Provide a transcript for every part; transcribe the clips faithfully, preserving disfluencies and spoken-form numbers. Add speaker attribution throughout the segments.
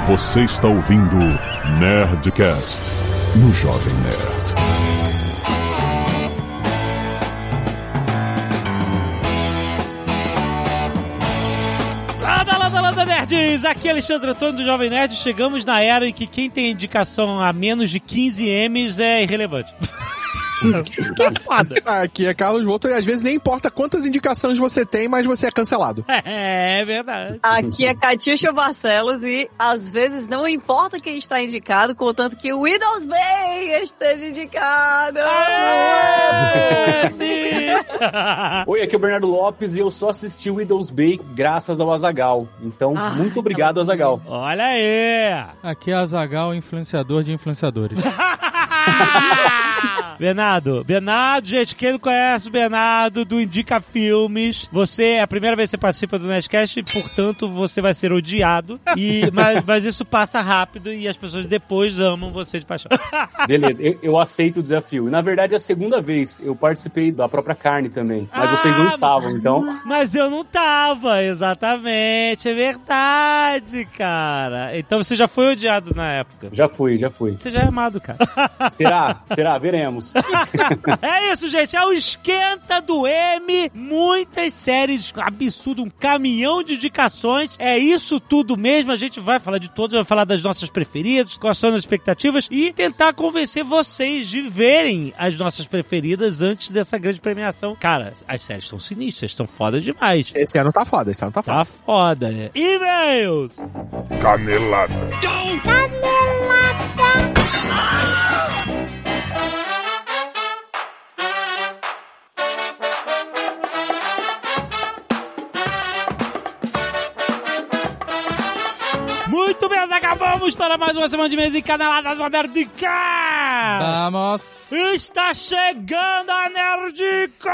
Speaker 1: Você está ouvindo Nerdcast no Jovem Nerd.
Speaker 2: Landa, landa, landa, nerds! Aqui é Alexandre Antônio do Jovem Nerd. Chegamos na era em que quem tem indicação a menos de quinze M's é irrelevante.
Speaker 3: Tá foda. Aqui é Carlos Voltor e às vezes nem importa quantas indicações você tem, mas você é cancelado.
Speaker 2: É, é verdade.
Speaker 4: Aqui é Catiuxa Barcelos e às vezes não importa quem está indicado, contanto que o Windows Bay esteja indicado.
Speaker 2: Aê, sim.
Speaker 5: Oi, aqui é o Bernardo Lopes e eu só assisti o Windows Bay graças ao Azaghal. Então,
Speaker 4: Ah,
Speaker 5: muito obrigado, Azaghal.
Speaker 2: Olha aí.
Speaker 6: Aqui é Azaghal, influenciador de influenciadores.
Speaker 2: Bernardo, Bernardo, gente, quem não conhece o Bernardo do Indica Filmes, você, é a primeira vez que você participa do Nerdcast, portanto, você vai ser odiado, e, mas, mas isso passa rápido e as pessoas depois amam você de paixão.
Speaker 5: Beleza, eu, eu aceito o desafio. E, na verdade, é a segunda vez eu participei da própria carne também, mas
Speaker 2: Ah,
Speaker 5: vocês não estavam, então...
Speaker 2: Mas eu não tava, exatamente, é verdade, cara. Então você já foi odiado na época.
Speaker 5: Já fui, já fui.
Speaker 2: Você já é amado, cara.
Speaker 5: Será? Será? Veremos.
Speaker 2: É isso, gente. É o Esquenta do M. Muitas séries absurdo, um caminhão de indicações. É isso tudo mesmo. A gente vai falar de todas, vai falar das nossas preferidas, quais são as expectativas e tentar convencer vocês de verem as nossas preferidas antes dessa grande premiação. Cara, as séries estão sinistras, estão foda demais.
Speaker 3: Esse ano tá foda, esse ano tá foda.
Speaker 2: Tá foda, é. E-mails!
Speaker 1: Canelada.
Speaker 2: Muito bem, acabamos para mais uma semana de mês em Caneladas da Nerdicast!
Speaker 6: Vamos!
Speaker 2: Está chegando a Nerdicast!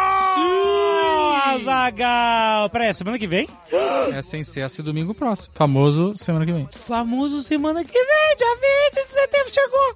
Speaker 6: Sim!
Speaker 2: Azaghal! Peraí, semana que vem?
Speaker 6: É sem ser esse domingo próximo. Famoso semana que vem.
Speaker 2: Famoso semana que vem, dia vinte de setembro chegou!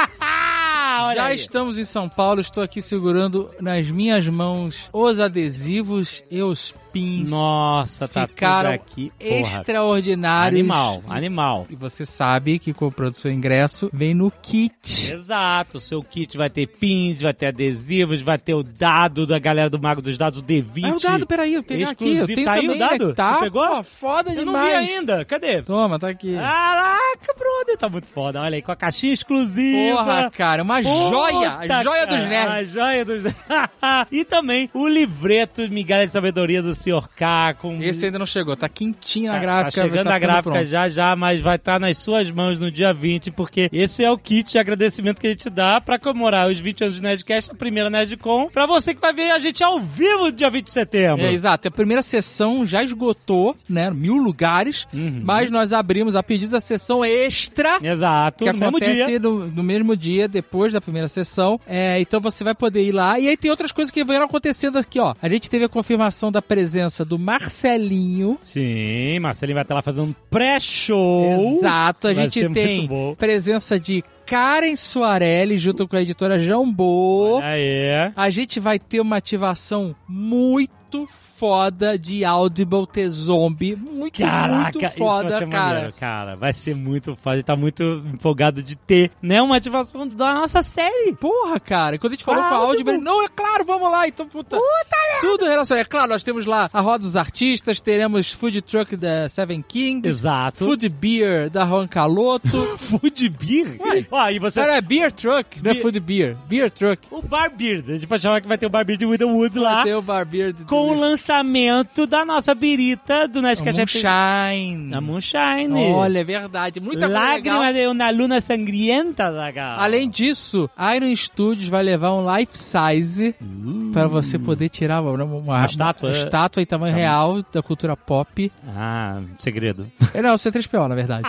Speaker 2: Olha
Speaker 6: Já
Speaker 2: aí.
Speaker 6: estamos em São Paulo, estou aqui segurando nas minhas mãos os adesivos e os pins.
Speaker 2: Nossa, tá
Speaker 6: Ficaram
Speaker 2: tudo aqui. Porra.
Speaker 6: extraordinários.
Speaker 2: Animal, animal.
Speaker 6: E você sabe que comprando seu ingresso vem no kit.
Speaker 2: Exato, o seu kit vai ter pins, vai ter adesivos, vai ter o dado da galera do Mago dos Dados, o D vinte.
Speaker 6: Ah, o dado, peraí, eu peguei aqui. Eu
Speaker 2: Exclusivo.
Speaker 6: tenho
Speaker 2: Tá aí
Speaker 6: também,
Speaker 2: o dado?
Speaker 6: né? Tá,
Speaker 2: Tu pegou?
Speaker 6: Pô, foda
Speaker 2: Eu
Speaker 6: demais.
Speaker 2: não vi ainda, cadê?
Speaker 6: Toma, tá aqui.
Speaker 2: Caraca, brother, tá muito foda. Olha aí, com a caixinha exclusiva.
Speaker 6: Porra, cara, uma
Speaker 2: Puta,
Speaker 6: joia. A joia
Speaker 2: cara,
Speaker 6: dos nerds.
Speaker 2: A joia dos nerds. E também o livreto Migalha de Sabedoria do senhor K. Com...
Speaker 6: Esse ainda não chegou, tá quentinho na
Speaker 2: Tá,
Speaker 6: gráfica.
Speaker 2: tá chegando
Speaker 6: tá
Speaker 2: a gráfica
Speaker 6: pronto.
Speaker 2: já, já, mas vai estar nas suas mãos no dia vinte, porque esse é o kit de agradecimento que a gente dá pra comemorar os vinte anos de Nerdcast, a primeira Nerdcon, pra você que vai ver a gente ao vivo no dia vinte de setembro.
Speaker 6: É, exato. A primeira sessão já esgotou, né? Mil lugares,
Speaker 2: Uhum.
Speaker 6: mas nós abrimos a pedido da sessão extra.
Speaker 2: Exato,
Speaker 6: Que
Speaker 2: no mesmo
Speaker 6: acontece
Speaker 2: dia.
Speaker 6: no, no mesmo dia, depois da primeira sessão. É, então você vai poder ir lá. E aí tem outras coisas que vão acontecendo aqui, ó. A gente teve a confirmação da presença do Marcelinho.
Speaker 2: Sim, Marcelinho vai estar lá fazendo um pré-show.
Speaker 6: Exato. A
Speaker 2: Vai
Speaker 6: gente
Speaker 2: ser
Speaker 6: tem
Speaker 2: muito bom.
Speaker 6: presença de Karen Soarelli junto com a editora Jambô.
Speaker 2: Aí.
Speaker 6: A gente vai ter uma ativação muito foda de Audible T-Zombie. Muito,
Speaker 2: Caraca,
Speaker 6: muito foda,
Speaker 2: isso vai ser
Speaker 6: cara.
Speaker 2: maneiro, cara. Vai ser muito foda. A gente tá muito empolgado de ter, né, uma ativação da nossa série.
Speaker 6: Porra, cara. E quando a gente falou
Speaker 2: Ah,
Speaker 6: com a Audible,
Speaker 2: Audible.
Speaker 6: não, é claro, vamos lá. Então, puta, tudo relacionado. É claro, nós temos lá a Roda dos Artistas, teremos Food Truck da Seven Kings,
Speaker 2: Exato.
Speaker 6: Food Beer da Juan Caloto.
Speaker 2: Food Beer?
Speaker 6: Ué.
Speaker 2: Ó, e você...
Speaker 6: Cara, é Beer Truck, não é
Speaker 2: Beer-
Speaker 6: Food Beer. Beer Truck.
Speaker 2: O Bar Beard. A gente pode chamar que vai ter o Bar Beard de Widowwood lá.
Speaker 6: Vai ter o Bar Beer de
Speaker 2: Com o lançamento da nossa birita do Nerdcast.
Speaker 6: Moonshine.
Speaker 2: A Moonshine.
Speaker 6: Olha, é verdade. Muita coisa legal.
Speaker 2: Lágrima de uma luna sangrienta, Zaghal.
Speaker 6: Além disso, Iron Studios vai levar um life size para você poder tirar uma, uma,
Speaker 2: Uma estátua,
Speaker 6: uma
Speaker 2: é.
Speaker 6: estátua em tamanho real da cultura pop.
Speaker 2: Ah, segredo.
Speaker 6: É, não, o C três P O, na verdade.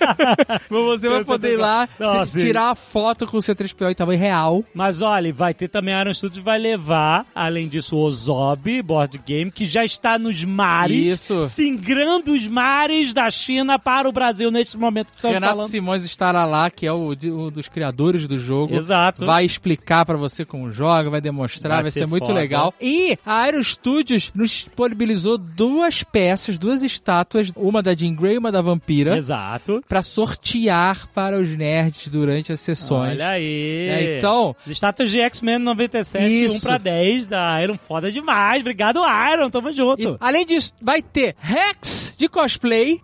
Speaker 6: Mas você vai poder ir lá,
Speaker 2: Não,
Speaker 6: se-
Speaker 2: sim.
Speaker 6: tirar a foto com o C três P O em tamanho real.
Speaker 2: Mas olha, vai ter também a Iron Studios, vai levar, além disso, o Ozob, Board Game, que já está nos mares,
Speaker 6: Isso.
Speaker 2: singrando os mares da China para o Brasil neste momento que estamos
Speaker 6: Renato
Speaker 2: falando.
Speaker 6: Simões estará lá, que é o, de- um dos criadores do jogo.
Speaker 2: Exato.
Speaker 6: Vai explicar pra você como joga, vai demonstrar, vai,
Speaker 2: Vai
Speaker 6: ser,
Speaker 2: ser
Speaker 6: muito
Speaker 2: foda.
Speaker 6: legal. E a Aero Studios nos disponibilizou duas peças, duas estátuas, uma da Jean Grey e uma da Vampira,
Speaker 2: Exato.
Speaker 6: pra sortear para os nerds durante as sessões.
Speaker 2: Olha aí.
Speaker 6: É, então,
Speaker 2: Status de X-Men noventa e sete,
Speaker 6: Isso.
Speaker 2: um pra dez da Iron. Foda demais. Obrigado, Iron. Tamo junto.
Speaker 6: e, além disso, vai ter Rex de cosplay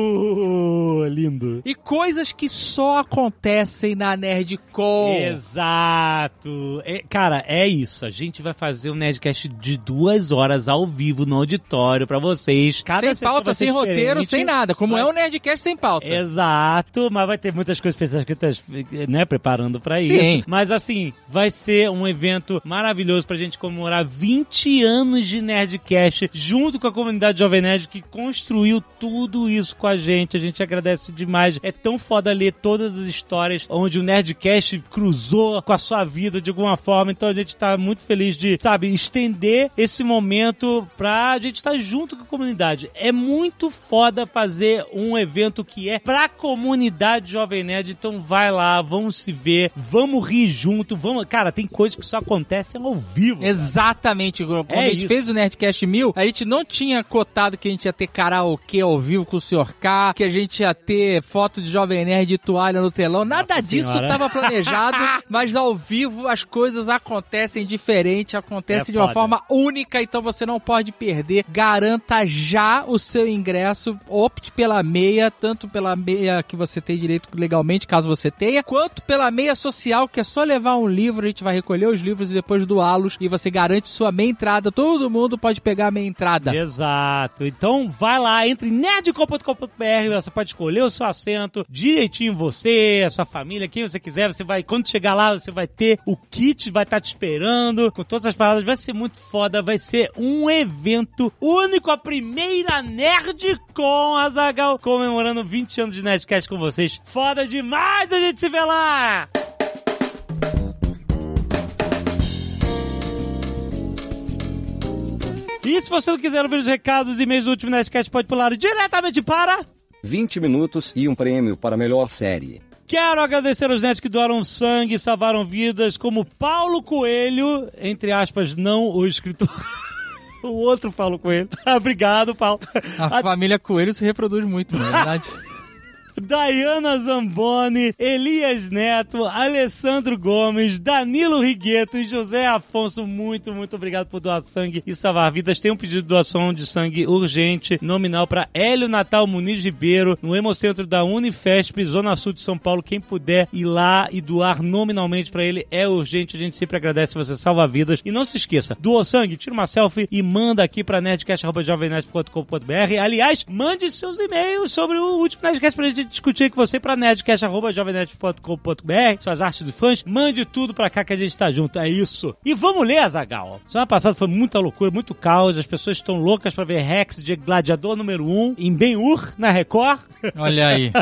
Speaker 2: Uh, lindo.
Speaker 6: e coisas que só acontecem na Nerdcon.
Speaker 2: Exato. É, cara, é isso. A gente vai fazer um Nerdcast de duas horas ao vivo no auditório pra vocês. Cada
Speaker 6: Sem
Speaker 2: sessão
Speaker 6: pauta,
Speaker 2: vai ser
Speaker 6: sem roteiro,
Speaker 2: diferente.
Speaker 6: sem nada. Como
Speaker 2: Mas-
Speaker 6: é um Nerdcast sem pauta.
Speaker 2: Exato, mas vai ter muitas coisas especiais que tá, né, preparando pra
Speaker 6: Sim.
Speaker 2: isso. Mas assim, vai ser um evento maravilhoso pra gente comemorar vinte anos de Nerdcast junto com a comunidade Jovem Nerd que construiu tudo isso com a gente. A gente agradece demais. É tão foda ler todas as histórias onde o Nerdcast cruzou com a sua vida de alguma forma. Então a gente tá muito feliz de, sabe, estender esse momento pra gente estar junto com a comunidade. É muito foda fazer um evento que é pra comunidade Jovem Nerd. Então vai lá, vamos se ver, vamos rir junto, vamos... Cara, tem coisas que só acontecem ao vivo. cara.
Speaker 6: Exatamente, Quando
Speaker 2: É
Speaker 6: a gente
Speaker 2: isso.
Speaker 6: fez o Nerdcast mil, a gente não tinha cotado que a gente ia ter karaokê ao vivo com o senhor K, que a gente ia ter foto de Jovem Nerd e toalha no telão. Nada
Speaker 2: Nossa
Speaker 6: disso
Speaker 2: Senhora.
Speaker 6: estava planejado, mas ao vivo as coisas acontecem diferente, acontecem
Speaker 2: É
Speaker 6: de uma
Speaker 2: foda.
Speaker 6: forma única, então você não pode perder. Garanta já o seu ingresso, opte pela meia, tanto pela meia que você tem direito legalmente, caso você tenha, quanto pela meia social, que é só levar um livro, a gente vai recolher os livros e depois doá-los, e você garante sua meia entrada. Todo mundo pode pegar a meia entrada.
Speaker 2: Exato. Então vai lá, entre em nerdcom ponto com ponto b r, você pode escolher o seu assento direitinho, você, a sua família, quem você quiser. Você vai, quando chegar lá, você vai ter o kit, vai estar te esperando com todas as paradas. Vai ser muito foda, vai ser um evento único, a primeira Nerdcon, Azaghal, comemorando vinte anos de Nerdcast com vocês. Foda demais, a gente se vê lá! E se você não quiser ouvir os recados e e-mails do último Nerdcast, pode pular diretamente para...
Speaker 7: vinte minutos e um prêmio para a melhor série.
Speaker 2: Quero agradecer aos nerds que doaram sangue e salvaram vidas, como Paulo Coelho, entre aspas, não o escritor... o outro Paulo Coelho. Obrigado, Paulo.
Speaker 6: A,
Speaker 2: A
Speaker 6: família Coelho se reproduz muito, na verdade.
Speaker 2: Diana Zamboni, Elias Neto, Alessandro Gomes, Danilo Rigueto e José Afonso, muito, muito obrigado por doar sangue e salvar vidas. Tem um pedido de doação de sangue urgente, nominal, para Hélio Natal Muniz Ribeiro, no Hemocentro da Unifesp, Zona Sul de São Paulo. Quem puder ir lá e doar nominalmente para ele é urgente. A gente sempre agradece, você salva vidas. E não se esqueça, doou sangue, tira uma selfie e manda aqui para nerdcast arroba jovem nerd ponto com ponto b r. Aliás, mande seus e-mails sobre o último Nerdcast pra gente discutir com você pra nerdcast arroba jovem nerd ponto com ponto b r, suas artes de fãs, mande tudo pra cá que a gente tá junto, é isso. E vamos ler, Azaghal. Semana passada foi muita loucura, muito caos, as pessoas estão loucas pra ver Rex de Gladiador número um em Ben-Hur, na Record.
Speaker 6: Olha aí.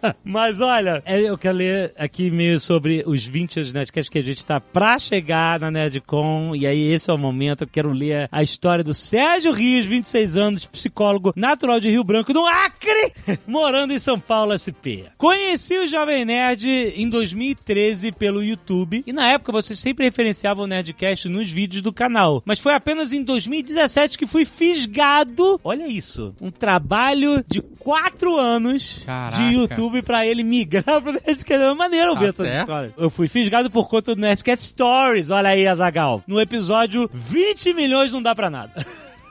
Speaker 2: Mas olha, eu quero ler aqui meio sobre os vinte anos de Nerdcast que a gente tá pra chegar na Nerdcon, e aí esse é o momento, eu quero ler a história do Sérgio Rios, vinte e seis anos, psicólogo natural de Rio Branco, no Acre, morando em São Paulo, S P. Conheci o Jovem Nerd em dois mil e treze pelo YouTube, e na época vocês sempre referenciavam o Nerdcast nos vídeos do canal, mas foi apenas em dois mil e dezessete que fui fisgado, olha isso, um trabalho de quatro anos
Speaker 6: Caraca.
Speaker 2: de YouTube pra ele migrar pro Nerdcast. É maneiro
Speaker 6: Tá
Speaker 2: ver essas
Speaker 6: certo.
Speaker 2: histórias. Eu fui fisgado por conta do Nerdcast Stories, olha aí, Azaghal, no episódio vinte milhões não dá pra nada.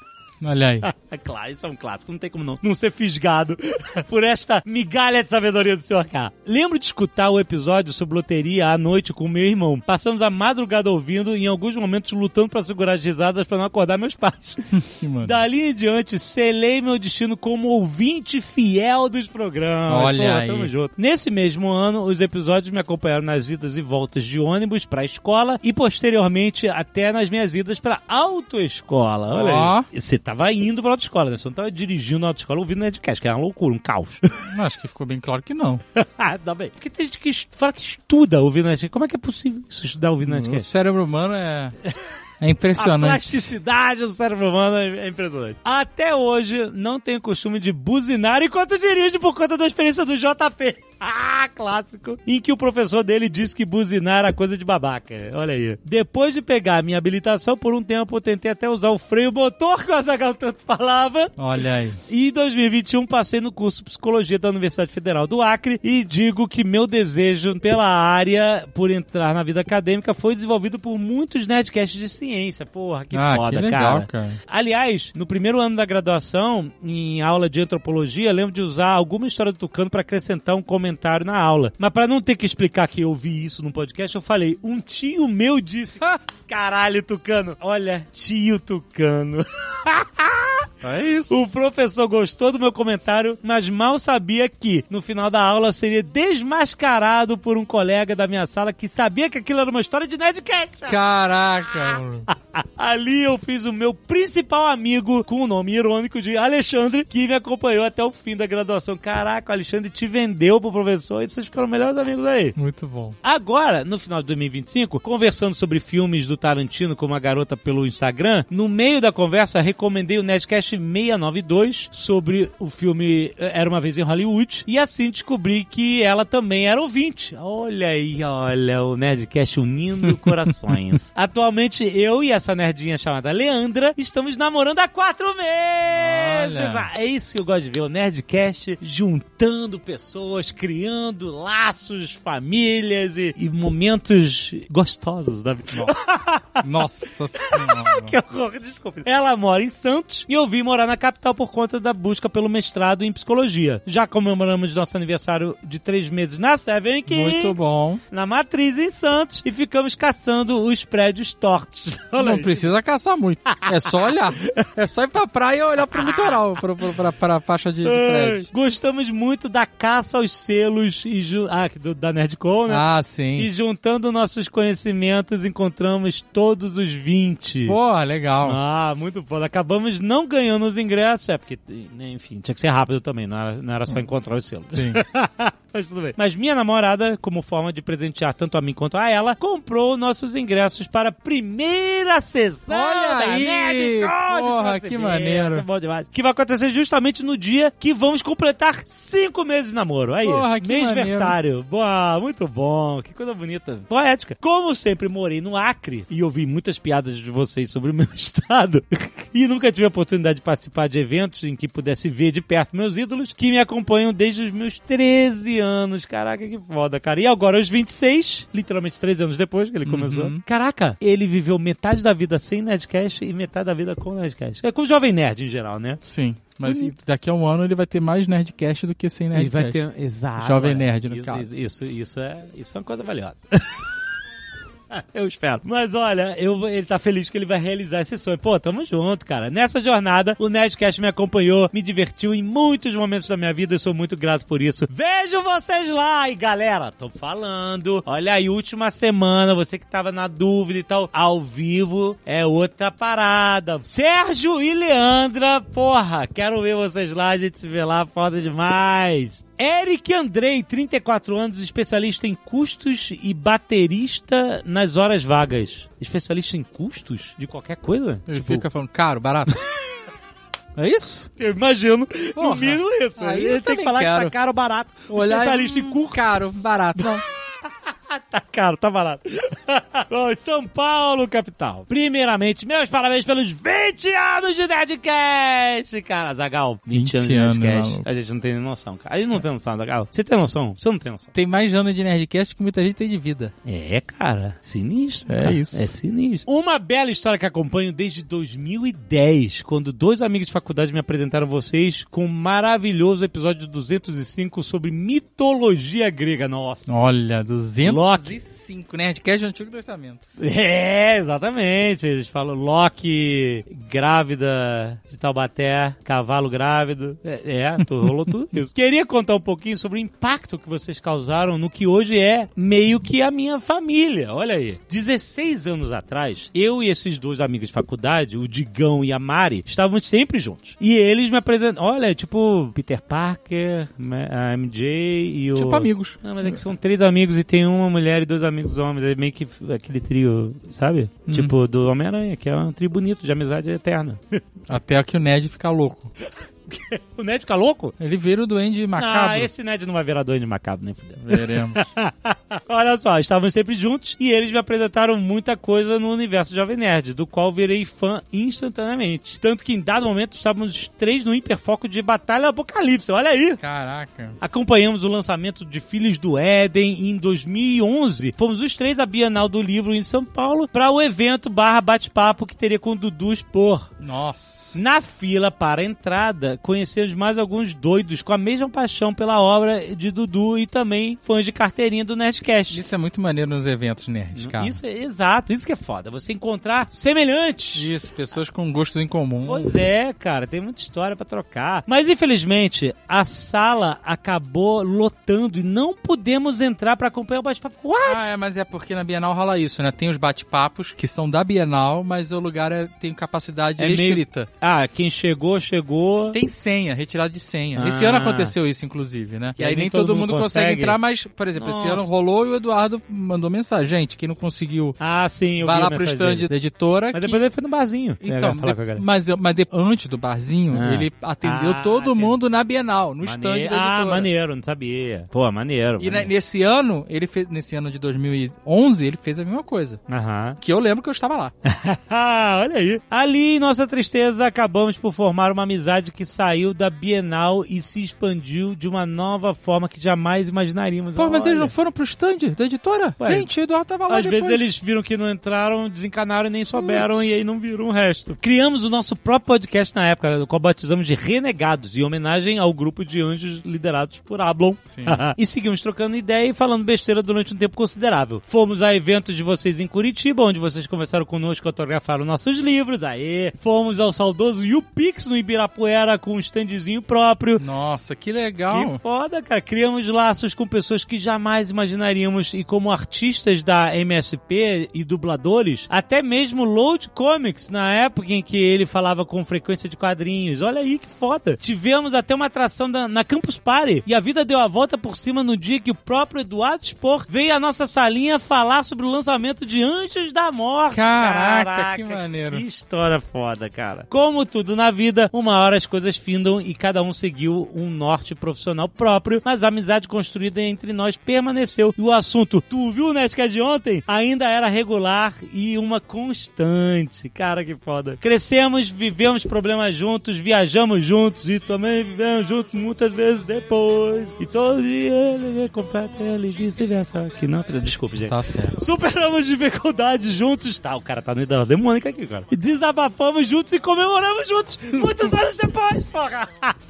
Speaker 6: Olha aí.
Speaker 2: É claro, isso é um clássico, não tem como não, não ser fisgado por esta migalha de sabedoria do senhor K. Lembro de escutar o episódio sobre loteria à noite com meu irmão. Passamos a madrugada ouvindo e em alguns momentos lutando pra segurar as risadas pra não acordar meus pais.
Speaker 6: Mano.
Speaker 2: Dali em diante, selei meu destino como ouvinte fiel dos programas.
Speaker 6: Olha
Speaker 2: Pô,
Speaker 6: aí.
Speaker 2: tamo junto. Nesse mesmo ano, os episódios me acompanharam nas idas e voltas de ônibus pra escola e posteriormente até nas minhas idas pra autoescola. Olha
Speaker 6: Ó.
Speaker 2: aí. Você tava indo pra autoescola, né? Você não tava dirigindo na autoescola ouvindo Nerdcast, que é uma loucura, um caos.
Speaker 6: Acho que ficou bem claro que não.
Speaker 2: Ah, tá bem. Porque tem gente que est- fala que estuda ouvindo Nerdcast. Como é que é possível isso, estudar ouvindo
Speaker 6: O
Speaker 2: Nerdcast?
Speaker 6: cérebro humano é... É impressionante.
Speaker 2: A plasticidade do cérebro humano é impressionante. Até hoje, não tenho costume de buzinar enquanto dirige por conta da experiência do J P. Ah, clássico. Em que o professor dele disse que buzinar era coisa de babaca. Olha aí. Depois de pegar a minha habilitação, por um tempo eu tentei até usar o freio motor que o Azaghal tanto falava.
Speaker 6: Olha aí.
Speaker 2: E em dois mil e vinte e um passei no curso de Psicologia da Universidade Federal do Acre e digo que meu desejo pela área, por entrar na vida acadêmica, foi desenvolvido por muitos nerdcasts de ciência. Porra, que
Speaker 6: ah,
Speaker 2: foda,
Speaker 6: que legal,
Speaker 2: cara.
Speaker 6: cara.
Speaker 2: Aliás, no primeiro ano da graduação, em aula de antropologia, lembro de usar alguma história do Tucano para acrescentar um comentário na aula. Mas pra não ter que explicar que eu vi isso no podcast, eu falei, um tio meu disse, caralho, Tucano, olha, tio Tucano.
Speaker 6: É isso.
Speaker 2: O professor gostou do meu comentário, mas mal sabia que, no final da aula, seria desmascarado por um colega da minha sala que sabia que aquilo era uma história de nerdcast.
Speaker 6: Caraca.
Speaker 2: Ali eu fiz o meu principal amigo, com o nome irônico de Alexandre, que me acompanhou até o fim da graduação. Caraca, o Alexandre te vendeu pro professor e vocês ficaram melhores amigos aí.
Speaker 6: Muito bom.
Speaker 2: Agora, no final de dois mil e vinte e cinco, conversando sobre filmes do Tarantino com uma garota pelo Instagram, no meio da conversa recomendei o Nerdcast seiscentos e noventa e dois sobre o filme Era Uma Vez em Hollywood e assim descobri que ela também era ouvinte. Olha aí, olha, o Nerdcast unindo corações. Atualmente eu e essa nerdinha chamada Leandra estamos namorando há quatro meses.
Speaker 6: Olha.
Speaker 2: É isso que eu gosto de ver, o Nerdcast juntando pessoas, criando laços, famílias e, e momentos gostosos da vida.
Speaker 6: Nossa, Nossa Senhora.
Speaker 2: Que horror, desculpa. Ela mora em Santos e eu vim morar na capital por conta da busca pelo mestrado em psicologia. Já comemoramos nosso aniversário de três meses na Seven Kings.
Speaker 6: Muito bom.
Speaker 2: Na Matriz em Santos e ficamos caçando os prédios tortos. Olha
Speaker 6: Não
Speaker 2: aí.
Speaker 6: precisa caçar muito. É só olhar. É só ir pra praia e olhar pro litoral, pra, pra, pra, pra faixa de, de prédio.
Speaker 2: Gostamos muito da caça aos selos e ju- ah, do, da Nerdcon, né?
Speaker 6: Ah, sim.
Speaker 2: E juntando nossos conhecimentos, encontramos todos os vinte.
Speaker 6: Porra, legal.
Speaker 2: Ah, muito foda. Acabamos não ganhando os ingressos, é porque, enfim, tinha que ser rápido também, não era, não era só encontrar os selos.
Speaker 6: Sim.
Speaker 2: Mas tudo bem. Mas minha namorada, como forma de presentear tanto a mim quanto a ela, comprou nossos ingressos para a primeira sessão.
Speaker 6: Olha
Speaker 2: da
Speaker 6: aí,
Speaker 2: Nerdcon de
Speaker 6: porra,
Speaker 2: Transcendência.
Speaker 6: que maneiro.
Speaker 2: É bom demais. Que vai acontecer justamente no dia que vamos completar cinco meses de namoro. Aí,
Speaker 6: Porra, que
Speaker 2: mêsversário. Boa, muito bom. Que coisa bonita. Poética. Como sempre morei no Acre e ouvi muitas piadas de vocês sobre o meu estado e nunca tive a oportunidade de participar de eventos em que pudesse ver de perto meus ídolos, que me acompanham desde os meus treze anos. Caraca, que foda, cara. E agora, aos vinte e seis, literalmente treze anos depois que ele começou.
Speaker 6: Uhum.
Speaker 2: Caraca, ele viveu metade da vida sem Nerdcast e metade da vida com Nerdcast. É com o Jovem Nerd, em geral, né?
Speaker 6: Sim. Mas daqui a um ano ele vai ter mais Nerdcast do que sem
Speaker 2: Ele
Speaker 6: Nerdcast.
Speaker 2: vai ter... Exato.
Speaker 6: Jovem
Speaker 2: é.
Speaker 6: Nerd, no
Speaker 2: isso,
Speaker 6: caso.
Speaker 2: Isso, isso, é, isso é uma coisa valiosa. Eu espero. Mas olha, eu, ele tá feliz que ele vai realizar esse sonho. Pô, tamo junto, cara. Nessa jornada, o Nerdcast me acompanhou, me divertiu em muitos momentos da minha vida e sou muito grato por isso. Vejo vocês lá! E galera, tô falando. Olha aí, última semana, você que tava na dúvida e tal, ao vivo é outra parada. Sérgio e Leandra, porra, quero ver vocês lá, a gente se vê lá, foda demais. Eric Andrei, trinta e quatro anos, especialista em custos e baterista nas horas vagas. Especialista em custos? De qualquer coisa?
Speaker 6: Ele
Speaker 2: Tipo,
Speaker 6: fica falando caro, barato. É isso?
Speaker 2: eu imagino,
Speaker 6: Porra,
Speaker 2: no mínimo isso.
Speaker 6: aí
Speaker 2: Ele
Speaker 6: eu
Speaker 2: tem que
Speaker 6: também
Speaker 2: falar que
Speaker 6: quero.
Speaker 2: tá caro ou barato.
Speaker 6: Olhar
Speaker 2: Especialista
Speaker 6: e-
Speaker 2: em custos.
Speaker 6: Caro, barato. Não.
Speaker 2: Tá caro, tá barato. Bom, São Paulo, capital. Primeiramente, meus parabéns pelos vinte anos de Nerdcast, cara. Azaghal, vinte,
Speaker 6: vinte
Speaker 2: anos de
Speaker 6: anos,
Speaker 2: Nerdcast.
Speaker 6: maluco.
Speaker 2: A gente não tem nem noção, cara. A gente não tem noção, Azaghal. Você tem noção? Você não tem noção.
Speaker 6: Tem mais anos de Nerdcast que muita gente tem de vida.
Speaker 2: É, cara. Sinistro.
Speaker 6: É
Speaker 2: cara.
Speaker 6: isso.
Speaker 2: É sinistro. Uma bela história que acompanho desde dois mil e dez, quando dois amigos de faculdade me apresentaram vocês com um maravilhoso episódio duzentos e cinco sobre mitologia grega. Nossa.
Speaker 6: Olha, duzentos
Speaker 2: Loki.
Speaker 6: e cinco Nerdcast do Antigo Testamento.
Speaker 2: É, exatamente. Eles falam Loki, grávida de Taubaté, cavalo grávido. É, é tu, rolou tudo isso. Queria contar um pouquinho sobre o impacto que vocês causaram no que hoje é meio que a minha família. Olha aí. dezesseis anos atrás, eu e esses dois amigos de faculdade, o Digão e a Mari, estávamos sempre juntos. E eles me apresentam, olha, tipo Peter Parker, a M J e o...
Speaker 6: Tipo amigos.
Speaker 2: Não, mas é que são três amigos e tem uma mulher e dois amigos homens, é meio que aquele trio, sabe?
Speaker 6: Hum.
Speaker 2: Tipo, do Homem-Aranha, que é um trio bonito, de amizade eterna.
Speaker 6: Até que o Ned fica louco.
Speaker 2: O Ned fica louco?
Speaker 6: Ele vira o Duende Macabro.
Speaker 2: Ah, esse Ned não vai virar Duende Macabro, nem fudeu.
Speaker 6: Veremos.
Speaker 2: Olha só, estavam sempre juntos e eles me apresentaram muita coisa no universo Jovem Nerd, do qual virei fã instantaneamente. Tanto que em dado momento estávamos os três no hiperfoco de Batalha do Apocalipse, olha aí!
Speaker 6: Caraca.
Speaker 2: Acompanhamos o lançamento de Filhos do Éden em dois mil e onze. Fomos os três à Bienal do Livro em São Paulo para o evento barra bate-papo que teria com o Dudu Expor.
Speaker 6: Nossa.
Speaker 2: Na fila para a entrada, conhecemos mais alguns doidos com a mesma paixão pela obra de Dudu e também fãs de carteirinha do Nerdcast.
Speaker 6: Isso é muito maneiro nos eventos nerds, cara.
Speaker 2: Isso é exato, isso que é foda. Você encontrar semelhantes.
Speaker 6: Isso, pessoas com gostos em comum.
Speaker 2: Pois é, cara, tem muita história pra trocar. Mas infelizmente, a sala acabou lotando e não pudemos entrar pra acompanhar o bate-papo. What?
Speaker 6: Ah, é, mas é porque na Bienal rola isso, né? Tem os bate-papos que são da Bienal, mas o lugar é, tem capacidade
Speaker 2: É
Speaker 6: restrita.
Speaker 2: Meio... Ah, quem chegou, chegou.
Speaker 6: Tem senha, retirada de senha.
Speaker 2: Ah.
Speaker 6: Esse ano aconteceu isso, inclusive, né?
Speaker 2: E
Speaker 6: E
Speaker 2: aí
Speaker 6: aí
Speaker 2: nem
Speaker 6: nem
Speaker 2: todo
Speaker 6: todo
Speaker 2: mundo
Speaker 6: mundo consegue.
Speaker 2: consegue
Speaker 6: entrar, mas, por exemplo,
Speaker 2: Nossa.
Speaker 6: esse ano rolou e o Eduardo mandou mensagem. Gente, quem não conseguiu,
Speaker 2: Ah, sim, eu
Speaker 6: vai
Speaker 2: vi
Speaker 6: lá
Speaker 2: a
Speaker 6: pro
Speaker 2: mensagem
Speaker 6: stand
Speaker 2: dele.
Speaker 6: da editora.
Speaker 2: Mas
Speaker 6: que-
Speaker 2: depois ele foi no barzinho.
Speaker 6: Então,
Speaker 2: falar
Speaker 6: de-
Speaker 2: com a galera.
Speaker 6: mas, eu- mas de- antes do barzinho,
Speaker 2: Ah.
Speaker 6: ele atendeu
Speaker 2: Ah,
Speaker 6: todo
Speaker 2: entendi.
Speaker 6: mundo na Bienal, no stand da
Speaker 2: Mane-
Speaker 6: editora.
Speaker 2: Ah, maneiro, não sabia. Pô, maneiro.
Speaker 6: E ne-
Speaker 2: maneiro.
Speaker 6: nesse ano, ele fez, nesse ano de dois mil e onze, ele fez a mesma coisa.
Speaker 2: Aham.
Speaker 6: Que eu lembro que eu estava lá.
Speaker 2: Ah, olha aí. Ali, em nossa tristeza, acabamos por formar uma amizade que saiu da Bienal e se expandiu de uma nova forma que jamais imaginaríamos.
Speaker 6: Pô, mas
Speaker 2: Olha.
Speaker 6: eles não foram pro stand da editora?
Speaker 2: Ué,
Speaker 6: Gente, o Eduardo tava lá
Speaker 2: Às
Speaker 6: depois.
Speaker 2: vezes eles viram que não entraram, desencanaram e nem souberam,
Speaker 6: Putz.
Speaker 2: e aí não viram o resto. Criamos o nosso próprio podcast na época, o qual batizamos de Renegados, em homenagem ao grupo de anjos liderados por Ablon.
Speaker 6: Sim.
Speaker 2: E seguimos trocando ideia e falando besteira durante um tempo considerável. Fomos a eventos de vocês em Curitiba, onde vocês conversaram conosco e autografaram nossos livros. Aê! Fomos ao saudoso YouPix no Ibirapuera com um standzinho próprio.
Speaker 6: Nossa, que legal.
Speaker 2: Que foda, cara. Criamos laços com pessoas que jamais imaginaríamos e como artistas da M S P e dubladores, até mesmo Load Comics, na época em que ele falava com frequência de quadrinhos. Olha aí que foda. Tivemos até uma atração da, na Campus Party e a vida deu a volta por cima no dia que o próprio Eduardo Spor veio à nossa salinha falar sobre o lançamento de Anjos da Morte.
Speaker 6: Caraca, que maneiro.
Speaker 2: Que história foda, cara. Como tudo na vida, uma hora as coisas findam e cada um seguiu um norte profissional próprio, mas a amizade construída entre nós permaneceu. E o assunto, tu viu o Nerdcast de ontem? Ainda era regular e uma constante. Cara, que foda. Crescemos, vivemos problemas juntos, viajamos juntos e também vivemos juntos muitas vezes depois. E todo dia ele é completo, ele vice-versa. Que não, desculpa, gente.
Speaker 6: Tá certo.
Speaker 2: Superamos dificuldades juntos. Tá, o cara tá no da demônica aqui, cara. E desabafamos juntos e comemoramos juntos muitos anos depois, porra.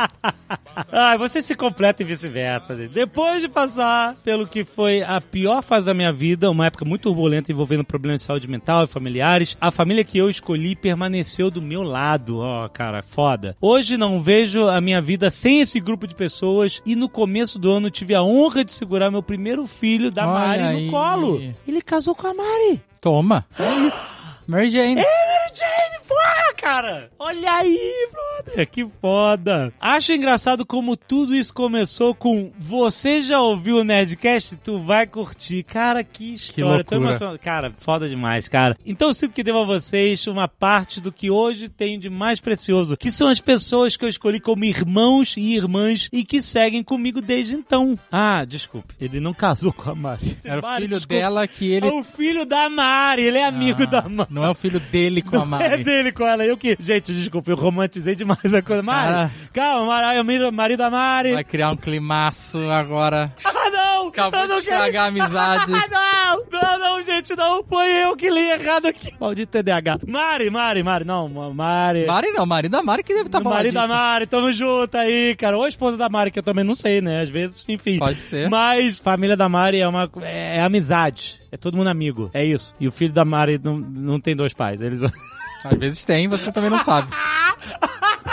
Speaker 2: Ai, você se completa e vice-versa, gente. Depois de passar pelo que foi a pior fase da minha vida, uma época muito turbulenta envolvendo problemas de saúde mental e familiares, a família que eu escolhi permaneceu do meu lado. Ó, oh, cara, foda. Hoje não vejo a minha vida sem esse grupo de pessoas e no começo do ano tive a honra de segurar meu primeiro filho da
Speaker 6: Olha
Speaker 2: Mari
Speaker 6: aí.
Speaker 2: no colo. Ele casou com a Mari.
Speaker 6: Toma. É isso. Mary Jane.
Speaker 2: É, Mary Jane, porra, cara! Olha aí, brother, que foda! Acho engraçado como tudo isso começou com você já ouviu o Nerdcast? Tu vai curtir. Cara, que história.
Speaker 6: Que
Speaker 2: Tô emocionado. Cara, foda demais, cara. Então eu sinto que devo a vocês uma parte do que hoje tenho de mais precioso, que são as pessoas que eu escolhi como irmãos e irmãs e que seguem comigo desde então. Ah, desculpe, ele não casou com a Mari.
Speaker 6: Era o
Speaker 2: Mari,
Speaker 6: filho
Speaker 2: desculpa.
Speaker 6: dela que ele...
Speaker 2: É o filho da Mari, ele é amigo
Speaker 6: Ah,
Speaker 2: da Mari.
Speaker 6: Não é o filho dele com a Mari.
Speaker 2: É dele com ela. Eu que... Gente, desculpa, eu romantizei demais a coisa. Mari,
Speaker 6: Ah.
Speaker 2: calma, Mari, é o marido da Mari.
Speaker 6: Vai criar um climaço agora.
Speaker 2: Ah, não!
Speaker 6: Acabou
Speaker 2: eu não
Speaker 6: de estragar a amizade.
Speaker 2: Ah, não! Não, não, gente, não. Foi eu que li errado aqui. Maldito T D A H. Mari, Mari, Mari, não, Mari...
Speaker 6: Mari não, marido da Mari que deve estar
Speaker 2: O marido da
Speaker 6: boladíssimo.
Speaker 2: Mari, tamo junto aí, cara. Ou a esposa da Mari, que eu também não sei, né? Às vezes, enfim.
Speaker 6: Pode ser.
Speaker 2: Mas família da Mari é uma é, é amizade. É todo mundo amigo. É isso. E o filho da Mari não, não tem dois pais. Eles...
Speaker 6: Às vezes tem, você também não sabe.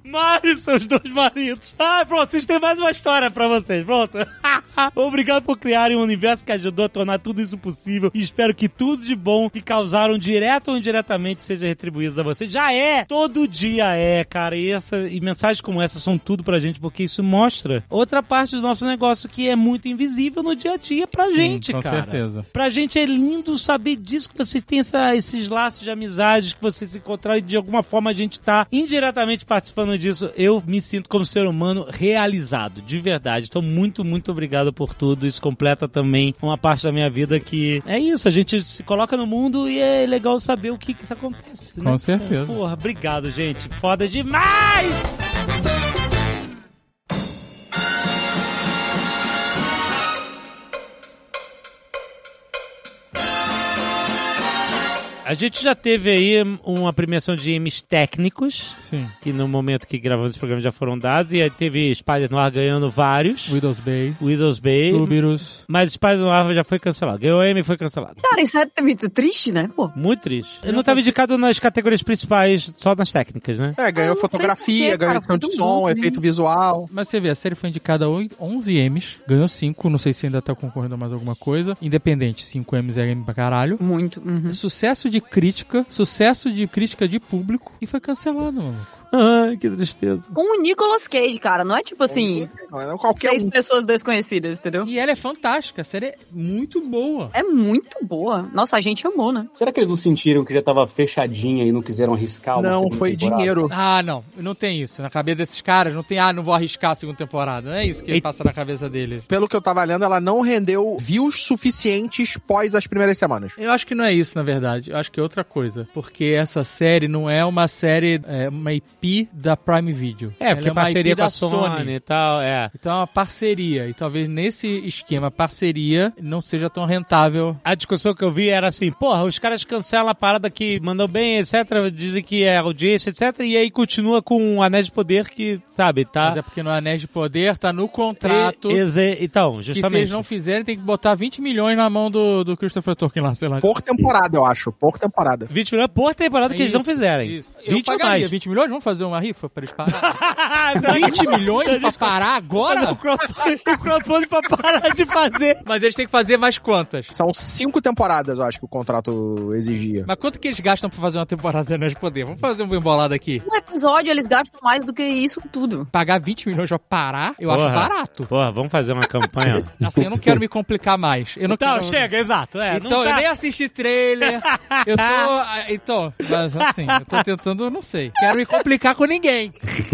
Speaker 2: Mário e seus dois maridos. Ah, pronto, vocês têm mais uma história pra vocês, pronto. Obrigado por criarem um universo que ajudou a tornar tudo isso possível e espero que tudo de bom que causaram direto ou indiretamente seja retribuído a vocês. Já é! Todo dia é, cara. E, essa, e mensagens como essa são tudo pra gente, porque isso mostra outra parte do nosso negócio que é muito invisível no dia a dia pra
Speaker 6: Sim,
Speaker 2: gente,
Speaker 6: com
Speaker 2: cara.
Speaker 6: Com certeza.
Speaker 2: Pra gente é lindo saber disso, que vocês têm essa, esses laços de amizades, que vocês se encontraram e de alguma forma a gente tá indiretamente participando disso. Eu me sinto como ser humano realizado, de verdade. Então, muito, muito obrigado por tudo. Isso completa também uma parte da minha vida que é isso, a gente se coloca no mundo e é legal saber o que que isso acontece.
Speaker 6: Com
Speaker 2: né?
Speaker 6: certeza.
Speaker 2: Porra, obrigado, gente. Foda demais! A gente já teve aí uma premiação de Emmys técnicos.
Speaker 6: Sim.
Speaker 2: Que no momento que gravamos esse programa já foram dados. E aí teve Spider-Noir ganhando vários.
Speaker 6: Widow's Bay.
Speaker 2: Widow's Bay.
Speaker 6: Tuberous.
Speaker 2: Mas Spider-Noir já foi cancelado. Ganhou Emmy e foi cancelado.
Speaker 4: Cara, isso é muito triste, né, pô?
Speaker 2: Muito triste. Ele não estava indicado nas categorias principais, só nas técnicas, né?
Speaker 3: É, ganhou
Speaker 4: Eu não sei
Speaker 3: fotografia,
Speaker 4: por quê,
Speaker 3: ganhou
Speaker 4: cara,
Speaker 3: edição de
Speaker 4: foi
Speaker 3: som,
Speaker 4: tudo
Speaker 3: efeito visual.
Speaker 6: Mas você vê, a série foi indicada a onze Emmys, ganhou cinco, não sei se ainda tá concorrendo a mais alguma coisa. Independente, cinco Emmys é Emmy pra caralho.
Speaker 4: Muito. Uhum.
Speaker 6: Sucesso de crítica, sucesso de crítica de público e foi cancelado, maluco.
Speaker 2: Ai, que tristeza.
Speaker 4: Com o Nicolas Cage, cara. Não é tipo assim,
Speaker 3: Não, não qualquer
Speaker 4: seis
Speaker 3: um.
Speaker 4: pessoas desconhecidas, entendeu?
Speaker 6: E ela é fantástica, a série é muito boa.
Speaker 4: É muito boa. Nossa, a gente amou, né?
Speaker 5: Será que eles não sentiram que já tava fechadinha e não quiseram arriscar uma
Speaker 3: Não,
Speaker 5: segunda
Speaker 3: foi
Speaker 5: temporada?
Speaker 3: dinheiro.
Speaker 6: Ah, não, não tem isso. Na cabeça desses caras, não tem, ah, não vou arriscar a segunda temporada. Não é isso que
Speaker 2: E-
Speaker 6: passa na cabeça deles.
Speaker 3: Pelo que eu tava lendo, ela não rendeu views suficientes pós as primeiras semanas.
Speaker 6: Eu acho que não é isso, na verdade. Eu acho que é outra coisa. Porque essa série não é uma série, é uma I P da Prime Video.
Speaker 2: É, porque
Speaker 6: Ela uma
Speaker 2: parceria
Speaker 6: I P
Speaker 2: com a
Speaker 6: da
Speaker 2: Sony e tal, é.
Speaker 6: Então é uma parceria. E talvez nesse esquema parceria não seja tão rentável.
Speaker 2: A discussão que eu vi era assim, porra, os caras cancelam a parada que mandou bem, etcétera, dizem que é audiência, etcétera, e aí continua com o Anéis de Poder que, sabe, tá...
Speaker 6: Mas é porque no Anéis de Poder tá no contrato.
Speaker 2: E, exe- então,
Speaker 6: Que se
Speaker 2: justamente.
Speaker 6: eles não fizerem, tem que botar vinte milhões na mão do, do Christopher Tolkien lá, sei lá.
Speaker 3: Por temporada, eu acho. Por temporada.
Speaker 2: vinte milhões por temporada que eles não
Speaker 6: Isso,
Speaker 2: fizerem.
Speaker 6: Isso. Eu
Speaker 2: vinte ou
Speaker 6: pagaria
Speaker 2: mais.
Speaker 6: vinte milhões? Vamos fazer uma rifa pra eles pararem? vinte milhões pra parar agora?
Speaker 2: O crowdfunding, o crowdfunding pra parar de fazer.
Speaker 6: Mas eles têm que fazer mais quantas?
Speaker 3: São cinco temporadas, eu acho, que o contrato exigia.
Speaker 6: Mas quanto que eles gastam pra fazer uma temporada de Anéis de Poder? Vamos fazer um embolado aqui.
Speaker 4: Um episódio, eles gastam mais do que isso tudo.
Speaker 6: Pagar vinte milhões pra parar, eu
Speaker 2: Porra.
Speaker 6: acho barato.
Speaker 2: Porra, vamos fazer uma campanha.
Speaker 6: Assim, eu não quero me complicar mais. Eu não
Speaker 2: Então,
Speaker 6: quero...
Speaker 2: chega, exato. É,
Speaker 6: Então,
Speaker 2: não tá...
Speaker 6: eu nem assisti trailer. Eu tô... ah, Então, mas assim, eu tô tentando, eu não sei. Quero me complicar com ninguém.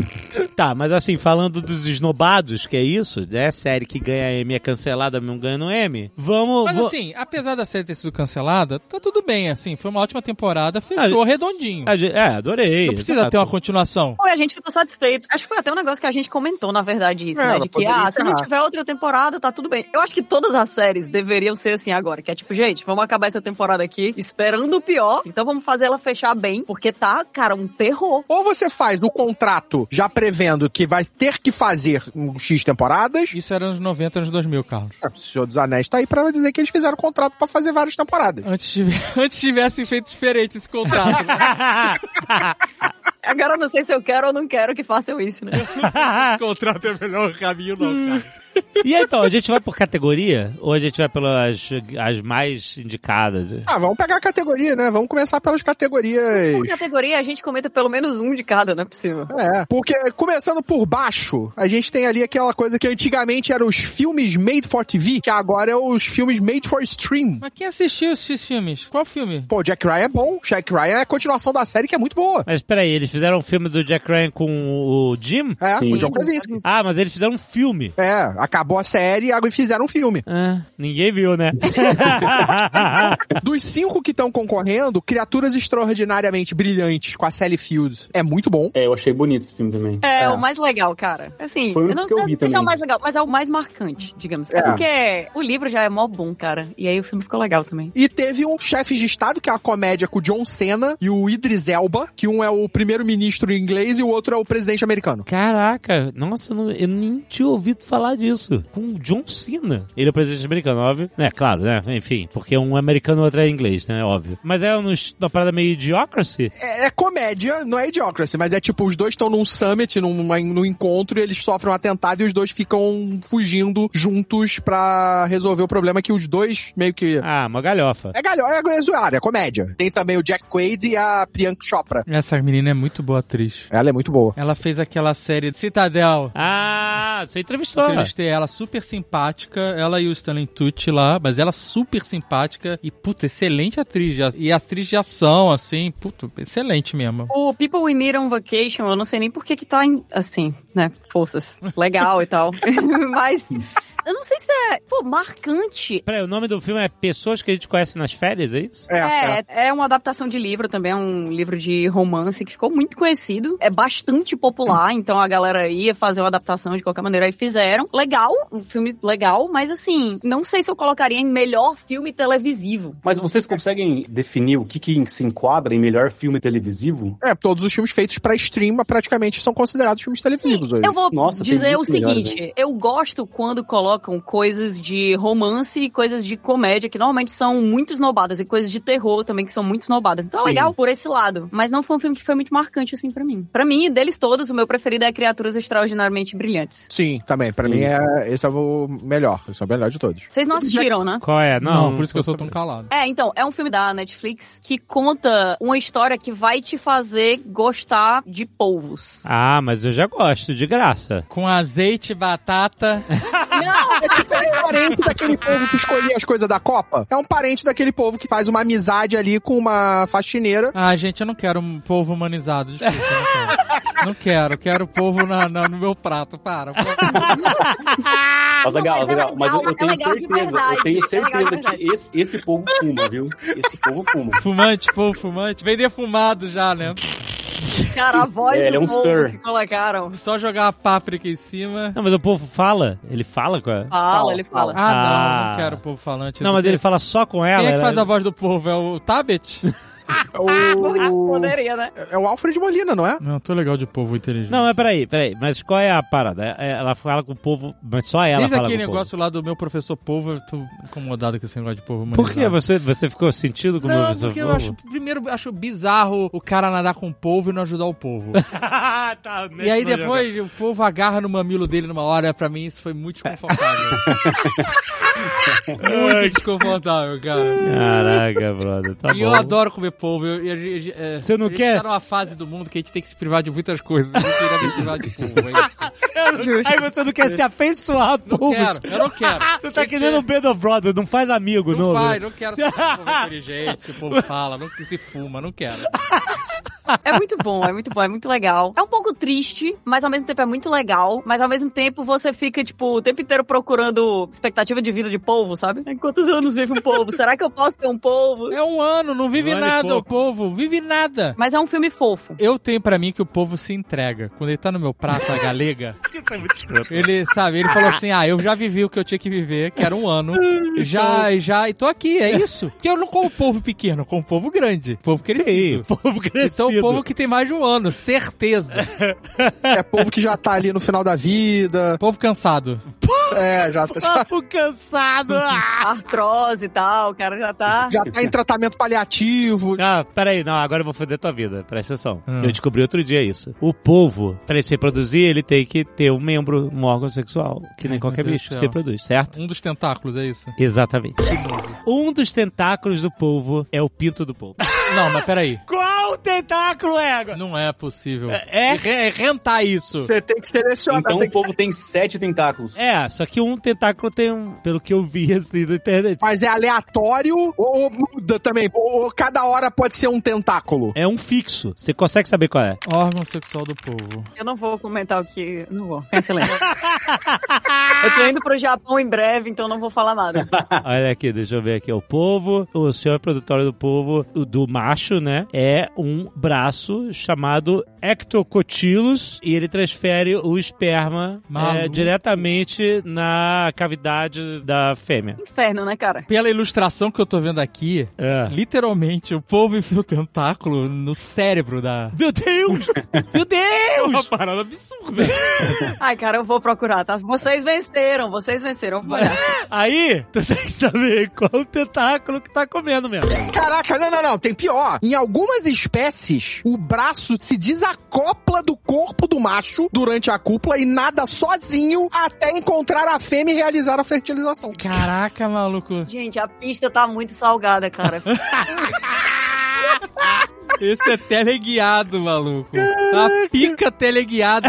Speaker 2: Tá, mas assim, falando dos esnobados, que é isso, é série que ganha Emmy é cancelada, não ganha no Emmy, vamos...
Speaker 6: Mas
Speaker 2: vo-
Speaker 6: assim, apesar da série ter sido cancelada, tá tudo bem, assim. Foi uma ótima temporada, fechou redondinho.
Speaker 2: a gente- É, adorei.
Speaker 6: Não precisa
Speaker 2: exato.
Speaker 6: ter uma continuação.
Speaker 4: Pô, e a gente ficou satisfeito. Acho que foi até um negócio que a gente comentou, na verdade, isso,
Speaker 3: É,
Speaker 4: né?
Speaker 3: ela
Speaker 4: De que,
Speaker 3: poderia
Speaker 4: ah, se não
Speaker 3: encerrar.
Speaker 4: tiver outra temporada, tá tudo bem. Eu acho que todas as séries deveriam ser assim agora. Que é tipo, gente, vamos acabar essa temporada aqui esperando o pior. Então vamos fazer ela fechar bem, porque tá, cara, um terror.
Speaker 3: Ou você faz o contrato já prevendo que vai ter que fazer um X temporadas.
Speaker 6: Isso era nos noventa, anos dois mil, Carlos.
Speaker 3: O Senhor dos Anéis tá aí pra dizer que eles fizeram o contrato pra fazer várias temporadas.
Speaker 6: Antes, tive... Antes tivessem feito diferente esse contrato. Né?
Speaker 4: Agora eu não sei se eu quero ou não quero que façam isso, né?
Speaker 6: Esse contrato é o melhor caminho, não, cara.
Speaker 2: E aí, então, a gente vai por categoria? Ou a gente vai pelas as mais indicadas?
Speaker 3: Ah, vamos pegar a categoria, né? Vamos começar pelas categorias.
Speaker 4: Por categoria, a gente comenta pelo menos um de cada, não é possível.
Speaker 3: É, porque começando por baixo, a gente tem ali aquela coisa que antigamente eram os filmes made for T V, que agora é os filmes made for stream.
Speaker 6: Mas quem assistiu esses filmes? Qual filme?
Speaker 3: Pô, Jack Ryan é bom. Jack Ryan é a continuação da série que é muito boa.
Speaker 2: Mas peraí, eles fizeram um filme do Jack Ryan com o Jim?
Speaker 3: É,
Speaker 5: Sim.
Speaker 3: o John Krasinski.
Speaker 2: Ah, mas eles fizeram um filme.
Speaker 3: É, acabou a série e agora fizeram um filme.
Speaker 2: Ah, ninguém viu, né?
Speaker 3: Dos cinco que estão concorrendo, Criaturas Extraordinariamente Brilhantes com a Sally Fields é muito bom.
Speaker 5: É, eu achei bonito esse filme também.
Speaker 4: É,
Speaker 3: É.
Speaker 4: o mais legal, cara. Assim,
Speaker 5: Foi o
Speaker 4: eu não,
Speaker 5: que eu
Speaker 4: não
Speaker 5: vi
Speaker 4: sei se é
Speaker 5: também.
Speaker 4: o mais legal, mas é o mais marcante, digamos. É.
Speaker 3: É.
Speaker 4: Porque o livro já é mó bom, cara. E aí o filme ficou legal também.
Speaker 3: E teve um Chefes de Estado, que é uma comédia com o John Cena e o Idris Elba, que um é o primeiro-ministro inglês e o outro é o presidente americano.
Speaker 2: Caraca, nossa, eu, não, eu nem tinha ouvido falar disso. isso? Com o John Cena. Ele é o presidente americano, óbvio. É, claro, né? Enfim, porque um americano e outro é inglês, né? Óbvio. Mas é uma parada meio idiocracy?
Speaker 3: É, é comédia, não é idiocracy, mas é tipo, os dois estão num summit, num, num encontro, e eles sofrem um atentado e os dois ficam fugindo juntos pra resolver o problema que os dois meio que...
Speaker 2: Ah, uma galhofa.
Speaker 3: É galhofa, é zoada, é comédia. Tem também o Jack Quaid e a Priyanka Chopra.
Speaker 6: Essa menina é muito boa atriz.
Speaker 3: Ela é muito boa.
Speaker 6: Ela fez aquela série Citadel.
Speaker 2: Ah, você entrevistou.
Speaker 6: Eu entrevistei ela, super simpática. Ela e o Stanley Tucci lá, mas ela super simpática e, puta, excelente atriz. De, e atriz de ação, assim, puta, excelente mesmo.
Speaker 4: O People We Meet on Vacation, eu não sei nem por que que tá, em, assim, né, forças, legal e tal, mas... Eu não sei se é, pô, marcante.
Speaker 2: Peraí, o nome do filme é Pessoas que a gente conhece nas férias, é isso?
Speaker 4: É, é, é uma adaptação de livro também, é um livro de romance que ficou muito conhecido. É bastante popular, então a galera ia fazer uma adaptação de qualquer maneira e fizeram. Legal, um filme legal, mas assim, não sei se eu colocaria em melhor filme televisivo.
Speaker 5: Mas vocês conseguem definir o que, que se enquadra em melhor filme televisivo?
Speaker 3: É, todos os filmes feitos pra stream praticamente são considerados filmes televisivos
Speaker 4: Sim,
Speaker 3: hoje.
Speaker 4: Eu vou
Speaker 5: Nossa,
Speaker 4: dizer o
Speaker 5: melhores,
Speaker 4: seguinte, eu gosto quando colocam coisas de romance e coisas de comédia, que normalmente são muito esnobadas, e coisas de terror também, que são muito esnobadas. Então é legal por esse lado. Mas não foi um filme que foi muito marcante, assim, pra mim. Pra mim, deles todos, o meu preferido é Criaturas Extraordinariamente Brilhantes.
Speaker 3: Sim, também. Pra Sim. mim, é, esse é o melhor. Esse é o melhor de todos.
Speaker 4: Vocês não assistiram, né?
Speaker 2: Qual é? Não,
Speaker 6: não por isso que eu tô tão calado.
Speaker 4: É, então, é um filme da Netflix que conta uma história que vai te fazer gostar de polvos.
Speaker 2: Ah, mas eu já gosto, de graça.
Speaker 6: Com azeite, batata...
Speaker 4: Não!
Speaker 3: É tipo um parente daquele povo que escolhia as coisas da Copa. É um parente daquele povo que faz uma amizade ali com uma faxineira.
Speaker 6: Ah, gente, eu não quero um povo humanizado, desculpa, eu não quero. Não quero, quero povo na, na, no meu prato, para.
Speaker 5: Azaghal, Azaghal, mas eu, eu tenho
Speaker 4: é
Speaker 5: certeza, eu tenho certeza que esse, esse povo fuma, viu? Esse povo fuma.
Speaker 6: Fumante, povo fumante. Vem defumado já, né?
Speaker 4: Cara, a voz
Speaker 5: é,
Speaker 4: do
Speaker 5: é um
Speaker 4: povo
Speaker 5: sir.
Speaker 4: que colocaram.
Speaker 6: Só jogar a páprica em cima.
Speaker 2: Não, mas o povo fala. Ele fala com ela.
Speaker 4: Fala, fala ele fala.
Speaker 6: Ah, não,
Speaker 2: Ah.
Speaker 6: não quero povo falante.
Speaker 2: Não, mas ele fala só com ela.
Speaker 6: Quem é que
Speaker 2: ela-
Speaker 6: faz a voz do povo? É o Tabet?
Speaker 3: O...
Speaker 4: Poderia, né?
Speaker 3: É o Alfred Molina, não é?
Speaker 6: Não, tô legal de povo inteligente.
Speaker 2: Não, mas peraí, peraí. Mas qual é a parada? É- Ela fala com o povo, mas só ela
Speaker 6: Desde
Speaker 2: fala
Speaker 6: aquele
Speaker 2: com
Speaker 6: negócio lá do meu professor povo, eu tô incomodado com esse negócio de povo
Speaker 2: o povo. Por
Speaker 6: humanizado.
Speaker 2: que? Você, você ficou sentido com o
Speaker 6: Não,
Speaker 2: meu professor
Speaker 6: porque eu
Speaker 2: povo?
Speaker 6: acho, primeiro, eu acho bizarro o cara nadar com o povo e não ajudar o povo.
Speaker 2: Tá,
Speaker 6: E aí depois o povo agarra no mamilo dele numa hora, pra mim isso foi muito desconfortável. Muito desconfortável, cara.
Speaker 2: Caraca, brother. Tá
Speaker 6: e
Speaker 2: bom.
Speaker 6: eu adoro comer polvo. Eu, eu, eu, eu,
Speaker 2: Você não
Speaker 6: a gente
Speaker 2: quer?
Speaker 6: tá numa fase do mundo que a gente tem que se privar de muitas coisas. Eu não queria me privar de polvo. É isso.
Speaker 2: Aí você não quer se afeiçoar a
Speaker 6: Não
Speaker 2: povos.
Speaker 6: quero, eu não quero.
Speaker 2: Tu tá que nem no Band of Brothers, não faz amigo,
Speaker 6: Não
Speaker 2: não.
Speaker 6: vai, não quero ser povo inteligente, se o povo fala, não se fuma, não quero.
Speaker 4: É muito bom, é muito bom, é muito legal. É um pouco triste, mas ao mesmo tempo é muito legal. Mas ao mesmo tempo você fica, tipo, o tempo inteiro procurando expectativa de vida de polvo, sabe? Em quantos anos vive um polvo? Será que eu posso ter um polvo?
Speaker 6: É um ano, não vive
Speaker 2: Um ano e
Speaker 6: nada, o
Speaker 2: pouco.
Speaker 6: povo, vive nada.
Speaker 4: Mas é um filme fofo.
Speaker 6: Eu tenho pra mim que o povo se entrega. Quando ele tá no meu prato, a galega,
Speaker 2: Isso é muito escroto.
Speaker 6: ele, sabe, ele falou assim, ah, eu já vivi o que eu tinha que viver, que era um ano, já, já, e tô aqui, é isso. Porque eu não como povo pequeno, eu como povo grande, povo
Speaker 2: Sim,
Speaker 6: crescido.
Speaker 2: povo crescido.
Speaker 6: Então o povo que tem mais de um ano, certeza.
Speaker 3: É povo que já tá ali no final da vida.
Speaker 6: Povo cansado.
Speaker 3: É, já, já,
Speaker 2: Povo cansado. Ah!
Speaker 4: Artrose e tal, o cara já tá...
Speaker 3: já tá em tratamento paliativo.
Speaker 2: Ah, peraí, não, agora eu vou foder tua vida, presta atenção.
Speaker 6: Hum.
Speaker 2: Eu descobri outro dia isso. O polvo, pra ele se reproduzir, ele tem que ter um membro, um órgão sexual, que nem
Speaker 6: Ai,
Speaker 2: qualquer
Speaker 6: meu Deus
Speaker 2: bicho
Speaker 6: do
Speaker 2: se
Speaker 6: céu.
Speaker 2: reproduz, certo?
Speaker 6: Um dos tentáculos, é isso?
Speaker 2: Exatamente. Um dos tentáculos do polvo é o pinto do polvo.
Speaker 6: Não, mas peraí.
Speaker 2: Qual tentáculo é agora?
Speaker 6: Não é possível.
Speaker 2: É?
Speaker 6: É rentar isso.
Speaker 3: Você tem que selecionar.
Speaker 5: Então
Speaker 3: tem
Speaker 5: o
Speaker 3: que-
Speaker 5: povo tem sete tentáculos.
Speaker 2: É, só que um tentáculo tem um, pelo que eu vi assim na internet.
Speaker 3: Mas é aleatório ou, ou muda também? Ou, ou cada hora pode ser um tentáculo?
Speaker 2: É um fixo. Você consegue saber qual é?
Speaker 6: Órgão sexual do povo.
Speaker 4: Eu não vou comentar o que... Não vou. Excelente. Eu tô indo pro Japão em breve, então não vou falar nada.
Speaker 2: Olha aqui, deixa eu ver aqui. O polvo, o senhor produtório do polvo, o do macho, né? É um braço chamado ectocotilus e ele transfere o esperma é,
Speaker 6: Maluco.
Speaker 2: diretamente na cavidade da fêmea.
Speaker 4: Inferno, né, cara?
Speaker 6: Pela ilustração que eu tô vendo aqui,
Speaker 2: É.
Speaker 6: literalmente, o povo enfia o tentáculo no cérebro da...
Speaker 2: Meu Deus! Meu
Speaker 6: É uma
Speaker 2: Deus!
Speaker 6: parada absurda.
Speaker 4: Ai, cara, eu vou procurar, tá? Vocês venceram, vocês venceram. Vou olhar.
Speaker 2: Aí, tu tem que saber qual o tentáculo que tá comendo mesmo.
Speaker 3: Caraca, não, não, não. Tem pior. Em algumas espécies, o braço se desacopla do corpo do macho durante a cópula e nada sozinho até encontrar a fêmea e realizar a fertilização.
Speaker 6: Caraca, maluco.
Speaker 4: Gente, a pista tá muito salgada, cara.
Speaker 6: Esse é teleguiado, maluco. A pica teleguiada.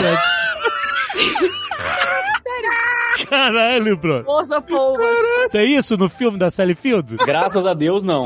Speaker 2: Caralho, bro.
Speaker 4: Força, polva.
Speaker 2: Tem isso no filme da Sally Field?
Speaker 5: Graças a Deus, não.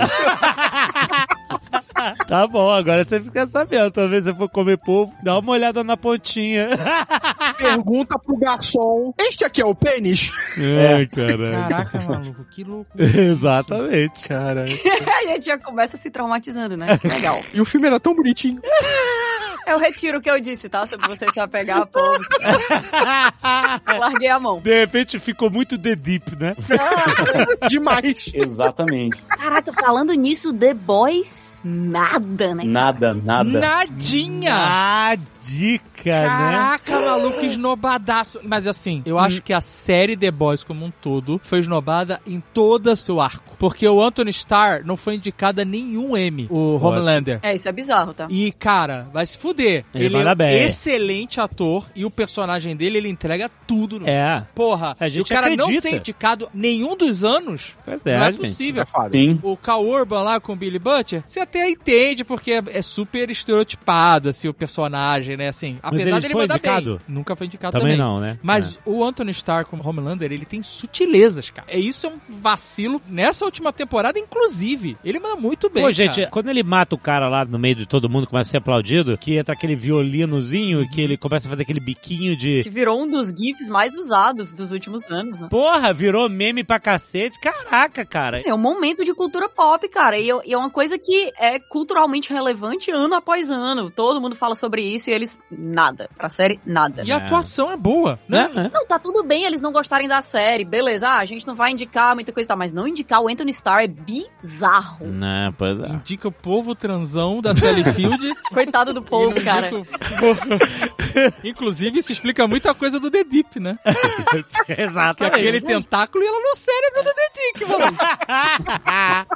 Speaker 2: Tá bom, agora você fica sabendo. Toda vez que você for comer polvo, dá uma olhada na pontinha.
Speaker 3: Pergunta pro garçom: este aqui é o pênis?
Speaker 2: Ai, caralho.
Speaker 6: Caraca, maluco, que louco.
Speaker 2: Exatamente. Caralho.
Speaker 4: A gente já começa se traumatizando, né? Legal.
Speaker 3: E o filme era tão bonitinho.
Speaker 4: Eu retiro o que eu disse, tá? Sobre você se apegar a povo. Larguei a mão.
Speaker 2: De repente ficou muito The Deep, né?
Speaker 3: Demais.
Speaker 5: Exatamente.
Speaker 4: Caraca, falando nisso, The Boys, nada, né?
Speaker 5: Nada, nada.
Speaker 6: Nadinha.
Speaker 2: Ah, dica, né?
Speaker 6: Caraca, maluco, esnobadaço. Mas assim, eu acho que a série The Boys como um todo foi esnobada em todo o seu arco. Porque o Anthony Starr não foi indicado a nenhum M, o Homelander.
Speaker 4: É, isso é bizarro, tá?
Speaker 6: E, cara, vai se fuder.
Speaker 2: Ele
Speaker 6: Ele,
Speaker 2: manda
Speaker 6: é um
Speaker 2: bem.
Speaker 6: excelente ator e o personagem dele, ele entrega tudo. No
Speaker 2: É.
Speaker 6: Porra,
Speaker 2: A
Speaker 6: e
Speaker 2: gente
Speaker 6: o cara não
Speaker 2: acredita.
Speaker 6: ser indicado nenhum dos anos,
Speaker 2: Pois é,
Speaker 6: não é
Speaker 2: gente.
Speaker 6: possível.
Speaker 3: É fácil.
Speaker 5: Sim.
Speaker 6: O Cal Urban lá com o Billy Butcher, você até entende porque é, é super estereotipado, assim, o personagem, né, assim. Apesar
Speaker 2: ele
Speaker 6: dele
Speaker 2: foi
Speaker 6: mandar
Speaker 2: indicado?
Speaker 6: bem. Nunca foi indicado
Speaker 2: Também
Speaker 6: também.
Speaker 2: não, né?
Speaker 6: Mas o Anthony Starr como Homelander, ele tem sutilezas, cara. É isso, é um vacilo nessa última temporada, inclusive. Ele manda muito bem,
Speaker 2: Pô,
Speaker 6: cara.
Speaker 2: gente, quando ele mata o cara lá no meio de todo mundo, começa a ser aplaudido, que entra aquele violinozinho, que ele começa a fazer aquele biquinho de...
Speaker 4: Que virou um dos GIFs mais usados dos últimos anos, né?
Speaker 2: Porra, virou meme pra cacete. Caraca, cara.
Speaker 4: É um momento de cultura pop, cara. E é uma coisa que é culturalmente relevante ano após ano. Todo mundo fala sobre isso e eles, nada. Pra série, nada.
Speaker 6: E a atuação é boa, né?
Speaker 2: Né?
Speaker 4: Não, tá tudo bem eles não gostarem da série, beleza. Ah, a gente não vai indicar muita coisa e tal, mas não indicar o Anthony Starr é bizarro.
Speaker 2: Não, pois é.
Speaker 6: Indica o povo transão da Sally Field.
Speaker 4: Coitado do povo,
Speaker 6: E não
Speaker 4: cara.
Speaker 6: indica o- Inclusive, isso explica muita coisa do The Deep, né? Que é
Speaker 2: Exatamente.
Speaker 6: aquele tentáculo ia lá no cérebro do The Deep, maluco.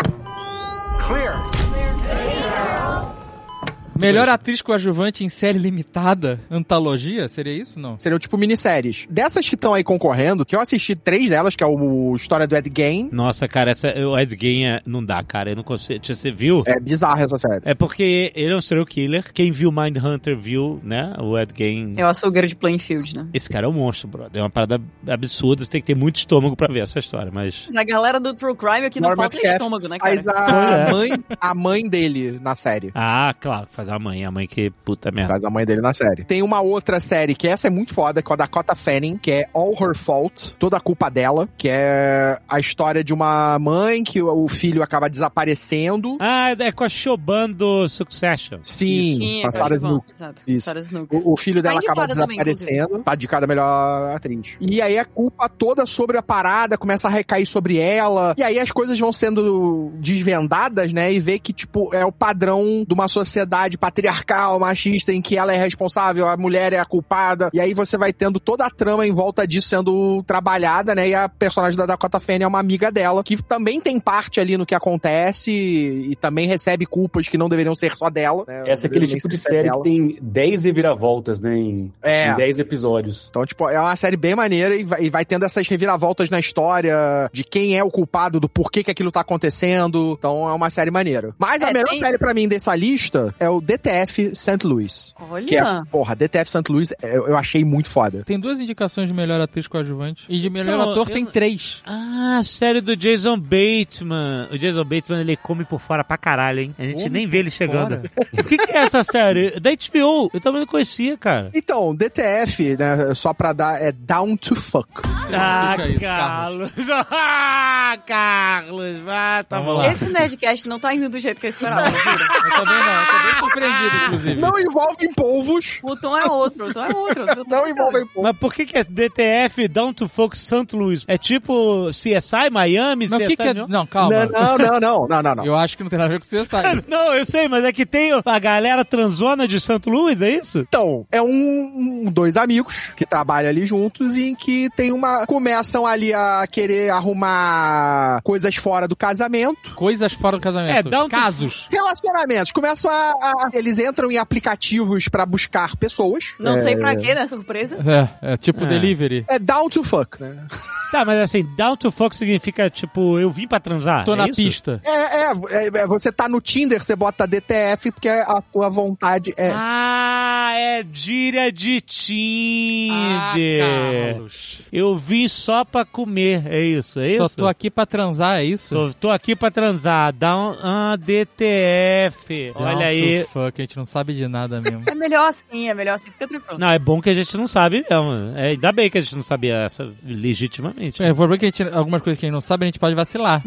Speaker 6: Melhor atriz coadjuvante em série limitada, antologia, seria isso, não?
Speaker 3: Seriam tipo minisséries. Dessas que estão aí concorrendo, que eu assisti três delas, que é o História do Ed Gein.
Speaker 2: Nossa, cara, essa, o Ed Gein é- não dá, cara. Eu não consigo. Você viu?
Speaker 3: É bizarra essa série.
Speaker 2: É porque ele é um serial killer. Quem viu Mindhunter viu, né? O Ed Gein.
Speaker 4: É o açougueiro de Plainfield, né?
Speaker 2: Esse cara é um monstro, brother. É uma parada absurda. Você tem que ter muito estômago pra ver essa história, mas...
Speaker 4: A galera do True Crime aqui não
Speaker 3: Norman
Speaker 4: falta
Speaker 3: Metcalf
Speaker 4: estômago, né, cara?
Speaker 3: Faz a mãe, a mãe dele na série.
Speaker 2: Ah, claro. Faz a mãe. A mãe que puta merda.
Speaker 3: Faz a mãe dele na série. Tem uma outra série que essa é muito foda, com a Dakota Fanning, que é All Her Fault, toda a culpa dela, que é a história de uma mãe que o filho acaba desaparecendo.
Speaker 2: Ah, é com a Shoban do Succession.
Speaker 3: Sim,
Speaker 4: Sim,
Speaker 3: com a
Speaker 4: é
Speaker 3: Sarah
Speaker 4: Siobhan.
Speaker 3: Snook.
Speaker 4: Exato.
Speaker 3: Isso.
Speaker 4: Sarah Snook.
Speaker 3: O, o filho dela
Speaker 4: Tá
Speaker 3: acaba
Speaker 4: indicada também,
Speaker 3: desaparecendo, tá indicada a melhor atriz. E aí a culpa toda sobre a parada começa a recair sobre ela, e aí as coisas vão sendo desvendadas, né, e vê que, tipo, é o padrão de uma sociedade patriarcal, machista, em que ela é responsável, a mulher é a culpada, e aí você vai tendo toda a trama em volta disso sendo trabalhada, né, e a personagem da Dakota Fanning é uma amiga dela, que também tem parte ali no que acontece, e também recebe culpas que não deveriam ser só dela. Né,
Speaker 5: Essa é aquele
Speaker 3: deveriam
Speaker 5: tipo de
Speaker 3: ser
Speaker 5: série
Speaker 3: dela.
Speaker 5: que tem dez reviravoltas, né? Em,
Speaker 3: É.
Speaker 5: em dez episódios.
Speaker 3: Então, tipo, é uma série bem maneira e vai, e vai tendo essas reviravoltas na história de quem é o culpado, do porquê que aquilo tá acontecendo. Então, é uma série maneira. Mas a
Speaker 4: É,
Speaker 3: melhor
Speaker 4: tem-
Speaker 3: série pra mim dessa lista é o D T F Saint Louis.
Speaker 4: Olha.
Speaker 3: Que é, porra, D T F Saint Louis é, eu achei muito foda.
Speaker 6: Tem duas indicações de melhor atriz coadjuvante. E de melhor
Speaker 2: Então,
Speaker 6: ator
Speaker 2: eu
Speaker 6: tem
Speaker 2: não-
Speaker 6: três.
Speaker 2: Ah, série do Jason Bateman. O Jason Bateman, ele come por fora pra caralho, hein? A gente
Speaker 6: Come
Speaker 2: nem vê ele chegando.
Speaker 6: fora?
Speaker 2: O que, que é essa série? Da H B O. Eu também não conhecia, cara.
Speaker 3: Então, D T F, né, só pra dar, é Down to Fuck.
Speaker 2: Ah,
Speaker 6: Fica isso,
Speaker 2: Carlos. Ah, Carlos. Vai, tá
Speaker 6: Vamos
Speaker 2: bom.
Speaker 6: lá.
Speaker 4: Esse Nerdcast não tá indo do jeito que eu esperava, juro.
Speaker 6: Eu também não, eu também tô surpreendido, inclusive.
Speaker 3: Não envolvem polvos.
Speaker 4: O tom é outro, o tom é outro. O tom
Speaker 3: Não
Speaker 4: é
Speaker 3: envolvem polvos.
Speaker 2: Mas por que que é D T F Down to Focus Saint Louis? É tipo C S I Miami,
Speaker 6: Não, o
Speaker 2: C S I
Speaker 6: que que é...
Speaker 2: New-
Speaker 6: Não, calma.
Speaker 3: Não, não, não, não, não, não.
Speaker 6: Eu acho que não tem nada a ver com você, sabe?
Speaker 2: Não, eu sei, mas é que tem a galera transona de Saint Louis, é isso?
Speaker 3: Então, é um, um- dois amigos que trabalham ali juntos e em que tem uma... Começam ali a querer arrumar coisas fora do casamento.
Speaker 6: Coisas fora do casamento.
Speaker 2: É, dá um-
Speaker 6: Casos.
Speaker 3: Relacionamentos. Começam a, a- Eles entram em aplicativos pra buscar pessoas.
Speaker 4: Não
Speaker 3: é,
Speaker 4: sei pra quê, né? Surpresa.
Speaker 6: É, é tipo
Speaker 2: É.
Speaker 6: delivery.
Speaker 3: É down to fuck, né?
Speaker 2: Tá, mas assim, down to fuck significa, tipo, eu vim pra transar.
Speaker 6: Tô
Speaker 2: é
Speaker 6: na
Speaker 2: isso?
Speaker 6: pista.
Speaker 3: É, é, é, é, você tá no Tinder, você bota D T F porque a tua vontade é...
Speaker 2: Ah, é gíria de
Speaker 6: Ah,
Speaker 2: Tinder.
Speaker 6: Carlos.
Speaker 2: Eu vim só pra comer, é isso, é
Speaker 6: Só
Speaker 2: isso?
Speaker 6: tô aqui pra transar, é isso?
Speaker 2: Tô, tô aqui pra transar, dá um ah, D T F.
Speaker 6: Down
Speaker 2: Olha aí.
Speaker 6: to Fuck, a gente não sabe de nada mesmo.
Speaker 4: É melhor assim, é melhor assim, fica tranquilo.
Speaker 2: Não, é bom que a gente não sabe mesmo. É, ainda bem que a gente não sabia essa legitimamente.
Speaker 6: É, o problema é que a gente, algumas coisas que a gente não sabe, a gente pode vacilar.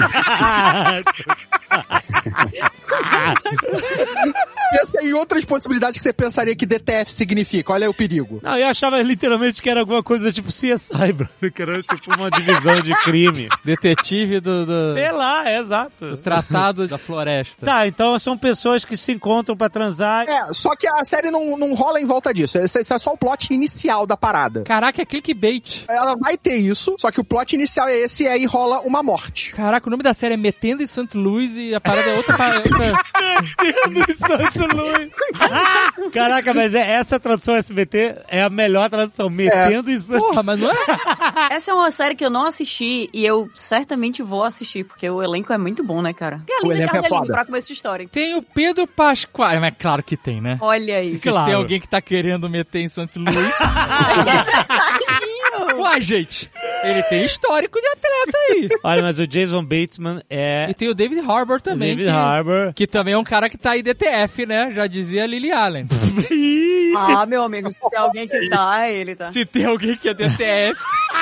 Speaker 3: Pensa em outras possibilidades que você pensaria que D T F significa. Olha aí o perigo.
Speaker 2: Não, eu achava literalmente que era alguma coisa tipo C S I, brother, que era tipo uma divisão de crime.
Speaker 6: Detetive do, do,
Speaker 2: Sei lá, é
Speaker 6: do
Speaker 2: exato.
Speaker 6: Tratado da Floresta.
Speaker 2: Tá, então são pessoas que se encontram pra transar.
Speaker 3: É, só que a série não, não rola em volta disso. Esse, esse é só o plot inicial da parada.
Speaker 6: Caraca, é clickbait.
Speaker 3: Ela vai ter isso, só que o plot inicial é esse e aí rola uma morte.
Speaker 6: Caraca, o nome da série é Metendo em Santo Luís e a parada é outra... pa- outra...
Speaker 2: Metendo em Santo Luís. Caraca, mas é, essa tradução S B T é a melhor tradução. Metendo em Santo
Speaker 6: Porra, mas não é?
Speaker 4: Essa é uma série que eu não assisti e eu certamente vou assistir, porque o elenco é muito bom, né, cara? Tem a
Speaker 3: O
Speaker 4: Linda
Speaker 3: elenco é
Speaker 4: Cardellini
Speaker 3: foda.
Speaker 4: pra começar essa história.
Speaker 6: Tem o Pedro Pascoal. Mas claro que tem, né?
Speaker 4: Olha isso.
Speaker 6: Se
Speaker 2: Claro.
Speaker 6: tem alguém que tá querendo meter em Santo Luís... Uai, gente, ele tem histórico de atleta aí.
Speaker 2: Olha, mas o Jason Bateman é...
Speaker 6: E tem o David Harbour também.
Speaker 2: David
Speaker 6: que,
Speaker 2: Harbour.
Speaker 6: que também é um cara que tá aí D T F, né? Já dizia Lily Allen.
Speaker 4: Ah, meu amigo, se tem alguém que tá, é ele, tá?
Speaker 6: Se tem alguém que é D T F...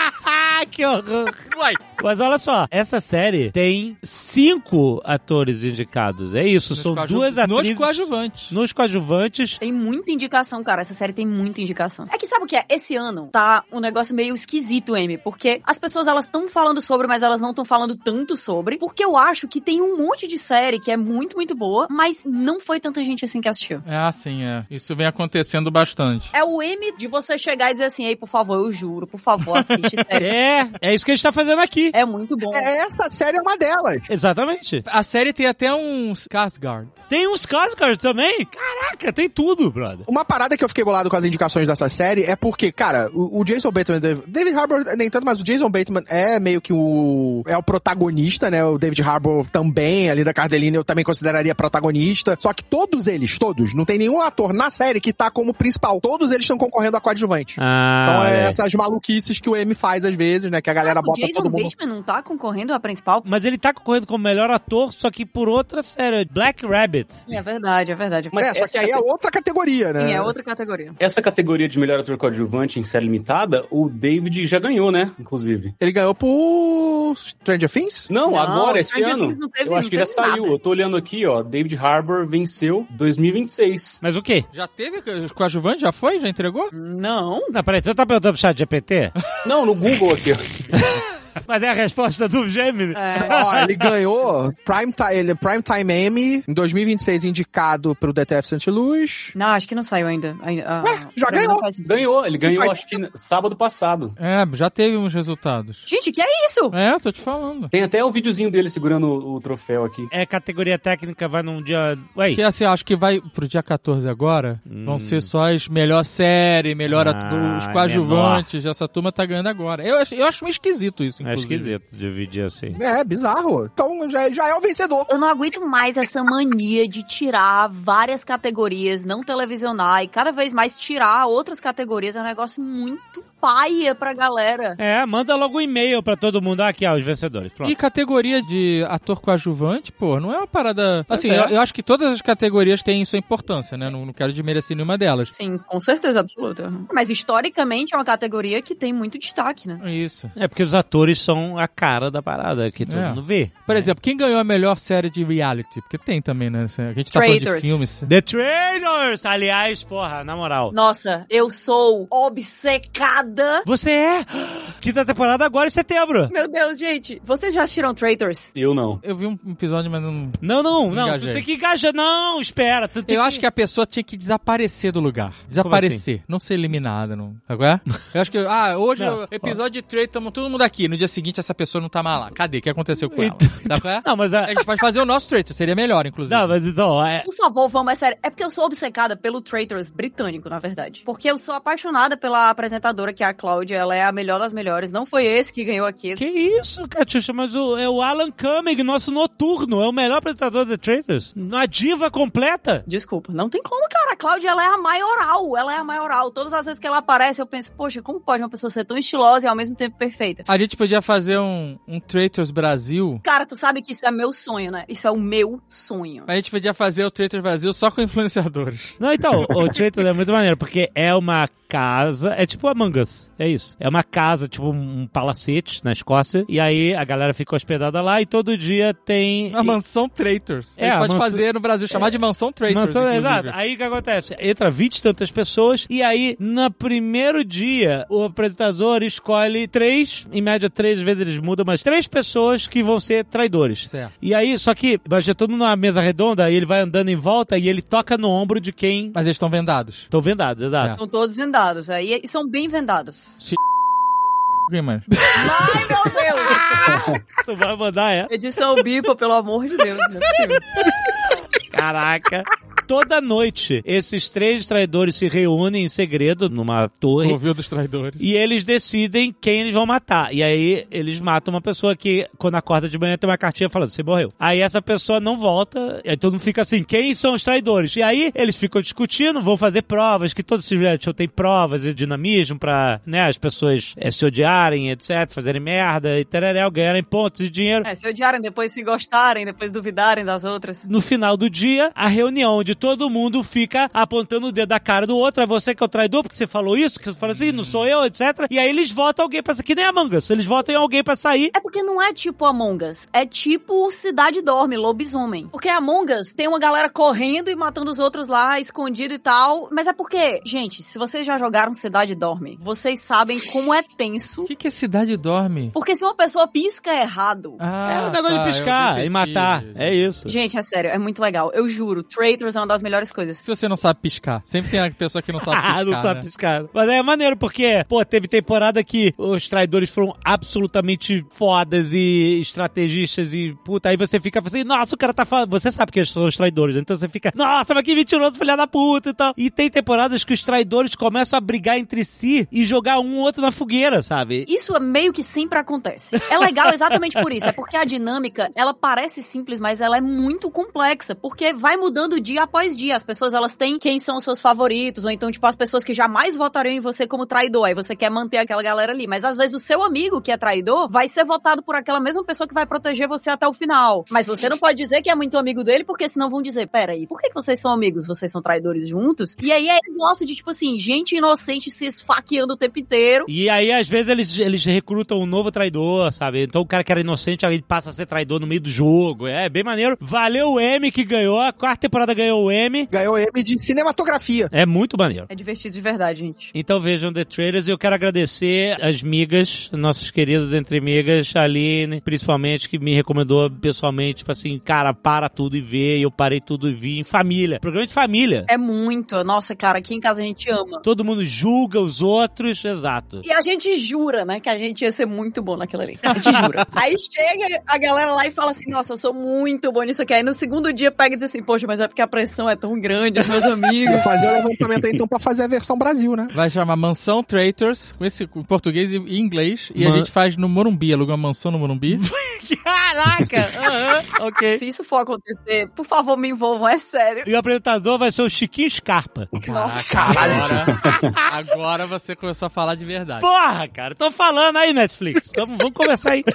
Speaker 2: Ah, que horror.
Speaker 6: Uai.
Speaker 2: Mas olha só, essa série tem cinco atores indicados. É isso,
Speaker 6: Nos
Speaker 2: são
Speaker 6: coadju-
Speaker 2: duas atrizes...
Speaker 6: Nos coadjuvantes.
Speaker 2: Nos coadjuvantes.
Speaker 4: Tem muita indicação, cara. Essa série tem muita indicação. É que sabe o que é? Esse ano tá um negócio meio esquisito, Amy, porque as pessoas elas estão falando sobre, mas elas não estão falando tanto sobre, porque eu acho que tem um monte de série que é muito, muito boa, mas não foi tanta gente assim que assistiu.
Speaker 6: É assim, é. Isso vem acontecendo bastante.
Speaker 4: É o M de você chegar e dizer assim, ei, por favor, eu juro, por favor, assiste série.
Speaker 2: É, é isso que a gente tá fazendo aqui.
Speaker 4: É muito bom.
Speaker 3: É, essa série é uma delas.
Speaker 2: Exatamente.
Speaker 6: A série tem até um Skarsgård.
Speaker 2: Tem uns Skarsgård também? Caraca, tem tudo, brother.
Speaker 3: Uma parada que eu fiquei bolado com as indicações dessa série é porque, cara, o, o Jason Bateman... David Harbour nem tanto, mas o Jason Bateman é meio que o... É o protagonista, né? O David Harbour também, ali da Cardellini, eu também consideraria protagonista. Só que todos eles, todos, não tem nenhum ator na série que tá como principal. Todos eles estão concorrendo a coadjuvante.
Speaker 2: Ah,
Speaker 3: Então é
Speaker 2: olha aí.
Speaker 3: essas maluquices que o M faz às vezes, né? Que a galera
Speaker 4: o
Speaker 3: bota
Speaker 4: Jason
Speaker 3: todo mundo...
Speaker 4: Bateman não tá concorrendo à principal?
Speaker 2: Mas ele tá concorrendo como melhor ator, só que por outra série, Black Rabbit.
Speaker 4: Sim, é verdade, é verdade.
Speaker 5: Mas
Speaker 3: É, só
Speaker 5: essa
Speaker 3: que aí é
Speaker 5: cate-
Speaker 3: outra categoria, né?
Speaker 4: Sim, é outra categoria.
Speaker 5: Essa categoria de melhor ator coadjuvante em série limitada, o David já ganhou, né? Inclusive.
Speaker 3: Ele ganhou por Stranger Things?
Speaker 5: Não,
Speaker 4: Não,
Speaker 5: agora, esse
Speaker 4: Stranger
Speaker 5: ano.
Speaker 4: Things não teve-
Speaker 5: eu acho
Speaker 4: não
Speaker 5: que já
Speaker 4: teve
Speaker 5: saiu.
Speaker 4: nada.
Speaker 5: Eu tô olhando aqui, ó. David Harbour venceu dois mil e vinte e seis.
Speaker 2: Mas o quê?
Speaker 6: Já teve os coadjuvantes? Já foi? Já entregou?
Speaker 4: Não.
Speaker 2: Não, peraí, você tá perguntando pro chat G P T?
Speaker 5: Não, no Google aqui, ó.
Speaker 2: Mas é a resposta do Gemini?
Speaker 4: É.
Speaker 3: Ó, ele ganhou Prime Time, ele, Prime Time Emmy em dois mil e vinte e seis, indicado pro D T F Santo Luís.
Speaker 4: Não, acho que não saiu ainda. Ai- ah,
Speaker 3: já
Speaker 4: pra mim
Speaker 3: ganhou.
Speaker 4: não faz-
Speaker 5: Ganhou, ele ganhou
Speaker 3: faz
Speaker 5: acho que n- sábado passado.
Speaker 6: É, já teve uns resultados.
Speaker 4: Gente, que é isso?
Speaker 6: É, tô te falando.
Speaker 5: Tem até o videozinho dele segurando o, o troféu aqui.
Speaker 2: É categoria técnica, vai num dia... Ué,
Speaker 6: Que assim, acho que vai pro dia quatorze agora, vão ser só as melhor série, melhor
Speaker 2: Ah,
Speaker 6: atu- os coadjuvantes, essa turma tá ganhando agora. Eu, acho- eu acho meio esquisito isso,
Speaker 2: é
Speaker 6: inclusive.
Speaker 2: esquisito dividir assim.
Speaker 3: É, bizarro. Então já, já é o vencedor.
Speaker 4: Eu não aguento mais essa mania de tirar várias categorias, não televisionar e cada vez mais tirar outras categorias. É um negócio muito paia pra galera.
Speaker 2: É, manda logo um e-mail pra todo mundo. Aqui, ó, os vencedores. Pronto.
Speaker 6: E categoria de ator coadjuvante, pô, não é uma parada... Assim,
Speaker 2: é.
Speaker 6: eu, eu acho que todas as categorias têm sua importância, né? Não, não quero desmerecer nenhuma delas.
Speaker 4: Sim, com certeza absoluta. Mas historicamente é uma categoria que tem muito destaque, né?
Speaker 6: Isso.
Speaker 2: É porque os atores são a cara da parada, que todo
Speaker 6: É.
Speaker 2: mundo vê.
Speaker 6: Por exemplo, quem ganhou a melhor série de reality? Porque tem também, né? A gente tá falando de
Speaker 4: Traitors.
Speaker 6: filmes.
Speaker 2: The Traitors! Aliás, porra, na moral.
Speaker 4: Nossa, eu sou obcecada.
Speaker 2: Você é? Quinta temporada agora em setembro.
Speaker 4: Meu Deus, gente. Vocês já assistiram Traitors?
Speaker 5: Eu não.
Speaker 6: Eu vi um episódio, mas não...
Speaker 2: Não, não, não.
Speaker 6: Engajei.
Speaker 2: Tu tem que engajar. Não, espera. Tu tem
Speaker 6: Eu
Speaker 2: que...
Speaker 6: acho que a pessoa tinha que desaparecer do lugar. Desaparecer. Não ser eliminada, não. Sabe qual é? Eu acho que... Ah, hoje
Speaker 2: Não.
Speaker 6: o episódio de Traitors, estamos todo mundo aqui. No dia seguinte, essa pessoa não tá mais lá. Cadê? O que aconteceu com ela? Sabe qual é?
Speaker 2: Não, mas... A...
Speaker 6: A gente pode fazer o nosso Traitors. Seria melhor, inclusive.
Speaker 2: Não, mas então... ó, É...
Speaker 4: Por favor, vamos, é sério. É porque eu sou obcecada pelo Traitors britânico, na verdade. Porque eu sou apaixonada pela apresentadora, que é a Cláudia. Ela é a melhor das melhores. Não foi esse que ganhou aqui.
Speaker 2: Que isso, Catiuxa? Mas o, é o Alan Cumming, nosso noturno. É o melhor apresentador de Traitors. Uma diva completa.
Speaker 4: Desculpa, não tem como, cara. A Cláudia, ela é a maioral. Ela é a maioral. Todas as vezes que ela aparece, eu penso, poxa, como pode uma pessoa ser tão estilosa e ao mesmo tempo perfeita?
Speaker 6: A gente podia fazer um, um Traitors Brasil.
Speaker 4: Cara, tu sabe que isso é meu sonho, né? Isso é o meu sonho.
Speaker 6: A gente podia fazer o Traitors Brasil só com influenciadores.
Speaker 2: Não, então, o Traitors é muito maneiro, porque é uma casa, é tipo Among Us, é isso. É uma casa, tipo um palacete na Escócia, e aí a galera fica hospedada lá e todo dia tem...
Speaker 6: A mansão Traitors. A
Speaker 2: É,
Speaker 6: gente
Speaker 2: a
Speaker 6: pode
Speaker 2: mansão-
Speaker 6: fazer no Brasil, chamar de mansão Traitors.
Speaker 2: Mansão,
Speaker 6: inclusive.
Speaker 2: exato. Aí o que acontece? Entra vinte e tantas pessoas e aí, no primeiro dia, o apresentador escolhe três, em média três, às vezes eles mudam, mas três pessoas que vão ser traidores.
Speaker 6: Certo.
Speaker 2: E aí, só que, imagina todo mundo numa mesa redonda, e ele vai andando em volta e ele toca no ombro de quem...
Speaker 6: Mas eles estão vendados.
Speaker 2: Estão vendados, exato.
Speaker 4: São todos vendados. Aí, e são bem vendados.
Speaker 6: Quem mais?
Speaker 4: Ai, meu Deus!
Speaker 2: Tu vai mandar, é?
Speaker 4: Edição Bipa, pelo amor de Deus. Não é possível.
Speaker 2: Caraca. Toda noite, esses três traidores se reúnem em segredo numa torre.
Speaker 6: Ouviu dos traidores.
Speaker 2: E eles decidem quem eles vão matar. E aí, eles matam uma pessoa que, quando acorda de manhã, tem uma cartinha falando, você morreu. Aí essa pessoa não volta, e aí todo mundo fica assim, quem são os traidores? E aí, eles ficam discutindo, vão fazer provas, que todos esses reality show tem provas de dinamismo pra, né, as pessoas é, se odiarem, etcétera, fazerem merda e tereréu, ganharem pontos de dinheiro.
Speaker 4: É, se odiarem, depois se gostarem, depois duvidarem das outras.
Speaker 2: No final do dia, a reunião onde todo mundo fica apontando o dedo da cara do outro, é você que é o traidor, porque você falou isso, que você falou assim, não sou eu, etcétera. E aí eles votam alguém pra sair, que nem Among Us, eles votam em alguém pra sair.
Speaker 4: É porque não é tipo Among Us, é tipo Cidade Dorme, lobisomem. Porque Among Us tem uma galera correndo e matando os outros lá, escondido e tal, mas é porque, gente, se vocês já jogaram Cidade Dorme, vocês sabem como é tenso.
Speaker 6: O que, que é Cidade Dorme?
Speaker 4: Porque se uma pessoa pisca errado...
Speaker 6: Ah,
Speaker 2: é o negócio
Speaker 6: tá,
Speaker 2: de piscar
Speaker 6: eu
Speaker 2: e matar,
Speaker 6: entendi.
Speaker 2: é isso.
Speaker 4: Gente, é sério, é muito legal. Eu juro, Traitors é uma das melhores coisas.
Speaker 6: Se você não sabe piscar. Sempre tem a pessoa que não sabe piscar,
Speaker 2: Ah, não sabe
Speaker 6: né?
Speaker 2: piscar. Mas é maneiro, porque, pô, teve temporada que os traidores foram absolutamente fodas e estrategistas e, puta, aí você fica assim, nossa, o cara tá falando... Você sabe que são os traidores, então você fica, nossa, mas que mentiroso, filha da puta e tal. E tem temporadas que os traidores começam a brigar entre si e jogar um ou outro na fogueira, sabe?
Speaker 4: Isso é meio que sempre acontece. É legal exatamente por isso. É porque a dinâmica, ela parece simples, mas ela é muito complexa. Porque vai mudando dia após dia. As pessoas, elas têm quem são os seus favoritos. Ou então, tipo, as pessoas que jamais votariam em você como traidor. Aí você quer manter aquela galera ali. Mas às vezes o seu amigo, que é traidor, vai ser votado por aquela mesma pessoa que vai proteger você até o final. Mas você não pode dizer que é muito amigo dele, porque senão vão dizer, peraí, por que que vocês são amigos? Vocês são traidores juntos? E aí é negócio de, tipo assim, gente inocente se esfaqueando o tempo inteiro.
Speaker 2: E aí, às vezes, eles, eles recrutam um novo traidor, sabe? Então o cara que era inocente, aí ele passa a ser traidor no meio do jogo. É bem maneiro. Valeu o M que ganhou. A quarta temporada ganhou o M.
Speaker 3: Ganhou M de cinematografia.
Speaker 2: É muito maneiro.
Speaker 4: É divertido de verdade, gente.
Speaker 2: Então vejam The Traitors e eu quero agradecer as migas, nossos queridos entre migas, a Aline, principalmente, que me recomendou pessoalmente, tipo assim, cara, para tudo e vê, e eu parei tudo e vi em família. Programa de família.
Speaker 4: É muito. Nossa, cara, aqui em casa a gente ama.
Speaker 2: Todo mundo julga os outros, exato.
Speaker 4: E a gente jura, né, que a gente ia ser muito bom naquilo ali. A gente jura. Aí chega a galera lá e fala assim, nossa, eu sou muito bom nisso aqui. Aí no segundo dia pega e diz assim, poxa, mas é porque a pressão é tão grande, os meus amigos.
Speaker 3: Vou fazer o levantamento aí, então, pra fazer a versão Brasil, né?
Speaker 6: Vai chamar Mansão Traitors, com esse com português e inglês, e
Speaker 2: Man...
Speaker 6: a gente faz no Morumbi, aluga uma mansão no Morumbi.
Speaker 2: Caraca! Uhum, ok.
Speaker 4: Se isso for acontecer, por favor, me envolvam, é sério.
Speaker 2: E o apresentador vai ser o Chiquinho Scarpa.
Speaker 4: Nossa.
Speaker 6: Agora, agora você começou a falar de verdade.
Speaker 2: Porra, cara, tô falando aí, Netflix. Vamos, vamos começar aí.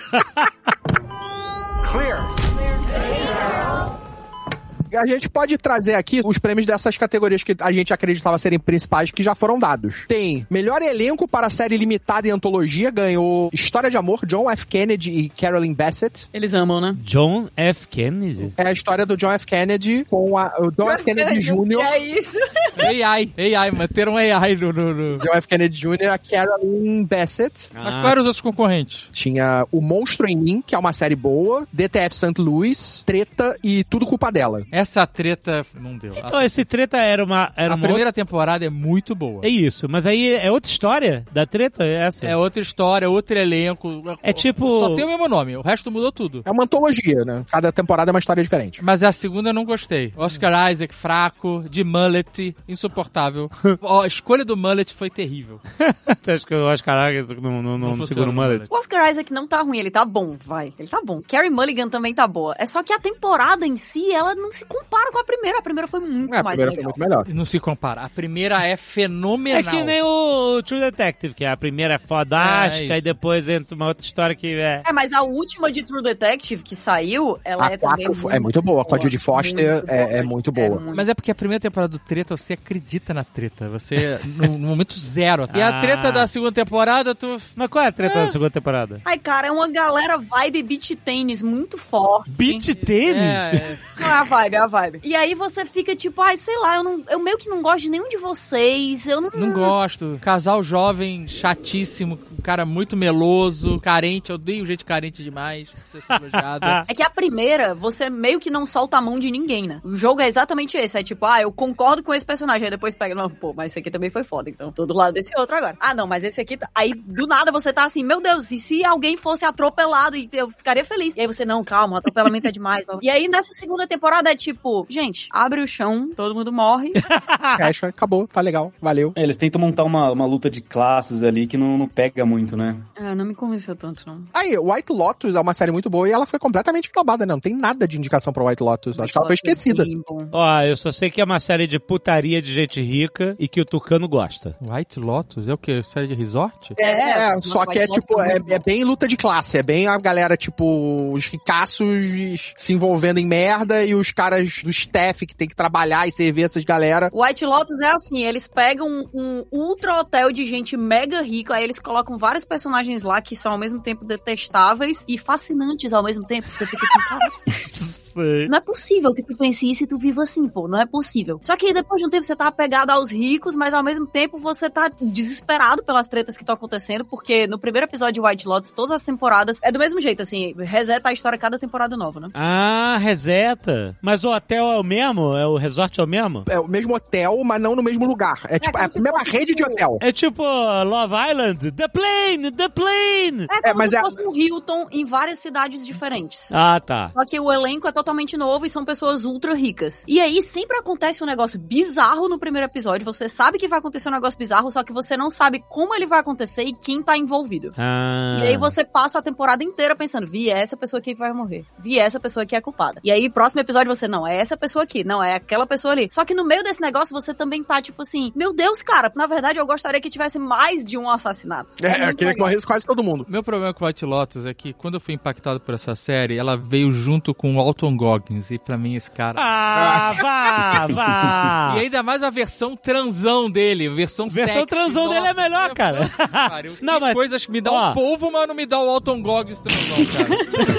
Speaker 3: A gente pode trazer aqui os prêmios dessas categorias que a gente acreditava serem principais, que já foram dados. Tem melhor elenco para série limitada e antologia, ganhou História de Amor, John F. Kennedy e Carolyn Bassett.
Speaker 4: Eles amam, né?
Speaker 2: John F. Kennedy?
Speaker 3: É a história do John F. Kennedy com a, o John F. Kennedy Júnior
Speaker 4: É isso.
Speaker 6: A I, A I, manteram um A I no... no, no...
Speaker 3: John F. Kennedy Júnior e a Carolyn Bassett.
Speaker 6: Mas quais eram os outros concorrentes?
Speaker 3: Tinha O Monstro em Mim, que é uma série boa, D T F Saint Louis, Treta e Tudo Culpa Dela.
Speaker 6: Essa treta não deu.
Speaker 2: Então, esse treta era uma... Era
Speaker 6: a
Speaker 2: uma
Speaker 6: primeira
Speaker 2: outra...
Speaker 6: temporada é muito boa.
Speaker 2: É isso, mas aí é outra história da treta? É essa?
Speaker 6: É outra história, outro elenco.
Speaker 2: É tipo...
Speaker 6: Só tem o mesmo nome, o resto mudou tudo.
Speaker 3: É uma antologia, né? Cada temporada é uma história diferente.
Speaker 6: Mas a segunda eu não gostei. Oscar Isaac, fraco, de mullet, insuportável. A escolha do mullet foi terrível.
Speaker 2: Acho que o Oscar Isaac não, não, não, não segura o mullet.
Speaker 4: O Oscar Isaac não tá ruim, ele tá bom, vai. Ele tá bom. Carey Mulligan também tá boa. É só que a temporada em si, ela não se compara com a primeira. A primeira foi muito
Speaker 3: É, a
Speaker 4: mais
Speaker 3: primeira
Speaker 4: legal.
Speaker 3: foi muito melhor.
Speaker 6: Não se compara. A primeira é fenomenal.
Speaker 2: É que nem o True Detective, que a primeira é fodástica
Speaker 6: É, é
Speaker 2: e
Speaker 6: isso.
Speaker 2: depois entra uma outra história que é...
Speaker 4: É, mas a última de True Detective que saiu, ela
Speaker 3: A
Speaker 4: é também
Speaker 3: quatro é muito boa, com a Judy Foster
Speaker 4: muito
Speaker 3: é, é muito boa.
Speaker 4: muito.
Speaker 6: Mas é porque a primeira temporada do Treta, você acredita na treta. Você, no, no momento zero. E
Speaker 2: Ah.
Speaker 6: a treta da segunda temporada, tu...
Speaker 2: Mas qual é a treta da segunda temporada?
Speaker 4: Ai, cara, é uma galera vibe beach tênis muito forte.
Speaker 2: Beach tênis?
Speaker 6: É, é.
Speaker 4: Não, é a vibe, é a vibe. E aí você fica tipo, ai, sei lá, eu, não, eu meio que não gosto de nenhum de vocês, eu não...
Speaker 6: Não gosto. Casal jovem, chatíssimo, um cara muito meloso, carente. Eu odeio gente carente demais. Ser elogiada.
Speaker 4: É que a primeira, você meio que não solta a mão de ninguém, né? O jogo é exatamente esse, é tipo, ah, eu concordo com esse personagem, aí depois pega, não, pô, mas esse aqui também foi foda, então tô do lado desse outro agora. Ah, não, mas esse aqui, tá... aí do nada você tá assim, meu Deus, e se alguém fosse atropelado, eu ficaria feliz. E aí você, não, calma, o atropelamento é demais. E aí nessa segunda temporada é tipo, gente, abre o chão, todo mundo morre.
Speaker 3: Fecha, acabou, tá legal, valeu.
Speaker 5: É, eles tentam montar uma, uma luta de classes ali que não, não pega muito, né?
Speaker 4: Ah, não me convenceu tanto, não.
Speaker 3: Aí, White Lotus é uma série muito boa e ela foi completamente esnobada, né? Não tem nada de indicação pra White Lotus. Acho que ela foi esquecida.
Speaker 4: Bem bom.
Speaker 2: Ó, eu só sei que é uma série de putaria de gente rica e que o Tucano gosta.
Speaker 6: White Lotus? É o quê? Série de resort?
Speaker 3: É,
Speaker 4: É,
Speaker 3: só que é
Speaker 4: White Lotus
Speaker 3: tipo,
Speaker 4: é
Speaker 3: é,
Speaker 4: muito
Speaker 3: é
Speaker 4: bom.
Speaker 3: bem luta de classe, é bem a galera, tipo, os ricaços se envolvendo em merda e os caras do staff que tem que trabalhar e servir essas galera.
Speaker 4: White Lotus é assim, eles pegam um, um ultra hotel de gente mega rica, aí eles colocam vários personagens lá que são ao mesmo tempo detestáveis e fascinantes ao mesmo tempo. Você fica assim, cara, não é possível que tu pense isso e tu viva assim, pô, não é possível. Só que depois de um tempo você tá apegado aos ricos, mas ao mesmo tempo você tá desesperado pelas tretas que estão acontecendo, porque no primeiro episódio de White Lotus, todas as temporadas, é do mesmo jeito, assim, reseta a história cada temporada nova, né?
Speaker 2: Ah, reseta. Mas o hotel é o mesmo? É o resort é o mesmo?
Speaker 3: É o mesmo hotel, mas não no mesmo lugar. É tipo, é
Speaker 4: como
Speaker 3: a
Speaker 4: se
Speaker 3: mesma
Speaker 4: fosse,
Speaker 3: rede de
Speaker 4: tipo,
Speaker 3: hotel.
Speaker 2: É tipo Love Island, The Plane, The Plane.
Speaker 4: É como
Speaker 3: É, mas
Speaker 4: se
Speaker 3: é-
Speaker 4: fosse um Hilton em várias cidades diferentes.
Speaker 2: Ah, tá.
Speaker 4: Só que o elenco é totalmente novo e são pessoas ultra ricas. E aí sempre acontece um negócio bizarro no primeiro episódio. Você sabe que vai acontecer um negócio bizarro, só que você não sabe como ele vai acontecer e quem tá envolvido.
Speaker 2: Ah.
Speaker 4: E aí você passa a temporada inteira pensando, vi, é essa pessoa aqui que vai morrer. Vi, é essa pessoa aqui é culpada. E aí, próximo episódio, você, não, é essa pessoa aqui. Não, é aquela pessoa ali. Só que no meio desse negócio, você também tá, tipo assim, meu Deus, cara, na verdade, eu gostaria que tivesse mais de um assassinato.
Speaker 3: É, eu
Speaker 4: muito
Speaker 3: queria que
Speaker 4: legal.
Speaker 3: morresse quase todo mundo.
Speaker 6: Meu problema com White Lotus é que quando eu fui impactado por essa série, ela veio junto com o Alton Goggins. E pra mim, esse cara...
Speaker 2: Ah, vá, vá.
Speaker 6: E ainda mais a versão transão dele, a versão
Speaker 2: Versão
Speaker 6: sexy.
Speaker 2: transão dele é
Speaker 6: Nossa,
Speaker 2: melhor,
Speaker 6: que
Speaker 2: cara.
Speaker 6: pariu.
Speaker 2: Não,
Speaker 6: Tem
Speaker 2: mas-
Speaker 6: coisas que me dão
Speaker 2: ó.
Speaker 6: um polvo, mas não me dá o Alton Goggins transão, cara.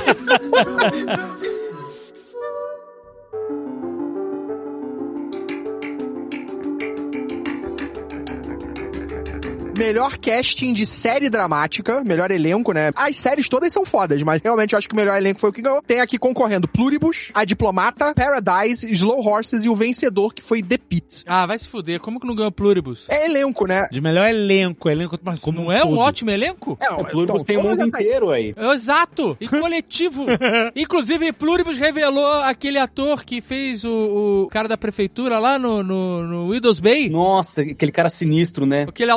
Speaker 3: Melhor casting de série dramática, melhor elenco, né? As séries todas são fodas, mas realmente eu acho que o melhor elenco foi o que ganhou. Tem aqui concorrendo Pluribus, A Diplomata, Paradise, Slow Horses e o vencedor que foi The Pit.
Speaker 6: Ah, vai se fuder. Como que não ganhou Pluribus?
Speaker 3: É elenco, né?
Speaker 2: De melhor elenco, elenco mas como
Speaker 6: Não é um
Speaker 2: todo.
Speaker 6: ótimo elenco?
Speaker 3: É,
Speaker 5: O Pluribus tem o
Speaker 3: todas
Speaker 5: mundo
Speaker 3: essas-
Speaker 5: inteiro aí.
Speaker 6: Exato! E coletivo! Inclusive, Pluribus revelou aquele ator que fez o, o cara da prefeitura lá no, no, no Widows Bay.
Speaker 5: Nossa, aquele cara sinistro, né?
Speaker 6: Aquele altão.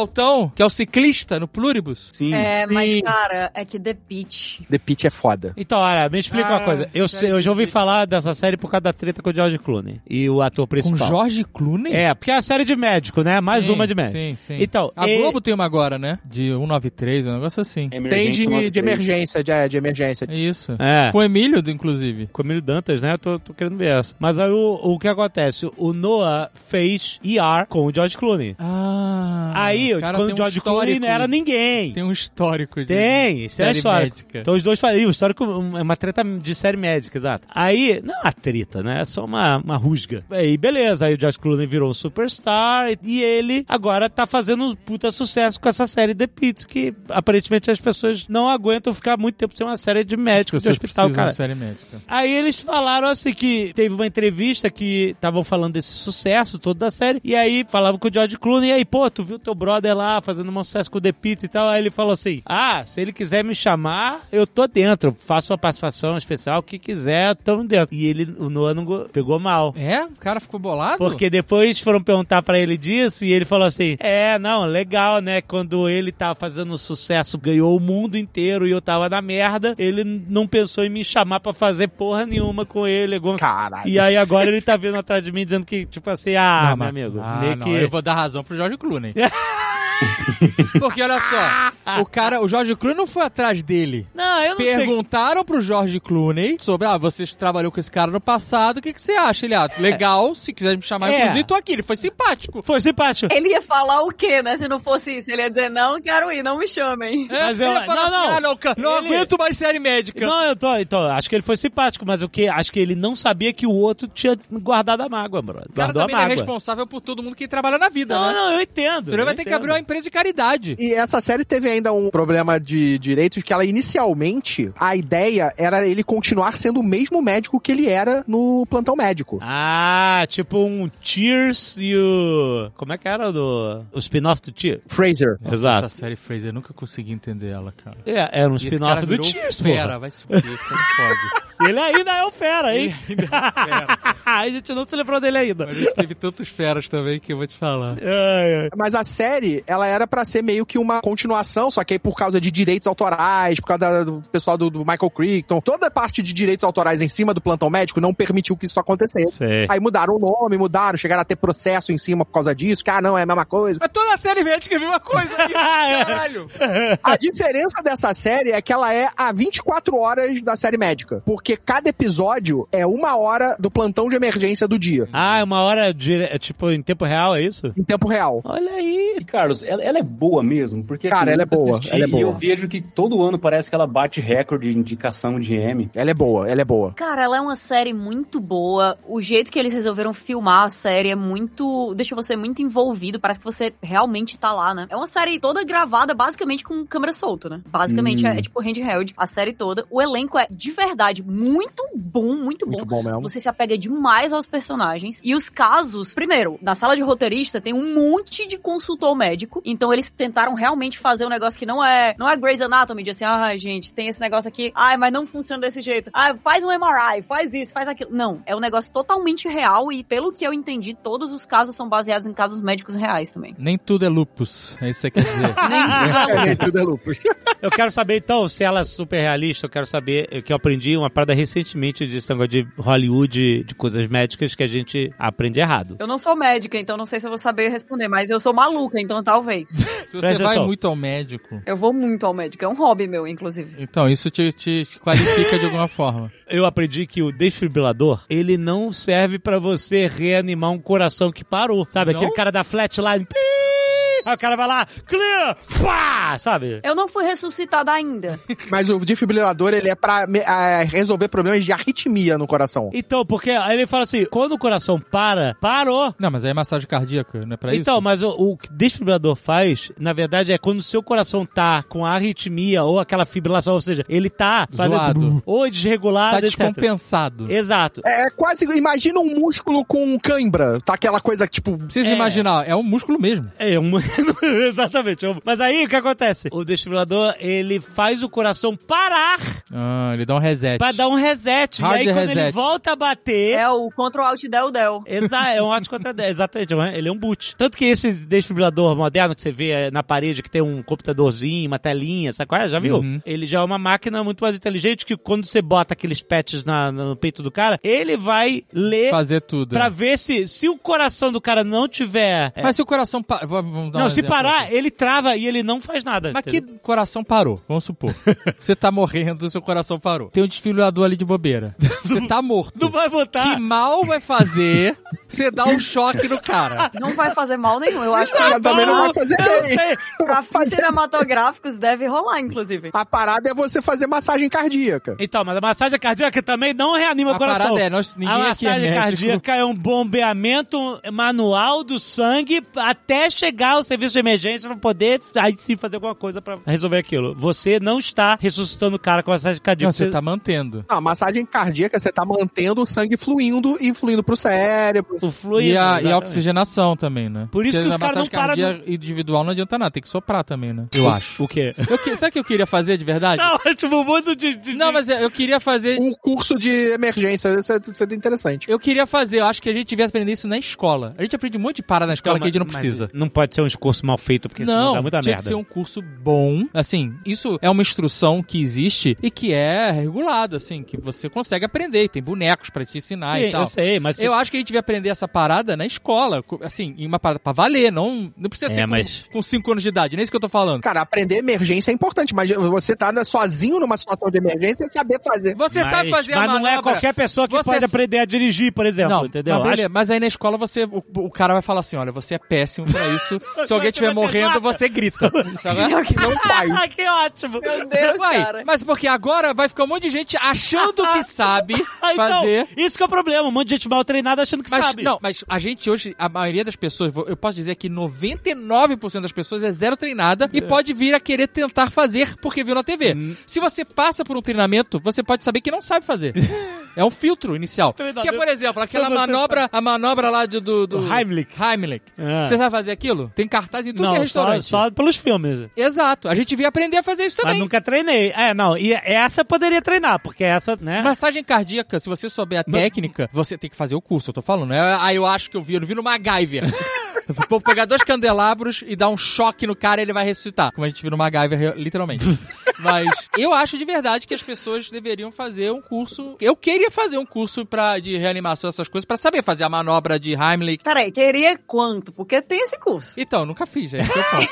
Speaker 6: Não? Que é o ciclista no Pluribus?
Speaker 5: Sim.
Speaker 4: É,
Speaker 3: Sim.
Speaker 4: mas, cara, é que The Pitch.
Speaker 3: The Pitch é foda.
Speaker 2: Então, olha, me explica
Speaker 6: Ah,
Speaker 2: uma coisa. Eu, sei, eu já ouvi falar dessa série por causa da treta com o George Clooney e o ator
Speaker 6: Com
Speaker 2: principal.
Speaker 6: George Clooney?
Speaker 2: É, porque é a série de médico, né? Mais
Speaker 6: Sim,
Speaker 2: uma de médico.
Speaker 6: Sim, sim.
Speaker 2: Então,
Speaker 6: a
Speaker 2: e-
Speaker 6: Globo tem uma agora, né? De cento e noventa e três, um negócio assim.
Speaker 3: Tem
Speaker 5: Emergência
Speaker 3: de,
Speaker 5: nove
Speaker 3: de
Speaker 5: três.
Speaker 3: emergência, de, de emergência.
Speaker 6: É isso.
Speaker 2: É.
Speaker 6: Com o Emílio, inclusive.
Speaker 2: Com o Emílio Dantas, né? Eu tô, tô querendo ver essa. Mas aí o, o que acontece? O Noah fez E R com o George Clooney.
Speaker 6: Ah.
Speaker 2: aí,
Speaker 6: cara
Speaker 2: quando
Speaker 6: tem
Speaker 2: o
Speaker 6: um
Speaker 2: George Clooney
Speaker 6: histórico-
Speaker 2: não era ninguém.
Speaker 6: Tem um histórico de
Speaker 2: Tem, isso é
Speaker 6: série
Speaker 2: histórico.
Speaker 6: médica.
Speaker 2: Então os dois faziam, o histórico é uma treta de série médica, exato. Aí, não é uma treta, né? É só uma, uma rusga. Aí, beleza, aí o George Clooney virou um superstar e ele agora tá fazendo um puta sucesso com essa série The Pitt, que aparentemente as pessoas não aguentam ficar muito tempo sem uma série de médico,
Speaker 6: As
Speaker 2: de
Speaker 6: pessoas
Speaker 2: hospital,
Speaker 6: precisam
Speaker 2: cara.
Speaker 6: de série médica.
Speaker 2: Aí eles falaram assim que teve uma entrevista que estavam falando desse sucesso todo da série, e aí falavam com o George Clooney, e aí, pô, tu viu teu brother lá fazendo um sucesso com o The Pitt e tal, aí ele falou assim, ah, se ele quiser me chamar, eu tô dentro, faço uma participação especial, o que quiser, tamo dentro. E ele, o Noah não go- pegou mal.
Speaker 6: É? O cara ficou bolado?
Speaker 2: Porque depois foram perguntar pra ele disso e ele falou assim, é, não, legal, né, quando ele tava fazendo sucesso, ganhou o mundo inteiro e eu tava na merda, ele não pensou em me chamar pra fazer porra nenhuma com ele. Alguma...
Speaker 3: Caralho.
Speaker 2: E aí agora ele tá vindo atrás de mim dizendo que, tipo assim, ah,
Speaker 6: Não,
Speaker 2: meu
Speaker 6: mas-
Speaker 2: amigo,
Speaker 6: Ah,
Speaker 2: meio
Speaker 6: não,
Speaker 2: que...
Speaker 6: eu vou dar razão pro George Clooney. Porque olha só, o cara, o George Clooney não foi atrás dele.
Speaker 2: Não, eu não sei.
Speaker 6: Perguntaram pro George Clooney sobre, ah, você trabalhou com esse cara no passado, o que, que você acha? Ele, ah, legal, se quiser me chamar,
Speaker 2: É.
Speaker 6: inclusive, tô aqui. Ele foi simpático.
Speaker 2: Foi simpático.
Speaker 4: Ele ia falar o quê, né? Se não fosse isso, ele ia dizer, não, quero ir, não me chamem.
Speaker 6: É,
Speaker 2: Mas
Speaker 6: ele
Speaker 2: eu-
Speaker 6: ia falar
Speaker 2: não, não.
Speaker 6: assim, ah, não, cara, não
Speaker 2: Ele-
Speaker 6: aguento mais série médica.
Speaker 2: Não, eu tô, então, acho que ele foi simpático, mas o que? Acho que ele não sabia que o outro tinha guardado a mágoa, brother.
Speaker 6: O cara
Speaker 2: Guardou a
Speaker 6: também não é
Speaker 2: mágoa.
Speaker 6: responsável por todo mundo que trabalha na vida,
Speaker 2: Não,
Speaker 6: né?
Speaker 2: não, eu entendo.
Speaker 6: Senão
Speaker 2: eu
Speaker 6: vai ter que
Speaker 2: entendo.
Speaker 6: abrir uma empresa de caridade.
Speaker 3: E essa série teve ainda um problema de direitos que ela inicialmente, a ideia era ele continuar sendo o mesmo médico que ele era no plantão médico.
Speaker 2: Ah, tipo um Cheers e o... Como é que era do... o spin-off do Cheers?
Speaker 3: Fraser.
Speaker 2: Exato.
Speaker 6: Essa série Fraser, eu nunca consegui entender ela, cara.
Speaker 2: É, era um
Speaker 6: E esse
Speaker 2: spin-off
Speaker 6: cara
Speaker 2: do
Speaker 6: virou
Speaker 2: Cheers,
Speaker 6: fera,
Speaker 2: porra.
Speaker 6: vai se fuder, como pode.
Speaker 2: Ele ainda é o fera, hein?
Speaker 6: Ele ainda é fera.
Speaker 2: A gente não se lembrou dele ainda.
Speaker 6: A gente teve tantos feras também que eu vou te falar.
Speaker 2: Ai, ai.
Speaker 3: Mas a série, ela era pra ser meio que uma continuação, só que aí por causa de direitos autorais, por causa da- do pessoal do, do Michael Crichton, toda a parte de direitos autorais em cima do plantão médico não permitiu que isso acontecesse.
Speaker 2: Sei.
Speaker 3: Aí mudaram o nome, mudaram, chegaram a ter processo em cima por causa disso, que ah, não, é a mesma coisa.
Speaker 6: Mas toda a série médica é a mesma coisa aí, caralho.
Speaker 3: A diferença dessa série é que ela é a vinte e quatro horas da série médica, porque cada episódio é uma hora do plantão de emergência do dia,
Speaker 2: Ah, é uma hora, dire... é tipo, em tempo real, é isso?
Speaker 3: em tempo real.
Speaker 2: Olha aí.
Speaker 5: E, Carlos, ela, ela é boa mesmo? Porque,
Speaker 3: Cara,
Speaker 5: assim,
Speaker 3: ela é
Speaker 5: eu nunca
Speaker 3: boa,
Speaker 5: assisti
Speaker 3: ela é
Speaker 5: E
Speaker 3: boa.
Speaker 5: eu vejo que todo ano parece que ela bate recorde de indicação de M.
Speaker 3: Ela é boa, ela é boa.
Speaker 4: Cara, ela é uma série muito boa. O jeito que eles resolveram filmar a série é muito... deixa você muito envolvido. Parece que você realmente tá lá, né? É uma série toda gravada basicamente com câmera solta, né? Basicamente
Speaker 5: Hum.
Speaker 4: é, é tipo handheld, a série toda. O elenco é, de verdade, muito bom, muito bom.
Speaker 3: Muito bom mesmo.
Speaker 4: Você se apega demais aos personagens. E os casos, primeiro, na sala de roteirista tem um monte de consultor médico. Então eles tentaram realmente fazer um negócio que não é, não é Grey's Anatomy, de assim, ai, gente, tem esse negócio aqui, ai, mas não funciona desse jeito. Ah, faz um M R I, faz isso, faz aquilo. Não, é um negócio totalmente real e, pelo que eu entendi, todos os casos são baseados em casos médicos reais também.
Speaker 6: Nem tudo é lupus, é isso que você quer dizer.
Speaker 3: É, tudo é lupus.
Speaker 2: Eu quero saber, então, se ela é super realista, eu quero saber, eu- que eu aprendi uma parada recentemente desse negócio de Hollywood, de coisas médicas, que a gente aprende errado.
Speaker 4: Eu não sou médica, então não sei se eu vou saber responder, mas eu sou maluca, então talvez.
Speaker 6: Se você
Speaker 2: Presta
Speaker 6: vai
Speaker 2: atenção.
Speaker 6: muito ao médico,
Speaker 4: Eu vou muito ao médico, é um hobby meu, inclusive.
Speaker 6: então isso te, te- te qualifica de alguma forma.
Speaker 2: Eu aprendi que o desfibrilador, ele não serve pra você reanimar um coração que parou. Sabe,
Speaker 6: Não?
Speaker 2: aquele cara da flatline, pi, aí o cara vai lá, clear, pá, sabe?
Speaker 4: Eu não fui ressuscitada ainda.
Speaker 3: Mas o desfibrilador, ele é pra me- a- resolver problemas de arritmia no coração.
Speaker 2: Então, porque aí ele fala assim, quando o coração para, parou.
Speaker 6: Não, mas aí é massagem cardíaca, não é pra isso?
Speaker 2: Então, mas o, o que o desfibrilador faz, na verdade, é quando o seu coração tá com a arritmia ou aquela fibrilação, ou seja, ele tá fazendo
Speaker 6: Zoado.
Speaker 2: ou desregulado,
Speaker 6: Tá
Speaker 2: etcétera.
Speaker 6: descompensado.
Speaker 2: Exato.
Speaker 3: É quase, imagina um músculo com cãibra, tá aquela coisa que, tipo...
Speaker 6: Precisa
Speaker 2: É.
Speaker 6: imaginar, é um músculo mesmo.
Speaker 2: É um... Exatamente. Mas aí, o que acontece? O desfibrilador, ele faz o coração parar.
Speaker 6: Ah, ele dá um reset.
Speaker 2: Pra dar um reset.
Speaker 6: Hard
Speaker 2: e aí, quando
Speaker 6: reset.
Speaker 2: ele volta a bater...
Speaker 4: É o Ctrl Alt Del Del.
Speaker 2: Exa é um Alt contra dez, exatamente. Ele é um boot. Tanto que esse desfibrilador moderno que você vê na parede, que tem um computadorzinho, uma telinha, sabe qual é? Já viu?
Speaker 6: Uhum.
Speaker 2: Ele já é uma máquina muito mais inteligente que quando você bota aqueles patches na, no peito do cara, ele vai ler
Speaker 6: Fazer tudo.
Speaker 2: pra
Speaker 6: é.
Speaker 2: ver se, se o coração do cara não tiver... é,
Speaker 6: Mas se o coração... Pa... Vamos dar um
Speaker 2: não, se
Speaker 6: exemplo
Speaker 2: parar,
Speaker 6: aqui.
Speaker 2: ele trava e ele não faz nada.
Speaker 6: Mas
Speaker 2: entendeu?
Speaker 6: que coração parou? Vamos supor. Você tá morrendo, seu coração parou. Tem um desfibrilador ali de bobeira. Você tá morto.
Speaker 2: Não vai botar...
Speaker 6: Que mal vai fazer você dar um choque no cara?
Speaker 4: Não vai fazer mal nenhum. Eu acho que
Speaker 3: Eu também não vai fazer
Speaker 2: eu
Speaker 3: bem.
Speaker 2: sei.
Speaker 4: pra fins cinematográficos deve rolar, inclusive.
Speaker 3: A parada é você fazer massagem cardíaca.
Speaker 2: Então, mas a massagem cardíaca também não reanima
Speaker 6: A
Speaker 2: o coração.
Speaker 6: parada é, nós- ninguém
Speaker 2: a
Speaker 6: aqui é
Speaker 2: massagem
Speaker 6: médico.
Speaker 2: cardíaca é um bombeamento manual do sangue até chegar ao serviço de emergência pra poder aí sim fazer alguma coisa pra resolver aquilo. Você não está ressuscitando o cara com a massagem cardíaca.
Speaker 6: Não, você tá mantendo.
Speaker 3: Não, a massagem cardíaca, você tá mantendo o sangue fluindo e fluindo pro cérebro.
Speaker 2: O fluido.
Speaker 6: E a, e a
Speaker 2: exatamente.
Speaker 6: oxigenação também, né?
Speaker 2: Por isso
Speaker 6: Porque
Speaker 2: que o
Speaker 6: na
Speaker 2: cara não
Speaker 6: massagem
Speaker 2: para
Speaker 6: cardíaca individual não adianta nada, tem que soprar também, né? Eu acho.
Speaker 2: O quê?
Speaker 6: Eu que- sabe o que eu queria fazer de verdade?
Speaker 2: Tá ótimo, um monte de... de-
Speaker 6: Não, mas eu queria fazer...
Speaker 3: Um curso de emergência, isso é- seria interessante.
Speaker 6: Eu queria fazer, eu acho que a gente devia aprender isso na escola. A gente aprende um monte de parada na escola
Speaker 2: Calma,
Speaker 6: que a gente não
Speaker 2: mas
Speaker 6: precisa.
Speaker 2: Não pode ser um curso mal feito, porque senão
Speaker 6: Não,
Speaker 2: dá muita
Speaker 6: tinha
Speaker 2: merda.
Speaker 6: que ser um curso bom. Assim, isso é uma instrução que existe e que é regulada, assim, que você consegue aprender. E tem bonecos pra te ensinar
Speaker 2: Sim,
Speaker 6: e tal.
Speaker 2: eu sei, mas...
Speaker 6: Eu acho que a gente devia aprender essa parada na escola, co- assim, em uma parada pra valer, não, não precisa
Speaker 2: É,
Speaker 6: ser com-
Speaker 2: mas-
Speaker 6: com cinco anos de idade, nem isso que eu tô falando.
Speaker 3: Cara, aprender emergência é importante, mas você tá sozinho numa situação de emergência e saber fazer.
Speaker 6: Você
Speaker 2: mas,
Speaker 6: sabe fazer
Speaker 2: mas
Speaker 6: a
Speaker 2: não
Speaker 6: manobra...
Speaker 2: é qualquer pessoa que
Speaker 6: Você
Speaker 2: pode
Speaker 6: s-
Speaker 2: aprender a dirigir, por exemplo,
Speaker 6: Não,
Speaker 2: entendeu?
Speaker 6: mas, beleza,
Speaker 2: Acho-
Speaker 6: mas aí na escola você, o, o cara vai falar assim, olha, você é péssimo pra isso, se alguém estiver
Speaker 2: Você
Speaker 6: morrendo,
Speaker 2: mata.
Speaker 6: você grita. Sabe?
Speaker 3: Não faz.
Speaker 2: Ah, que ótimo!
Speaker 4: Meu Deus,
Speaker 6: Uai,
Speaker 4: cara.
Speaker 6: mas porque agora vai ficar um monte de gente achando que sabe
Speaker 2: Ah, então,
Speaker 6: fazer...
Speaker 2: isso que é o problema, um monte de gente mal treinada achando que
Speaker 6: Mas,
Speaker 2: sabe.
Speaker 6: não, mas a gente hoje, a maioria das pessoas, eu posso dizer que noventa e nove por cento das pessoas é zero treinada e pode vir a querer tentar fazer porque viu na T V.
Speaker 2: Hum.
Speaker 6: Se você passa por um treinamento, você pode saber que não sabe fazer. É um filtro inicial.
Speaker 2: Treinador.
Speaker 6: Que é, por exemplo, aquela
Speaker 2: Eu vou tentar.
Speaker 6: manobra, a manobra lá do... do, do
Speaker 2: O Heimlich.
Speaker 6: Heimlich.
Speaker 2: Ah.
Speaker 6: Você sabe fazer aquilo? Tem cartaz em tudo que é
Speaker 2: Não, só,
Speaker 6: restaurante.
Speaker 2: só pelos filmes.
Speaker 6: Exato. A gente devia aprender a fazer isso
Speaker 2: Mas
Speaker 6: também.
Speaker 2: nunca treinei. É, não, e essa poderia treinar, porque essa, né?
Speaker 6: Massagem cardíaca, se você souber a técnica, você tem que fazer o curso, eu tô falando. É, aí eu acho que eu vi, eu vi no MacGyver. Vou pegar dois candelabros e dar um choque no cara e ele vai ressuscitar. Como a gente viu no MacGyver, literalmente. Mas eu acho de verdade que as pessoas deveriam fazer um curso... Eu queria fazer um curso pra, de reanimação, essas coisas, pra saber fazer a manobra de Heimlich.
Speaker 4: Peraí, queria quanto? Porque tem esse curso.
Speaker 6: Então, nunca fiz, gente. Eu conto.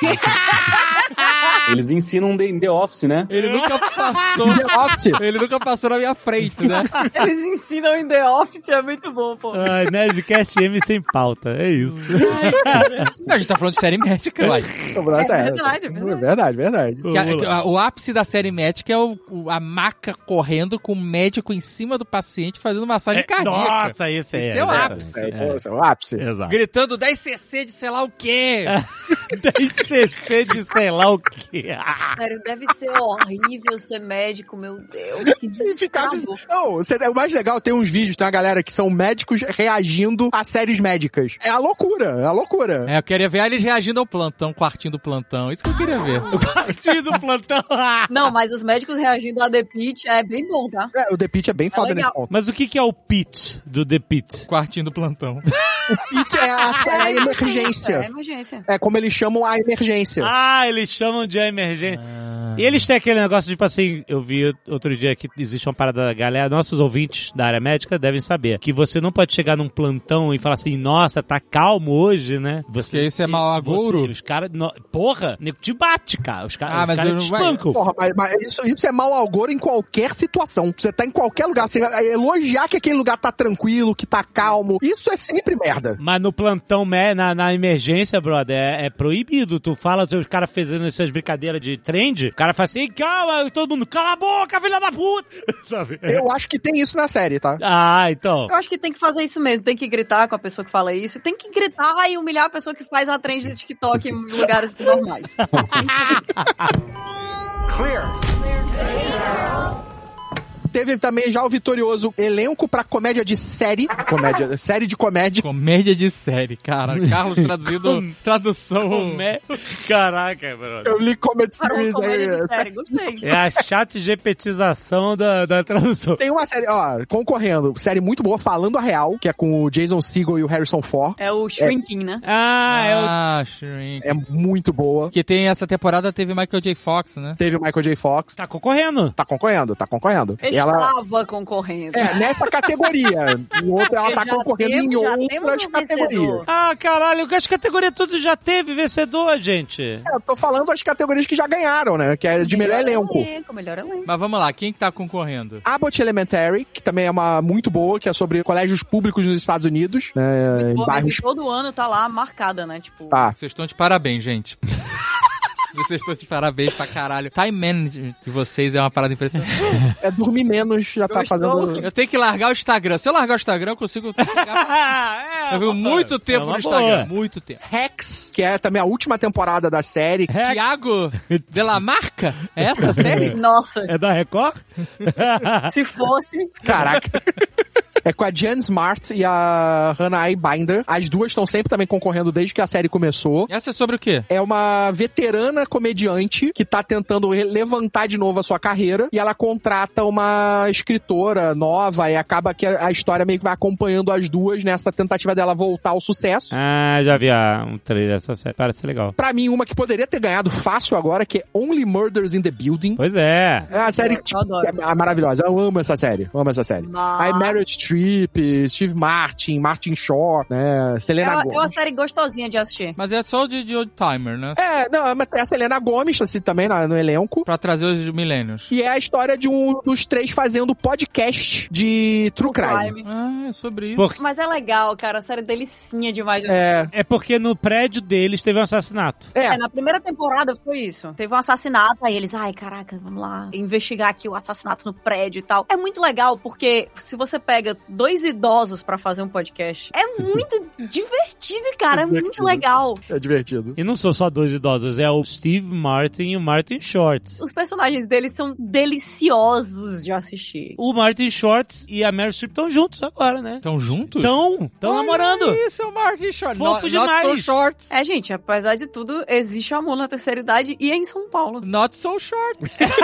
Speaker 5: Eles ensinam em The Office, né?
Speaker 6: Ele nunca passou...
Speaker 3: The Office.
Speaker 6: Ele nunca passou na minha frente, né?
Speaker 4: Eles ensinam em The Office, é muito bom, pô.
Speaker 2: Ai, Nerdcast M sem pauta, é isso.
Speaker 6: Não, a gente tá falando de série médica, uai.
Speaker 3: É
Speaker 4: verdade, é verdade.
Speaker 3: Verdade, verdade.
Speaker 6: Que a- que a- o ápice da série médica é o, o- a maca correndo com o médico em cima do paciente fazendo massagem cardíaca.
Speaker 2: Nossa, esse é.
Speaker 6: Esse é o
Speaker 2: é,
Speaker 6: ápice.
Speaker 3: É, pô, esse é o ápice.
Speaker 2: Exato.
Speaker 6: Gritando dez cc de sei lá o quê.
Speaker 2: dez cc de sei lá o quê.
Speaker 4: Sério, deve ser horrível ser médico, meu Deus. Que
Speaker 3: E ficava-
Speaker 4: desesperador.
Speaker 3: Não, você- o mais legal, tem uns vídeos, tem uma galera que são médicos reagindo a séries médicas. É a loucura, é a loucura.
Speaker 6: É, eu queria ver eles reagindo ao plantão, quartinho do plantão. Isso que eu queria ver.
Speaker 2: Partido do plantão.
Speaker 4: Não, mas os médicos reagindo a The Pitch é bem bom, tá?
Speaker 3: É, o The Pitch é bem foda
Speaker 4: legal.
Speaker 3: nesse ponto.
Speaker 2: Mas o que que é o pitch do The Pit?
Speaker 6: Quartinho do plantão.
Speaker 3: O Pitch é a, é a
Speaker 4: É
Speaker 3: emergência.
Speaker 4: emergência.
Speaker 3: É como eles chamam a emergência.
Speaker 2: Ah, eles chamam de emergência. E eles têm aquele negócio, tipo assim, eu vi outro dia que existe uma parada da galera, nossos ouvintes da área médica devem saber, que você não pode chegar num plantão e falar assim, nossa, tá calmo hoje, né? Você,
Speaker 6: Porque isso é mau agouro?
Speaker 2: você- Os caras, no- porra, nego te bate, cara. Os caras
Speaker 6: Ah,
Speaker 2: os
Speaker 6: mas
Speaker 2: caras
Speaker 6: eu
Speaker 2: te
Speaker 6: não-
Speaker 2: espancam.
Speaker 3: Porra, mas, mas isso, isso é mau agouro em qualquer situação. Você tá em qualquer lugar, você elogiar que aquele lugar tá tranquilo, que tá calmo, isso é sempre merda.
Speaker 2: Mas no plantão, me- na, na emergência, brother, é, é proibido. Tu fala, os caras fazendo essas brincadeiras de trend, o cara fala assim, calma, todo mundo, cala a boca, filha da puta! Sabe?
Speaker 3: Eu acho que tem isso na série, tá?
Speaker 2: Ah, então.
Speaker 4: Eu acho que tem que fazer isso mesmo. Tem que gritar com a pessoa que fala isso. Tem que gritar e humilhar a pessoa que faz a trend do TikTok em lugares normais.
Speaker 3: teve também já o vitorioso elenco pra comédia de série. Comédia, série de comédia.
Speaker 6: Comédia de série, cara. Carlos traduzindo tradução.
Speaker 2: Comé... Caraca, mano.
Speaker 3: Eu li Comedy
Speaker 4: Para uma
Speaker 3: Series.
Speaker 4: comédia
Speaker 3: Né?
Speaker 4: de série, gostei.
Speaker 2: É a chat GPtização da, da tradução.
Speaker 3: Tem uma série, ó, concorrendo, série muito boa, Falando a Real, que é com o Jason Segel e o Harrison Ford.
Speaker 4: É o Shrinking, né?
Speaker 2: Ah, é o...
Speaker 6: Ah, Shrink.
Speaker 3: É muito boa.
Speaker 6: Que tem essa temporada teve Michael J. Fox, né?
Speaker 3: Teve o Michael J. Fox.
Speaker 2: Tá concorrendo.
Speaker 3: Tá concorrendo, tá concorrendo. E ela...
Speaker 4: Estava concorrendo.
Speaker 3: É, nessa categoria. Em outra, ela tá
Speaker 4: Já
Speaker 3: concorrendo
Speaker 4: temos-
Speaker 3: em
Speaker 4: já
Speaker 3: outras
Speaker 4: temos um
Speaker 3: categorias.
Speaker 4: vencedor.
Speaker 2: Ah, caralho, as categorias tudo já teve vencedor, gente.
Speaker 3: É, eu tô falando as categorias que já ganharam, né? Que é de melhor elenco.
Speaker 4: elenco. Melhor elenco.
Speaker 6: Mas vamos lá, quem que tá concorrendo?
Speaker 3: Abbott Elementary, que também é uma muito boa, que é sobre colégios públicos nos Estados Unidos, né? Em
Speaker 4: Pô, mas
Speaker 3: bairros.
Speaker 4: todo ano tá lá marcada, né? Tipo,
Speaker 3: Tá.
Speaker 6: Vocês estão de parabéns, gente. Vocês estão de parabéns pra caralho. Time management de vocês é uma parada impressionante.
Speaker 3: É dormir menos, já tá
Speaker 4: Gostou?
Speaker 3: fazendo.
Speaker 6: Eu tenho que largar o Instagram. Se eu largar o Instagram, eu consigo ficar...
Speaker 2: é,
Speaker 6: Eu vivo muito tempo
Speaker 2: é
Speaker 6: no
Speaker 2: uma
Speaker 6: Instagram.
Speaker 2: boa.
Speaker 6: Muito tempo.
Speaker 3: Rex, que é também a última temporada da série.
Speaker 6: Tiago de la Marca? É essa a série?
Speaker 4: nossa,
Speaker 2: É da Record?
Speaker 4: se fosse.
Speaker 3: Caraca. É com a Jan Smart e a Hannah Binder. As duas estão sempre também concorrendo desde que a série começou.
Speaker 6: Essa é sobre o quê?
Speaker 3: É uma veterana comediante que tá tentando re- levantar de novo a sua carreira e ela contrata uma escritora nova e acaba que a, a história meio que vai acompanhando as duas nessa tentativa dela voltar ao sucesso.
Speaker 2: Ah, já vi ah, um trailer dessa série. Parece legal.
Speaker 3: Pra mim, uma que poderia ter ganhado fácil agora, que é Only Murders in the Building.
Speaker 2: Pois é.
Speaker 3: É uma série
Speaker 4: Eu
Speaker 3: tipo,
Speaker 4: adoro.
Speaker 3: é maravilhosa. Eu amo essa série. Eu amo essa série.
Speaker 4: Mas-
Speaker 3: I Meryl Streep, Steve Martin, Martin Short, né?
Speaker 4: É
Speaker 3: Selena
Speaker 4: uma, é
Speaker 3: Gomez.
Speaker 4: uma série gostosinha de assistir.
Speaker 6: Mas é só de, de old timer, né?
Speaker 3: É, não, mas tem a Selena Gomez, assim, também no, no elenco.
Speaker 6: Pra trazer os milênios.
Speaker 3: E é a história de um dos três fazendo podcast de True Crime.
Speaker 4: Crime.
Speaker 6: Ah, é sobre isso.
Speaker 2: Por...
Speaker 4: Mas é legal, cara. A série delicinha demais de
Speaker 3: É,
Speaker 2: É porque no prédio deles teve um assassinato.
Speaker 3: é.
Speaker 4: É, na primeira temporada foi isso. Teve um assassinato, aí eles, ai, caraca, vamos lá investigar aqui o assassinato no prédio e tal. É muito legal, porque se você pega dois idosos pra fazer um podcast, é muito divertido, cara. É muito
Speaker 3: Divertido.
Speaker 4: legal.
Speaker 3: É divertido.
Speaker 2: E não são só dois idosos, é o Steve Martin e o Martin Short.
Speaker 4: Os personagens deles são deliciosos de assistir.
Speaker 2: O Martin Short e a Meryl Streep estão juntos agora, né?
Speaker 6: Estão juntos?
Speaker 2: Estão, estão namorando.
Speaker 6: Isso, é o Martin Short.
Speaker 2: Fofo
Speaker 6: Not-
Speaker 2: demais.
Speaker 6: Not so short.
Speaker 4: É, gente, apesar de tudo, existe amor na terceira idade e é em São Paulo.
Speaker 6: Not so short.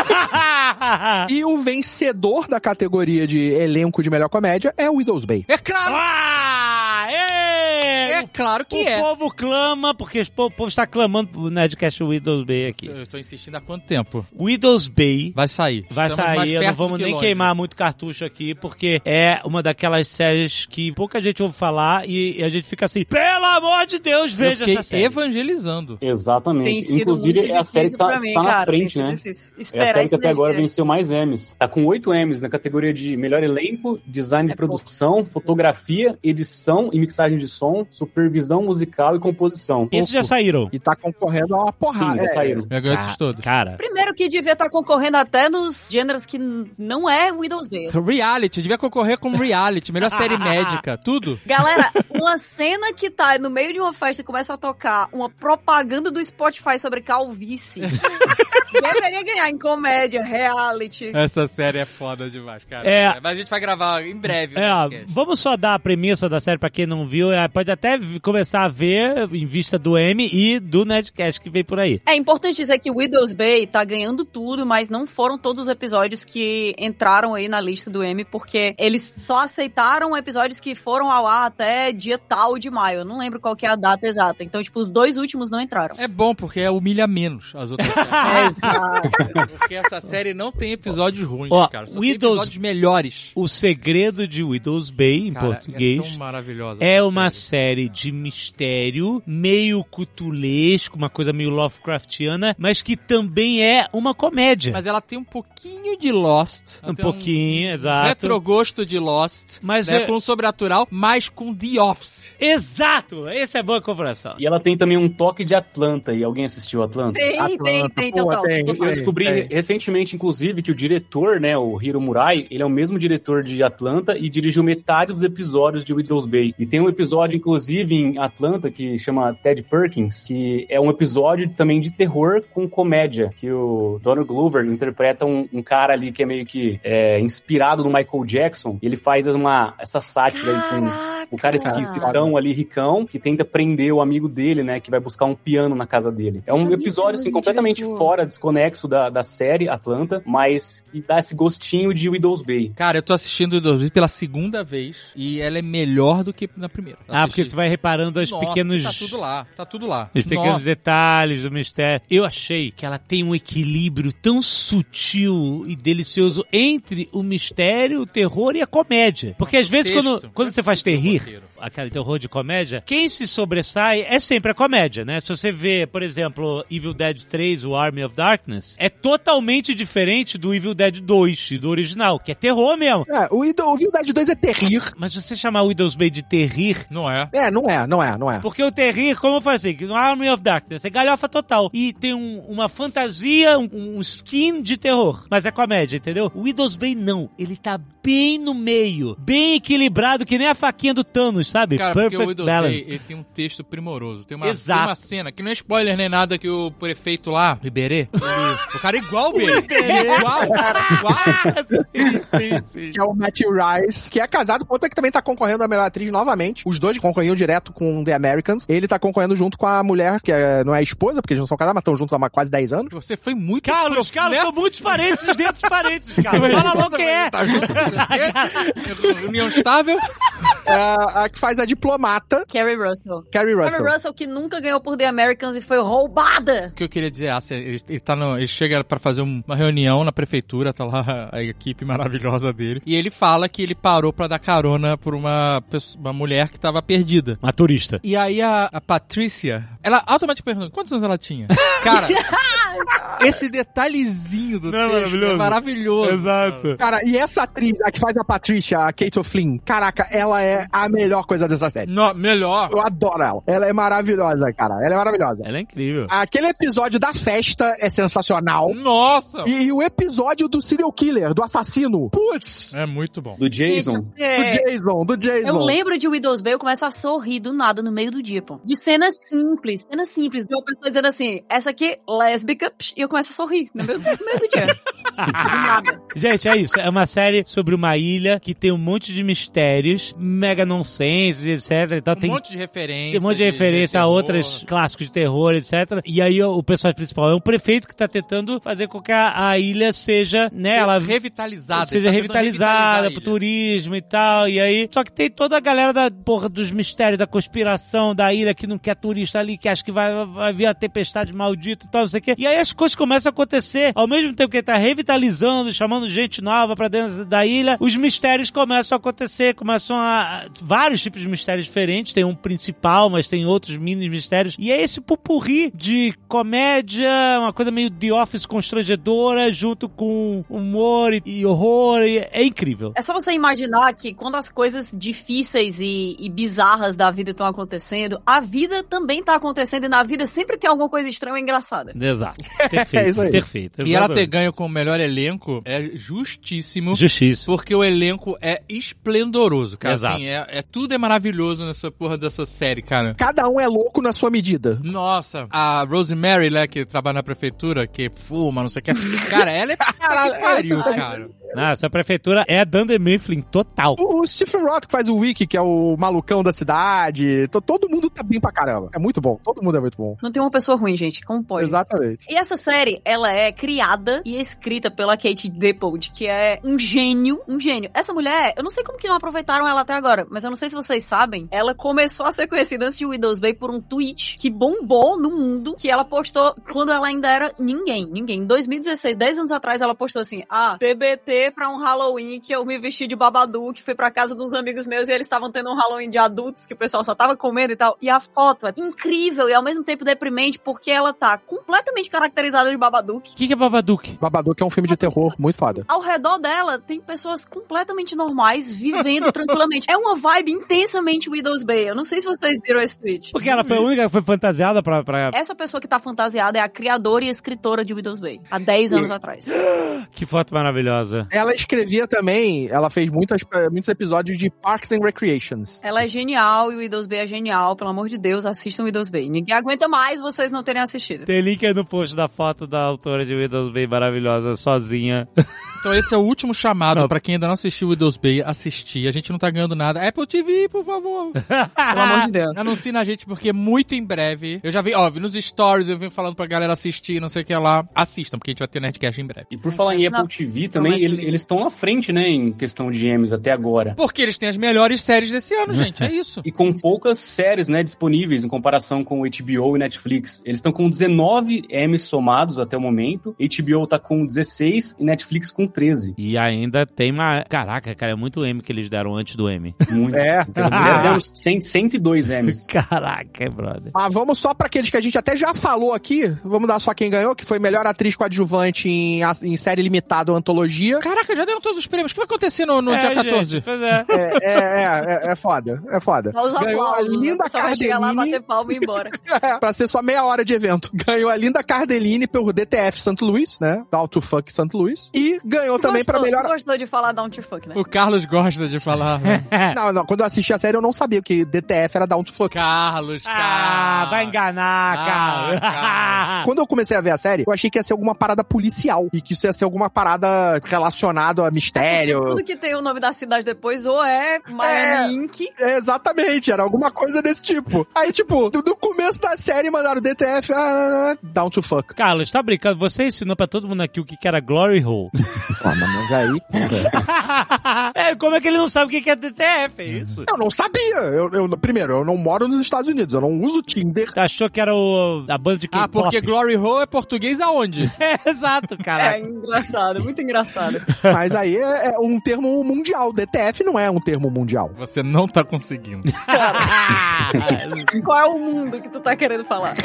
Speaker 3: E o vencedor da categoria de elenco de melhor comédia é o Widow's Bay.
Speaker 6: É claro.
Speaker 2: Ah, ê!
Speaker 6: É claro que
Speaker 2: o
Speaker 6: é.
Speaker 2: povo clama, porque o povo, o povo está clamando pro Nerdcast Widow's Bay aqui.
Speaker 6: Eu estou insistindo há quanto tempo?
Speaker 2: Widow's Bay
Speaker 6: Vai sair.
Speaker 2: vai
Speaker 6: Estamos mais
Speaker 2: sair, não
Speaker 6: perto
Speaker 2: vamos
Speaker 6: do que
Speaker 2: nem
Speaker 6: longe.
Speaker 2: queimar muito cartucho aqui, porque é uma daquelas séries que pouca gente ouve falar e a gente fica assim, pelo amor de Deus,
Speaker 6: Eu
Speaker 2: veja
Speaker 6: fiquei
Speaker 2: essa série.
Speaker 6: evangelizando.
Speaker 5: Exatamente.
Speaker 4: Tem sido
Speaker 5: Inclusive,
Speaker 4: muito
Speaker 5: é a série que
Speaker 4: difícil
Speaker 5: tá,
Speaker 4: pra mim,
Speaker 5: tá na
Speaker 4: cara. Tem
Speaker 5: frente,
Speaker 4: sido
Speaker 5: né?
Speaker 4: difícil.
Speaker 5: É a
Speaker 4: Esperar
Speaker 5: série que
Speaker 4: esse
Speaker 5: até agora
Speaker 4: Nerdcast.
Speaker 5: venceu mais Emmys. Tá com oito Emmys na categoria de melhor elenco, design de
Speaker 4: É
Speaker 5: produção, fotografia, edição e mixagem de som, supervisão musical e composição.
Speaker 2: Esses já saíram.
Speaker 3: E tá concorrendo a uma porrada.
Speaker 5: Sim, já
Speaker 3: É,
Speaker 5: saíram.
Speaker 6: Já ganhou esses todos.
Speaker 2: Cara,
Speaker 4: Primeiro que devia estar concorrendo até nos gêneros que n- não é Widow's Bay.
Speaker 6: Reality, devia concorrer com reality, melhor série médica, tudo.
Speaker 4: Galera, uma cena que tá no meio de uma festa e começa a tocar uma propaganda do Spotify sobre calvície. Deveria ganhar em comédia, reality.
Speaker 6: Essa série é foda demais, cara.
Speaker 2: É.
Speaker 6: Mas a gente vai gravar em breve.
Speaker 2: é, ó,
Speaker 6: podcast.
Speaker 2: vamos só dar a premissa da série pra quem não viu. É, pode até v- começar a ver em vista do M e do Nerdcast que veio por aí.
Speaker 4: É importante dizer que Widow's Bay tá ganhando tudo, mas não foram todos os episódios que entraram aí na lista do Emmy, porque eles só aceitaram episódios que foram ao ar até dia tal de maio. Eu não lembro qual que é a data exata. Então, tipo, os dois últimos não entraram.
Speaker 6: É bom, porque humilha menos as outras séries.
Speaker 4: Exato.
Speaker 6: Porque essa série não tem episódios ruins,
Speaker 2: Ó,
Speaker 6: cara. Só
Speaker 2: Widows-
Speaker 6: tem episódios melhores.
Speaker 2: O segredo de Widow's Bay, em
Speaker 6: Cara,
Speaker 2: português,
Speaker 6: é tão maravilhosa.
Speaker 2: é
Speaker 6: essa
Speaker 2: uma
Speaker 6: série.
Speaker 2: série de mistério, meio cutulesco, uma coisa meio Lovecraftiana, mas que também é uma comédia.
Speaker 6: Mas ela tem um pouquinho de Lost. Ela
Speaker 2: Um
Speaker 6: tem
Speaker 2: pouquinho, exato.
Speaker 6: Retrogosto de Lost.
Speaker 2: Mas
Speaker 6: né,
Speaker 2: é-
Speaker 6: com o sobrenatural, mas com The Office.
Speaker 2: Exato! Essa é boa comparação.
Speaker 5: E ela tem também um toque de Atlanta. E alguém assistiu Atlanta?
Speaker 4: Tem, tem,
Speaker 3: Atlanta,
Speaker 4: tem,
Speaker 3: pô,
Speaker 4: total.
Speaker 3: tem. Tem,
Speaker 5: Eu descobri
Speaker 3: tem.
Speaker 5: recentemente, inclusive, que o diretor, né, o Hiro Murai, ele é o mesmo diretor de Atlanta e dirigiu metade dos episódios de Widow's Bay. E tem um episódio, inclusive, em Atlanta, que chama Ted Perkins, que é um episódio também de terror com comédia, que o Donald Glover interpreta um, um cara ali que é meio que é, inspirado no Michael Jackson. E ele faz uma, essa sátira aí com o cara esquisitão ali, ricão, que tenta prender o amigo dele, né, que vai buscar um piano na casa dele. É um episódio, assim, completamente diretor. fora, desconexo da, da série Atlanta, mas que dá esse gostinho de Widow's Bay.
Speaker 6: Cara, eu tô assistindo Widow's Bay pela segunda vez e ela é melhor do que na primeira. Eu
Speaker 2: ah,
Speaker 6: assisti.
Speaker 2: porque você vai reparando os
Speaker 6: Nossa,
Speaker 2: pequenos...
Speaker 6: tá tudo lá, tá tudo lá.
Speaker 2: Os pequenos
Speaker 6: Nossa.
Speaker 2: detalhes do mistério. Eu achei que ela tem um equilíbrio tão sutil e delicioso entre o mistério, o terror e a comédia. Porque às vezes
Speaker 6: texto,
Speaker 2: quando, quando você faz terrir, aquele terror de comédia, quem se sobressai é sempre a comédia, né? Se você vê, por exemplo, Evil Dead três, o Army of Darkness, é totalmente diferente do Evil Dead dois, do original, que é terror mesmo.
Speaker 3: É, o Evil Dead dois é terrir.
Speaker 2: Mas você chamar o Widow's Bay de terrir...
Speaker 6: Não é.
Speaker 3: É, não é, não é, não é.
Speaker 2: Porque o terrir, como eu falei assim, no Army of Darkness, é galhofa total. E tem um, uma fantasia, um, um skin de terror. Mas é comédia, entendeu? O Widow's Bay não. Ele tá bem no meio. Bem equilibrado, que nem a faquinha do Thanos, sabe?
Speaker 6: Cara,
Speaker 2: Perfect
Speaker 6: porque o Widow's
Speaker 2: balance.
Speaker 6: Bay, ele tem um texto primoroso. Tem uma,
Speaker 2: Exato.
Speaker 6: tem uma cena, que não é spoiler nem nada, que o prefeito lá, o Iberê, ele, o cara é igual o Iberê. Igual, cara, igual.
Speaker 2: sim, sim, sim.
Speaker 3: Que é o Matthew Rice, que é casado com outra que também tá concorrendo a melhor atriz novamente. Os dois concorriam direto com The Americans. Ele tá concorrendo junto com a mulher, que é, não é a esposa, porque eles não são casados, mas estão juntos há uma, quase dez anos.
Speaker 6: Você foi muito...
Speaker 2: Carlos,
Speaker 6: profundo,
Speaker 2: Carlos,
Speaker 6: né?
Speaker 2: são muitos parentes dentro dos parentes, cara. Fala logo quem é.
Speaker 6: Tá junto com você? União estável?
Speaker 3: É, a que faz a diplomata,
Speaker 4: Carrie Russell.
Speaker 3: Carrie Russell.
Speaker 4: Carrie Russell, que nunca ganhou por The Americans e foi roubada.
Speaker 6: O que eu queria dizer, assim, ele, ele, tá no, ele chega pra fazer um, uma reunião na prefeitura, tá lá a equipe maravilhosa dele, e ele fala que ele parou pra dar carona por uma, pessoa, uma mulher que tava perdida.
Speaker 2: Uma turista.
Speaker 6: E aí a, a Patrícia, ela automaticamente pergunta, quantos anos ela tinha? Cara, esse detalhezinho do
Speaker 2: Não é
Speaker 6: texto
Speaker 2: maravilhoso?
Speaker 6: é maravilhoso.
Speaker 2: Exato.
Speaker 3: Cara, e essa atriz, a que faz a Patrícia, a Kate O'Flynn, caraca, ela é a melhor coisa dessa série.
Speaker 6: No, melhor.
Speaker 3: Eu adoro ela. Ela é maravilhosa, cara. Ela é maravilhosa.
Speaker 2: Ela é incrível.
Speaker 3: Aquele episódio da festa é sensacional.
Speaker 6: Nossa!
Speaker 3: E, e o episódio do serial killer, do assassino. Putz!
Speaker 6: É muito bom.
Speaker 5: Do Jason.
Speaker 4: É,
Speaker 3: Do Jason, do Jason.
Speaker 4: eu lembro de Widow's Bay, eu começo a sorrir do nada no meio do dia, pô. De cenas simples, cenas simples. De uma pessoa dizendo assim, essa aqui, lésbica, psh, e eu começo a sorrir no meio, no meio do dia. Do nada.
Speaker 2: Gente, é isso. É uma série sobre uma ilha que tem um monte de mistérios, mega nonsense, etcétera. Então,
Speaker 6: Um
Speaker 2: tem,
Speaker 6: monte de referência.
Speaker 2: tem um monte de referência a
Speaker 6: terror.
Speaker 2: outros clássicos de terror, etcétera. E aí o, o personagem principal é um prefeito que tá tentando fazer com que a, a ilha seja, né, ela
Speaker 6: revitalizada.
Speaker 2: seja
Speaker 6: Ele tá tentando
Speaker 2: revitalizada
Speaker 6: revitalizar a
Speaker 2: pro
Speaker 6: ilha.
Speaker 2: turismo e tal. E aí, só que tem toda a galera da porra dos mistérios, da conspiração da ilha que não quer turista ali, que acha que vai, vai vir a tempestade maldita e tal, não sei o quê. E aí as coisas começam a acontecer. Ao mesmo tempo que ele tá revitalizando, chamando gente nova pra dentro da ilha, os mistérios começam a acontecer, começam a... vários tipos de mistérios diferentes. Tem um principal, mas tem outros mini mistérios. E é esse pupurri de comédia, uma coisa meio The Office constrangedora, junto com humor e, e horror. E é incrível.
Speaker 4: É só você imaginar que quando as coisas difíceis e, e bizarras da vida estão acontecendo, a vida também tá acontecendo e na vida sempre tem alguma coisa estranha e engraçada.
Speaker 2: Exato. Perfeito.
Speaker 3: É isso aí.
Speaker 2: Perfeito.
Speaker 6: E ela ter ganho com o melhor elenco é justíssimo.
Speaker 2: Justiça.
Speaker 6: Porque o elenco é esplendoroso, cara.
Speaker 2: Exato.
Speaker 6: Assim, é, é, tudo é maravilhoso nessa porra dessa série, cara.
Speaker 3: Cada um é louco na sua medida.
Speaker 6: Nossa, a Rosemary, né, que trabalha na prefeitura, que fuma, não sei o que. Cara, ela é puta que pariu,
Speaker 3: essa-
Speaker 6: cara.
Speaker 2: Nossa, a prefeitura é a Dunder Mifflin total.
Speaker 3: O, o Stephen Roth que faz o Wiki, que é o malucão da cidade. To- todo mundo tá bem pra caramba. É muito bom. Todo mundo é muito bom.
Speaker 4: Não tem uma pessoa ruim, gente. Como pode?
Speaker 3: Exatamente.
Speaker 4: E essa série, ela é criada e escrita pela Kate Dippold, que é um gênio, um gênio. Essa mulher, eu não sei como que não aproveitaram ela até agora, mas eu não sei se vocês sabem, ela começou a ser conhecida antes de Widow's Bay por um tweet que bombou no mundo, que ela postou quando ela ainda era ninguém, ninguém. Em dois mil e dezesseis, dez anos atrás, ela postou assim, ah, T B T ter pra um Halloween que eu me vesti de Babadook, fui pra casa de uns amigos meus e eles estavam tendo um Halloween de adultos que o pessoal só tava comendo e tal. E a foto é incrível e ao mesmo tempo deprimente porque ela tá completamente caracterizada de Babadook.
Speaker 2: O que, que é Babadook?
Speaker 3: Babadook é um filme de terror muito foda.
Speaker 4: Ao redor dela tem pessoas completamente normais vivendo tranquilamente. É uma vibe intensamente Widow's Bay. Eu não sei se vocês viram esse tweet.
Speaker 2: Porque ela foi a única que foi fantasiada pra... pra...
Speaker 4: Essa pessoa que tá fantasiada é a criadora e escritora de Widow's Bay. Há dez anos atrás.
Speaker 2: Que foto maravilhosa.
Speaker 3: Ela escrevia também, ela fez muitas, muitos episódios de Parks and Recreations.
Speaker 4: Ela é genial e o Widow's Bay é genial. Pelo amor de Deus, assistam Widow's Bay. Ninguém aguenta mais vocês não terem assistido.
Speaker 2: Tem link aí no post da foto da autora de Widow's Bay maravilhosa, sozinha.
Speaker 6: Então esse é o último chamado não. pra quem ainda não assistiu Widow's Bay, assistir. A gente não tá ganhando nada. Apple T V, por favor.
Speaker 4: Pelo amor de Deus.
Speaker 6: Anuncie na gente, porque muito em breve... Eu já vi, ó, vi nos stories, eu vim falando pra galera assistir, não sei o que lá. Assistam, porque a gente vai ter Nerdcast em breve.
Speaker 5: E por falar em Apple não. T V também, ele, eles estão na frente, né, em questão de Emmys até agora.
Speaker 6: Porque eles têm as melhores séries desse ano, gente, é isso.
Speaker 5: E com poucas séries, né, disponíveis em comparação com o H B O e Netflix. Eles estão com dezenove Emmys somados até o momento. H B O tá com dezesseis e Netflix com treze.
Speaker 2: E ainda tem uma... Caraca, cara, é muito Emmy que eles deram antes do Emmy.
Speaker 5: Muito.
Speaker 3: É.
Speaker 5: Deram cento e dois Emmys.
Speaker 2: Caraca, brother.
Speaker 3: Mas vamos só pra aqueles que a gente até já falou aqui. Vamos dar só quem ganhou, que foi melhor atriz coadjuvante em, em série limitada ou antologia.
Speaker 6: Caraca, já deram todos os prêmios. O que vai acontecer no, no
Speaker 2: é,
Speaker 6: dia quatorze?
Speaker 2: Gente, pois é.
Speaker 3: É, é, é, é foda. É foda.
Speaker 4: Só os
Speaker 3: ganhou
Speaker 4: aplausos,
Speaker 3: a Linda
Speaker 4: só vai chegar lá,
Speaker 3: Cardellini.
Speaker 4: bater palma e ir embora.
Speaker 3: É, pra ser só meia hora de evento. Ganhou a Linda Cardellini pelo D T F Santo Luís, né? Down to Fuck Santo Luís. E ganhou
Speaker 4: tu
Speaker 3: também
Speaker 4: gostou,
Speaker 3: pra melhor...
Speaker 4: Tu gostou de falar Down to Fuck, né?
Speaker 6: O Carlos gosta de falar, né?
Speaker 3: Não, não. Quando eu assisti a série, eu não sabia que D T F era Down to Fuck.
Speaker 6: Carlos, Carlos.
Speaker 2: Ah, vai enganar,
Speaker 6: ah,
Speaker 2: Carlos.
Speaker 6: Carlos.
Speaker 3: Quando eu comecei a ver a série, eu achei que ia ser alguma parada policial. E que isso ia ser alguma parada relacionada a mistério.
Speaker 4: Tudo que tem o nome da cidade depois, ou é Miami Inc.
Speaker 3: É, exatamente, era alguma coisa desse tipo. Aí, tipo, no começo da série mandaram D T F, ah, Down to Fuck.
Speaker 2: Carlos, tá brincando? Você ensinou pra todo mundo aqui o que era Glory Hole.
Speaker 3: Ah, mas aí...
Speaker 2: É, como é que ele não sabe o que é D T F? É isso?
Speaker 3: Eu não sabia. Eu, eu, primeiro, eu não moro nos Estados Unidos, eu não uso Tinder.
Speaker 2: Achou que era o, a banda de K-pop?
Speaker 6: Ah, porque Glory Hole é português aonde?
Speaker 2: É, exato, caraca.
Speaker 4: É engraçado, muito engraçado.
Speaker 3: Mas aí é, é um termo mundial. D T F não é um termo mundial.
Speaker 6: Você não tá conseguindo.
Speaker 4: Qual é o mundo que tu tá querendo falar?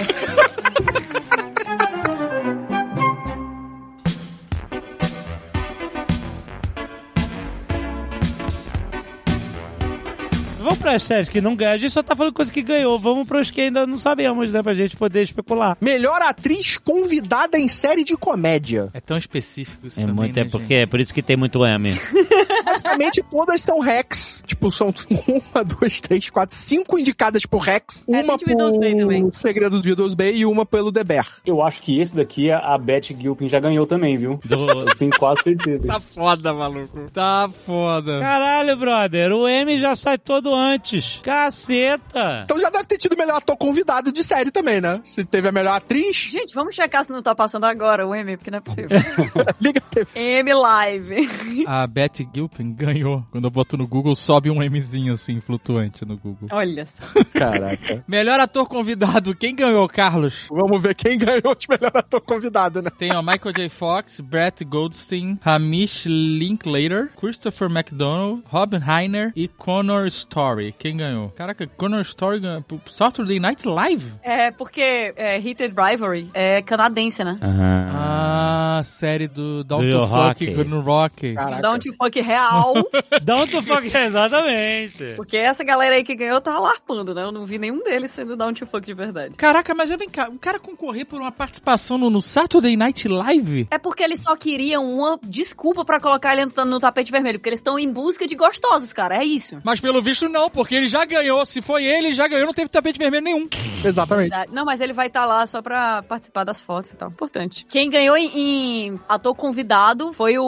Speaker 2: Vamos pras séries que não ganham. A gente só tá falando coisa que ganhou. Vamos pros que ainda não sabemos, né? Pra gente poder especular.
Speaker 3: Melhor atriz convidada em série de comédia.
Speaker 6: É tão específico isso
Speaker 2: é
Speaker 6: também,
Speaker 2: muito,
Speaker 6: né,
Speaker 2: é porque
Speaker 6: gente?
Speaker 2: é por isso que tem muito Emmy.
Speaker 3: Basicamente, todas são Rex. Tipo, são uma, duas, três, quatro, cinco indicadas por Rex.
Speaker 4: É,
Speaker 3: uma por Segredos de Widow's Bay e uma pelo The Bear.
Speaker 5: Eu acho que esse daqui, a Beth Gilpin já ganhou também, viu? Eu tenho quase certeza.
Speaker 6: Tá foda, maluco. Tá foda.
Speaker 2: Caralho, brother. O Emmy já sai todo antes. Caceta.
Speaker 3: Então já deve ter tido o melhor ator convidado de série também, né? Se teve a melhor atriz.
Speaker 4: Gente, vamos checar se não tá passando agora o Emmy, porque não é possível.
Speaker 3: Liga a T V.
Speaker 4: Emmy Live.
Speaker 6: A Beth Gilpin ganhou. Quando eu boto no Google, sobe um Mzinho assim, flutuante no Google.
Speaker 4: Olha só.
Speaker 3: Caraca.
Speaker 6: Melhor ator convidado. Quem ganhou, Carlos?
Speaker 3: Vamos ver quem ganhou de melhor ator convidado, né?
Speaker 6: Tem, ó, Michael J. Fox, Brett Goldstein, Hamish Linklater, Christopher McDonald, Robin Reiner e Connor Story. Quem ganhou? Caraca, Connor Story ganhou. Saturday Night Live?
Speaker 4: É, porque é, Heated Rivalry é canadense, né?
Speaker 2: Aham.
Speaker 6: Ah, série do Down
Speaker 2: Do
Speaker 6: to
Speaker 2: Rock.
Speaker 6: Fuck no Rock.
Speaker 3: Caraca.
Speaker 4: Down to Fuck real.
Speaker 2: Down to Fuck, exatamente.
Speaker 4: Porque essa galera aí que ganhou tá larpando, né? Eu não vi nenhum deles sendo Down to Fuck de verdade.
Speaker 6: Caraca, mas já vem cá, o cara concorrer por uma participação no, no Saturday Night Live?
Speaker 4: É porque eles só queriam uma desculpa pra colocar ele no, no tapete vermelho, porque eles estão em busca de gostosos, cara, é isso.
Speaker 6: Mas pelo visto não, porque ele já ganhou. Se foi ele, já ganhou, não teve tapete vermelho nenhum.
Speaker 3: Exatamente.
Speaker 4: Não, mas ele vai estar tá lá só pra participar das fotos e tal. Importante. Quem ganhou em, em ator convidado foi o,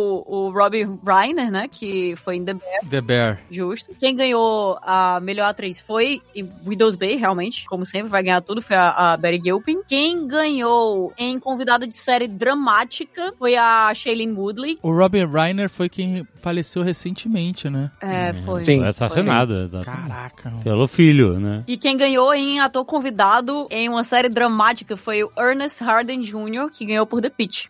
Speaker 4: o Robbie Reiner, né? Que foi em The Bear.
Speaker 6: The Bear.
Speaker 4: Justo. Quem ganhou a melhor atriz foi em Widow's Bay, realmente. Como sempre, vai ganhar tudo. Foi a, a Betty Gilpin. Quem ganhou em convidado de série dramática foi a Shailene Woodley.
Speaker 6: O Robbie Reiner foi quem faleceu recentemente, né?
Speaker 4: É, foi.
Speaker 3: Sim.
Speaker 2: Foi assassinado. Exatamente.
Speaker 6: Caraca.
Speaker 2: Pelo filho, né?
Speaker 4: E quem ganhou em ator convidado em uma série dramática foi o Ernest Harden Júnior, que ganhou por The Pitch.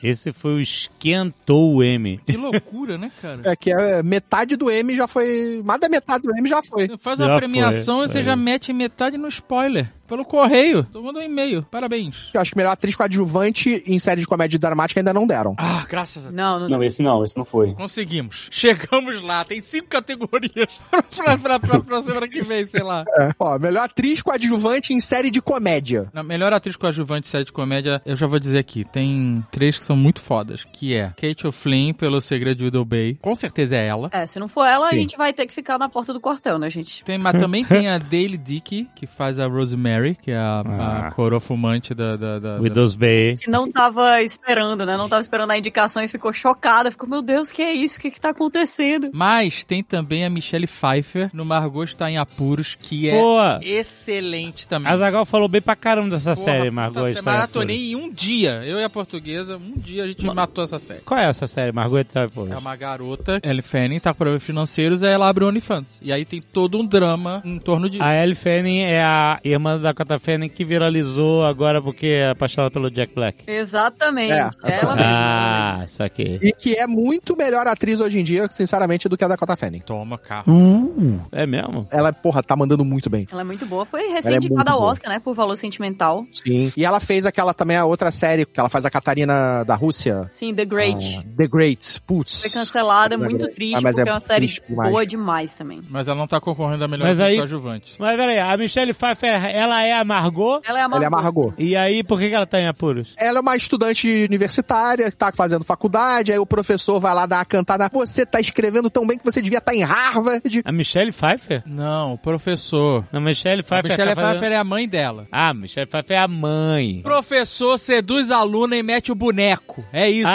Speaker 2: Esse foi o Esquentou o M.
Speaker 6: Que loucura, né, cara?
Speaker 3: É que é, metade do M já foi... Mais da metade do M já foi.
Speaker 6: Faz uma
Speaker 2: Já
Speaker 6: premiação
Speaker 2: foi,
Speaker 6: e você
Speaker 2: é.
Speaker 6: já mete metade no spoiler. Pelo correio. Tu mandou um e-mail. Parabéns.
Speaker 3: Eu acho que melhor atriz coadjuvante em série de comédia dramática ainda não deram.
Speaker 6: Ah, graças a Deus.
Speaker 4: Não, não,
Speaker 5: Não, esse não, esse não foi.
Speaker 6: Conseguimos. Chegamos lá. Tem cinco categorias pra, pra, pra, pra semana que vem, sei lá.
Speaker 3: É. Ó, melhor atriz coadjuvante em série de comédia.
Speaker 6: Na melhor atriz coadjuvante de série de comédia, eu já vou dizer aqui. Tem três que são muito fodas. Que é Kate O'Flynn pelo Segredo de Widow Bay. Com certeza é ela.
Speaker 4: É, se não for ela,
Speaker 3: Sim.
Speaker 4: a gente vai ter que ficar na porta do quartel, né, gente?
Speaker 6: Tem, mas também tem a Daily Dickey, que faz a Rosemary, que é a,
Speaker 2: Ah.
Speaker 6: a coroa fumante da... da, da, da...
Speaker 2: Widow's Bay.
Speaker 4: Que não tava esperando, né? Não tava esperando a indicação e ficou chocada. Ficou, meu Deus, que é isso? O que que tá acontecendo?
Speaker 6: Mas tem também a Michelle Pfeiffer no Margot Está em Apuros, que é
Speaker 2: Boa!
Speaker 6: excelente também.
Speaker 2: A Zagal falou bem pra caramba dessa
Speaker 6: Porra,
Speaker 2: série,
Speaker 6: puta,
Speaker 2: Margot.
Speaker 6: você
Speaker 2: Está em
Speaker 6: maratonei em um dia. Eu e a portuguesa, um dia a gente matou essa série.
Speaker 2: Qual é essa série, Margot? Sabe, pô?
Speaker 6: É uma garota, Ellie Fanning, tá com problemas financeiros, aí ela abre o OnlyFans. E aí tem todo um drama em torno disso.
Speaker 2: A Ellie Fanning é a irmã da Dakota Fanning que viralizou agora porque é apaixonada pelo Jack Black.
Speaker 4: Exatamente.
Speaker 3: É,
Speaker 4: ela mesma.
Speaker 2: Ah, isso aqui.
Speaker 3: E que é muito melhor atriz hoje em dia, sinceramente, do que a Dakota Fanning.
Speaker 6: Toma, carro.
Speaker 2: Uh, é mesmo?
Speaker 3: Ela, porra, tá mandando muito bem.
Speaker 4: Ela é muito boa. Foi
Speaker 3: Ela é
Speaker 4: recém-indicada ao
Speaker 3: muito boa.
Speaker 4: Oscar, né? Por Valor Sentimental.
Speaker 3: Sim. E ela fez aquela também, a outra série, que ela faz a Catarina da Rússia.
Speaker 4: Sim, The Great.
Speaker 3: Ah, The Great. Putz.
Speaker 4: Foi cancelada,
Speaker 3: Ah,
Speaker 4: muito
Speaker 3: mas
Speaker 4: triste,
Speaker 3: é
Speaker 4: porque é uma série
Speaker 3: triste demais.
Speaker 4: boa demais também.
Speaker 6: Mas ela não tá concorrendo a melhor
Speaker 2: Mas
Speaker 6: atriz
Speaker 2: aí-
Speaker 6: coadjuvante.
Speaker 2: Mas peraí, a Michelle Pfeiffer, ela é a Margot?
Speaker 4: Ela é a
Speaker 3: Ela é a Margot.
Speaker 2: E aí, por que que ela tá em apuros?
Speaker 3: Ela é uma estudante universitária que tá fazendo faculdade, aí o professor vai lá dar uma cantada. Você tá escrevendo tão bem que você devia estar em Harvard.
Speaker 2: A Michelle Pfeiffer?
Speaker 6: Não, o professor.
Speaker 2: Não, Michelle
Speaker 6: A
Speaker 2: Pfeiffer
Speaker 6: Michelle
Speaker 2: tá fazendo...
Speaker 6: Pfeiffer é a mãe dela.
Speaker 2: Ah, Michelle Pfeiffer é a mãe.
Speaker 6: O professor seduz a aluna e mete o boneco. É isso.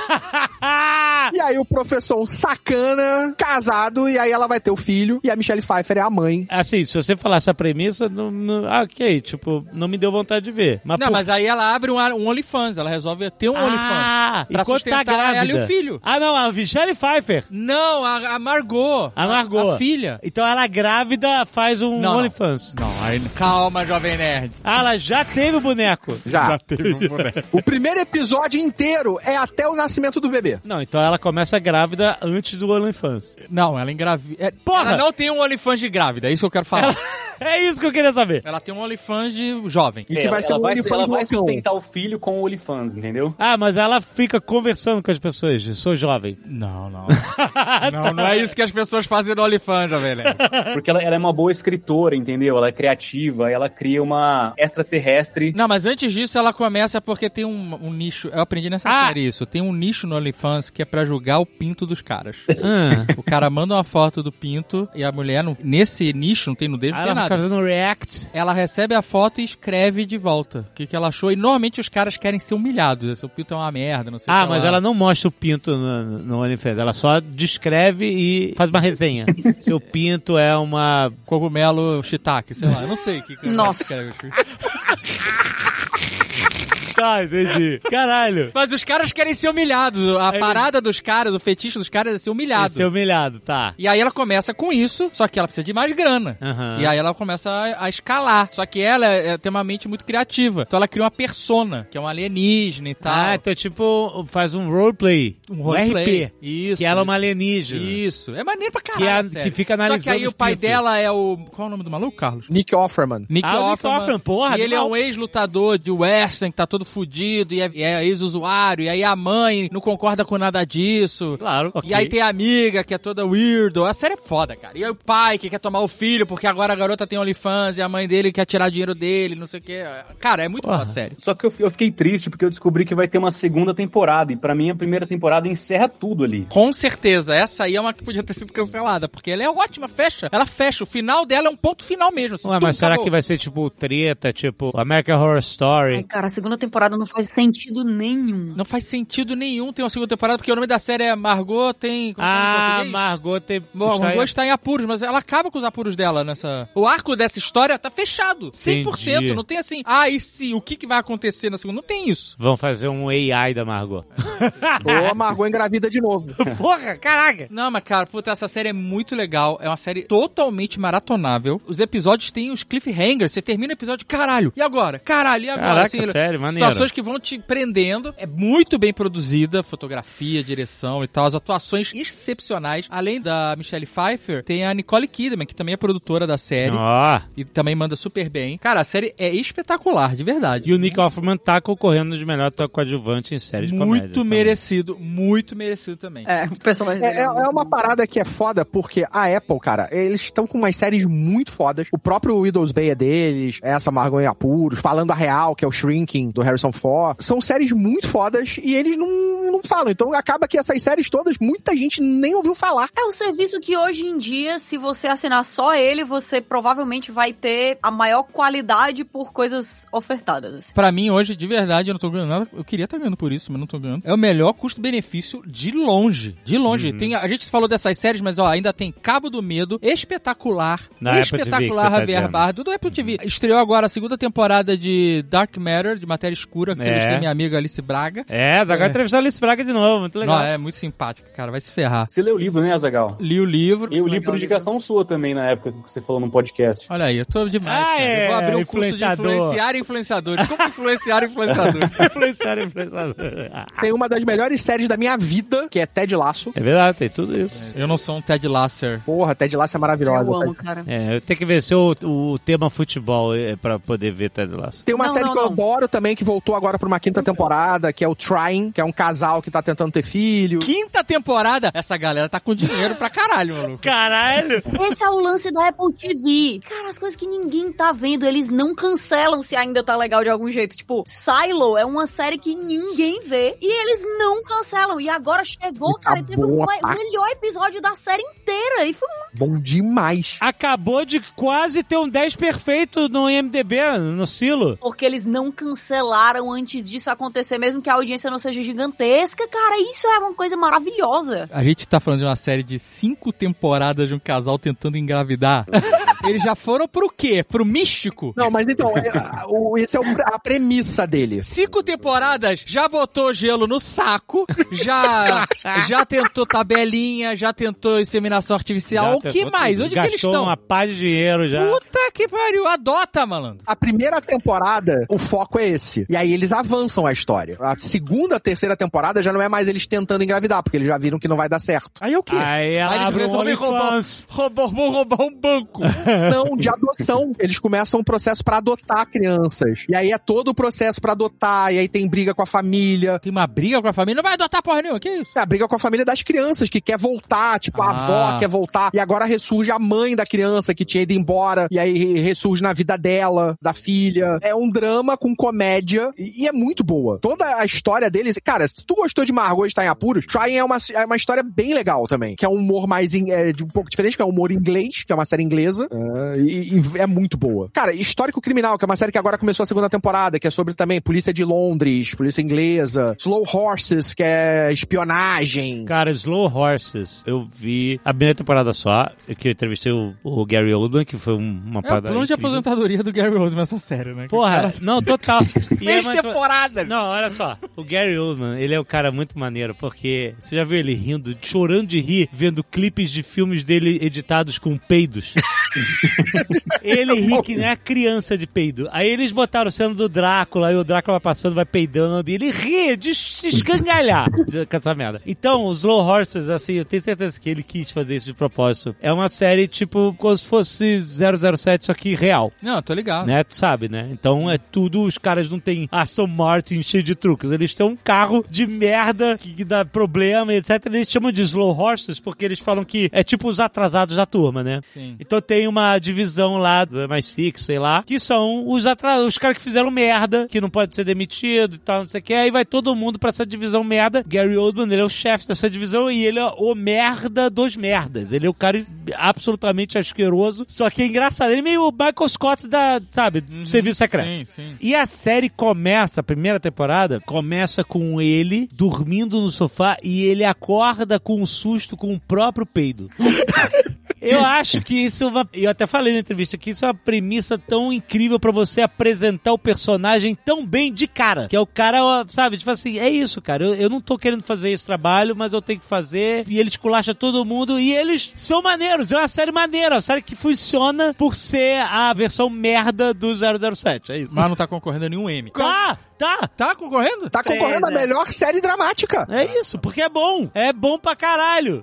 Speaker 2: Ah!
Speaker 3: E aí o professor, um sacana, casado, e aí ela vai ter o filho, e a Michelle Pfeiffer é a mãe.
Speaker 2: Assim, se você falar essa premissa, não, não, ah, ok, tipo, não me deu vontade de ver. Mas
Speaker 6: Não,
Speaker 2: por...
Speaker 6: mas aí ela abre um, um OnlyFans. Ela resolve ter um
Speaker 2: Ah,
Speaker 6: OnlyFans. Pra
Speaker 2: enquanto tá
Speaker 6: sustentar
Speaker 2: grávida.
Speaker 6: ela e o filho.
Speaker 2: Ah, não, a Michelle Pfeiffer.
Speaker 6: Não, a, a Margot.
Speaker 2: A Margot.
Speaker 6: A, a filha.
Speaker 2: Então ela grávida faz um
Speaker 6: Não, não.
Speaker 2: OnlyFans.
Speaker 6: Não, aí, calma, jovem nerd.
Speaker 2: Ah, ela já teve o boneco.
Speaker 3: Já.
Speaker 6: teve um boneco.
Speaker 3: O primeiro episódio inteiro é até o nascimento do bebê.
Speaker 2: Não, então ela começa grávida antes do OnlyFans.
Speaker 6: Não, ela engravida. É,
Speaker 2: Porra!
Speaker 6: Ela não tem um OnlyFans de grávida, é isso que eu quero falar.
Speaker 2: É isso que eu queria saber.
Speaker 6: Ela tem um OnlyFans de jovem.
Speaker 3: E que vai ser um
Speaker 5: vai,
Speaker 3: OnlyFans
Speaker 5: ela vai
Speaker 3: loucão.
Speaker 5: sustentar o filho com o OnlyFans, entendeu?
Speaker 2: Ah, mas ela fica conversando com as pessoas. Sou jovem.
Speaker 6: Não, não. não, não é isso que as pessoas fazem no OnlyFans, jovem nerd.
Speaker 5: Porque ela, ela é uma boa escritora, entendeu? Ela é criativa, ela cria uma extraterrestre.
Speaker 6: Não, mas antes disso ela começa porque tem um, um nicho. Eu aprendi nessa
Speaker 2: Ah.
Speaker 6: série isso. Tem um nicho no OnlyFans que é pra julgar o pinto dos caras.
Speaker 2: Ah.
Speaker 6: O cara manda uma foto do pinto e a mulher, não- nesse nicho, não tem nudez, não
Speaker 2: Ah,
Speaker 6: tem
Speaker 2: ela fica
Speaker 6: nada.
Speaker 2: fazendo react.
Speaker 6: Ela recebe a foto e escreve de volta o que, que ela achou. E normalmente os caras querem ser humilhados. Seu pinto é uma merda, não sei o
Speaker 2: Ah,
Speaker 6: que
Speaker 2: mas
Speaker 6: lá.
Speaker 2: ela não mostra o pinto no, no OnlyFans. Ela só descreve e faz uma resenha. Seu pinto é uma...
Speaker 6: Cogumelo shiitake, sei lá. Eu não sei o que, que ela
Speaker 4: Nossa.
Speaker 6: escreve.
Speaker 2: Tá, entendi. Caralho.
Speaker 6: Mas os caras querem ser humilhados. A
Speaker 2: É,
Speaker 6: parada dos caras, o fetiche dos caras é ser humilhado.
Speaker 2: Ser humilhado, tá.
Speaker 6: E aí ela começa com isso, só que ela precisa de mais grana.
Speaker 2: Aham.
Speaker 6: E aí ela começa a, a escalar. Só que ela é, é- tem uma mente muito criativa. Então ela cria uma persona, que é um alienígena e tal.
Speaker 2: Ah, então tipo, faz um roleplay.
Speaker 6: um
Speaker 2: Um
Speaker 6: roleplay.
Speaker 2: R P.
Speaker 6: Isso.
Speaker 2: Que ela é uma alienígena.
Speaker 6: Isso. É maneiro pra
Speaker 2: Que,
Speaker 6: caralho.
Speaker 2: é a-
Speaker 6: a série.
Speaker 2: que fica
Speaker 6: Só
Speaker 2: analisando
Speaker 6: que aí
Speaker 2: os
Speaker 6: o pai
Speaker 2: pintos.
Speaker 6: dela é o... Qual é o nome do maluco, Carlos?
Speaker 3: Nick Offerman.
Speaker 6: Nick
Speaker 2: Ah, o Nick
Speaker 6: Offerman.
Speaker 2: Offerman, porra,
Speaker 6: E ele é
Speaker 2: animal.
Speaker 6: um ex-lutador de wrestling que tá todo fudido e é, é ex-usuário. E aí a mãe não concorda com nada disso.
Speaker 2: Claro, ok.
Speaker 6: E aí tem a amiga que é toda weirdo. A série é foda, cara. E aí o pai que quer tomar o filho porque agora a garota tem OnlyFans e a mãe dele quer tirar dinheiro dele, não sei o quê. Cara, é muito
Speaker 2: Porra.
Speaker 6: boa a série.
Speaker 5: Só que eu, eu fiquei triste porque eu descobri que vai ter uma segunda temporada. E pra mim a primeira temporada encerra tudo ali.
Speaker 6: Com certeza, essa aí é uma que podia ter sido cancelada, porque ela é ótima, fecha. Ela fecha, o final dela é um ponto final mesmo. Assim,
Speaker 2: Ué,
Speaker 6: tum,
Speaker 2: mas será
Speaker 6: acabou.
Speaker 2: que vai ser tipo treta, tipo American Horror Story?
Speaker 4: Ai, cara, a segunda temporada não faz sentido nenhum.
Speaker 6: Não faz sentido nenhum ter uma segunda temporada, porque o nome da série é Margot tem... como é que é em
Speaker 2: Ah,
Speaker 6: português?
Speaker 2: Margot tem...
Speaker 6: Bom,
Speaker 2: está-
Speaker 6: Margot está em apuros, mas ela acaba com os apuros dela nessa... O arco dessa história tá fechado, cem por cento.
Speaker 2: Entendi.
Speaker 6: Não tem assim, ah, e se? O que, que vai acontecer na segunda? Não tem isso.
Speaker 2: Vão fazer um A I da Margot.
Speaker 3: Ou a Margot engravida de novo.
Speaker 2: Porra, caraca!
Speaker 6: Não, mas cara, puta, essa série é muito legal. É uma série totalmente maratonável. Os episódios têm os cliffhangers. Você termina o episódio, caralho, e agora? Caralho, e agora?
Speaker 2: Caraca,
Speaker 6: Assim,
Speaker 2: sério, maneiro.
Speaker 6: atuações que vão te prendendo. É muito bem produzida, fotografia, direção e tal. As atuações excepcionais. Além da Michelle Pfeiffer, tem a Nicole Kidman, que também é produtora da série.
Speaker 2: Ó.
Speaker 6: E também manda super bem. Cara, a série é espetacular, de verdade.
Speaker 2: E o Nick Offerman tá concorrendo de melhor ator coadjuvante em série de comédia.
Speaker 6: Muito merecido, muito merecido também.
Speaker 4: É, o personagem
Speaker 3: É, é, é uma parada que é foda, porque a Apple, cara, eles estão com umas séries muito fodas. O próprio Widow's Bay é deles, essa Margot em Apuros, Falando a Real, que é o Shrinking, do Harrison Ford. São séries muito fodas e eles não, não falam. Então acaba que essas séries todas, muita gente nem ouviu falar.
Speaker 4: É um serviço que hoje em dia, se você assinar só ele, você provavelmente vai ter a maior qualidade por coisas ofertadas.
Speaker 6: Pra mim, hoje, de verdade, eu não tô ganhando nada. Eu queria estar ganhando por isso, mas não tô ganhando. É o melhor custo-benefício de longe. De longe.
Speaker 2: Uhum.
Speaker 6: Tem, a gente falou dessas séries, mas ó, ainda tem Cabo do Medo, espetacular.
Speaker 2: Na
Speaker 6: espetacular,
Speaker 2: Apple T V,
Speaker 6: Javier
Speaker 2: tá
Speaker 6: Bardem, tudo Apple T V. Estreou agora a segunda temporada de Dark Matter, de Matéria Escura, que
Speaker 2: É.
Speaker 6: eles têm minha amiga Alice Braga.
Speaker 2: É, agora
Speaker 6: É.
Speaker 2: entrevistou a Alice Braga de novo, muito legal.
Speaker 6: Não, é muito simpática, cara. Vai se ferrar.
Speaker 5: Você leu o livro, né, Azaghal?
Speaker 6: Li o livro.
Speaker 5: Eu li por indicação sua também, na época que você falou no podcast.
Speaker 6: Olha aí, eu tô demais,
Speaker 2: Ah,
Speaker 6: cara.
Speaker 2: é,
Speaker 6: Eu vou abrir um curso de
Speaker 2: influenciador.
Speaker 6: influenciar influenciadores. Como influenciar influenciadores?
Speaker 2: Influenciar, influenciador.
Speaker 3: Tem uma das melhores séries da minha vida, que é Ted Lasso.
Speaker 2: É verdade, tem tudo isso.
Speaker 6: Eu não sou um Ted Lasser.
Speaker 3: Porra, Ted Lasso é maravilhosa.
Speaker 4: Eu amo, cara.
Speaker 2: É, eu tenho que ver se o, o tema futebol é, pra poder ver Ted Lasso.
Speaker 3: Tem uma
Speaker 4: Não,
Speaker 3: série
Speaker 4: não,
Speaker 3: que eu
Speaker 4: não.
Speaker 3: adoro também, que voltou agora pra uma quinta temporada, que é o Trying, que é um casal que tá tentando ter filho.
Speaker 6: Quinta temporada, essa galera tá com dinheiro pra caralho, maluco.
Speaker 2: Caralho!
Speaker 4: Esse é o lance da Apple T V. Cara, as coisas que ninguém tá vendo, eles não cancelam se ainda tá legal de algum jeito. Tipo, Silo é uma série que ninguém vê e eles não cancelam. E agora chegou,
Speaker 3: E
Speaker 4: cara,
Speaker 3: tá
Speaker 4: e teve o
Speaker 3: boa
Speaker 4: me-
Speaker 3: pra-
Speaker 4: melhor episódio da série inteira. E foi muito...
Speaker 3: Bom demais.
Speaker 2: Acabou de quase ter um dez perfeito no I M D B, no Silo.
Speaker 4: Porque eles não cancelaram antes disso acontecer, mesmo que a audiência não seja gigantesca. Cara, isso é uma coisa maravilhosa.
Speaker 6: A gente tá falando de uma série de cinco temporadas de um casal tentando engravidar. Eles já foram pro quê? Pro místico?
Speaker 3: Não, mas então, é, o- esse é o- a premissa dele.
Speaker 6: Cinco temporadas, já botou gelo no saco, já já tentou tabelinha, já tentou inseminação artificial.
Speaker 2: Já
Speaker 6: O que
Speaker 2: tentou
Speaker 6: mais?
Speaker 2: tudo.
Speaker 6: Onde que eles
Speaker 2: Gastou
Speaker 6: estão?
Speaker 2: uma pá de dinheiro já.
Speaker 6: Puta que pariu, adota, malandro.
Speaker 3: A primeira temporada, o foco é esse. E aí eles avançam a história. A segunda, a terceira temporada já não é mais eles tentando engravidar, porque eles já viram que não vai dar certo.
Speaker 6: Aí é o quê?
Speaker 2: Aí ela
Speaker 6: eles
Speaker 2: abre um
Speaker 6: resolvem roubar,
Speaker 2: OnlyFans.
Speaker 6: roubar, vão roubar um banco.
Speaker 3: Não, de adoção. Eles começam um processo pra adotar crianças. E aí é todo o processo pra adotar, e aí tem briga com a família.
Speaker 6: Tem uma briga com a família, não vai adotar porra nenhuma, que isso?
Speaker 3: É a briga com a família das crianças, que quer voltar, tipo, a
Speaker 6: Ah.
Speaker 3: avó quer voltar, e agora ressurge a mãe da criança que tinha ido embora, e aí ressurge na vida dela, da filha. É um drama com comédia, e, e é muito boa. Toda a história deles, cara, se tu gostou de Margot está em Apuros, Trying é uma, é uma história bem legal também, que é um humor mais, in- é, de um pouco diferente, que é um humor inglês, que é uma série inglesa, é, e, e é muito boa. Cara, Histórico Criminal, que é uma série que agora começou a segunda temporada, que é sobre também polícia de Londres, polícia inglesa, Slow Horses, que é espionagem.
Speaker 2: Cara, Slow Horses, eu vi a primeira temporada só, que eu entrevistei o, o Gary Oldman, que foi um- uma
Speaker 6: É o
Speaker 2: parada
Speaker 6: plano de
Speaker 2: incrível.
Speaker 6: aposentadoria do Gary Oldman essa série, né?
Speaker 2: Porra, não, total. E é
Speaker 6: Três
Speaker 2: uma-
Speaker 6: temporadas.
Speaker 2: Não, olha só. O Gary Oldman, ele é um cara muito maneiro, porque você já viu ele rindo, chorando de rir, vendo clipes de filmes dele editados com peidos? Ele ri que nem a criança de peido. Aí eles botaram o cena do Drácula, aí o Drácula vai passando, vai peidando, e ele ri de se esgangalhar com essa merda. Então, os Slow Horses, assim, eu tenho certeza que ele quis fazer isso de propósito. É uma série, tipo, como se fosse zero zero sete, só que real.
Speaker 6: Não, tô ligado.
Speaker 2: Né, tu sabe, né? Então é tudo, os caras não têm Aston Martin cheio de truques, eles têm um carro de merda que, que dá problema, etcétera. Eles chamam de Slow Horses porque eles falam que é tipo os atrasados da turma, né?
Speaker 6: Sim.
Speaker 2: Então tem uma divisão lá do M I seis, sei lá, que são os atrasados, os caras que fizeram merda, que não pode ser demitido e tal, não sei o que, aí vai todo mundo pra essa divisão merda. Gary Oldman, ele é o chefe dessa divisão e ele é o merda dos merdas. Ele é o cara absolutamente asqueroso, só que é engraçado. Ele é meio o Michael Scott da, sabe, do serviço secreto.
Speaker 6: Sim, sim.
Speaker 2: E a série começa, a primeira temporada, começa com ele dormindo no sofá e ele acorda com um susto com o próprio peido. Eu acho que isso é uma... Eu até falei na entrevista que isso é uma premissa tão incrível pra você apresentar o personagem tão bem de cara. Que é o cara, sabe, tipo assim, é isso, cara. Eu, eu não tô querendo fazer esse trabalho, mas eu tenho que fazer. E ele esculacha todo mundo. E eles são maneiros. É uma série maneira. Uma série que funciona por ser a versão merda do zero zero sete. É isso.
Speaker 6: Mas não tá concorrendo a nenhum M.
Speaker 2: Ah! Tá.
Speaker 6: Tá concorrendo?
Speaker 3: Tá concorrendo a melhor série dramática.
Speaker 2: É isso, porque é bom. É bom pra caralho.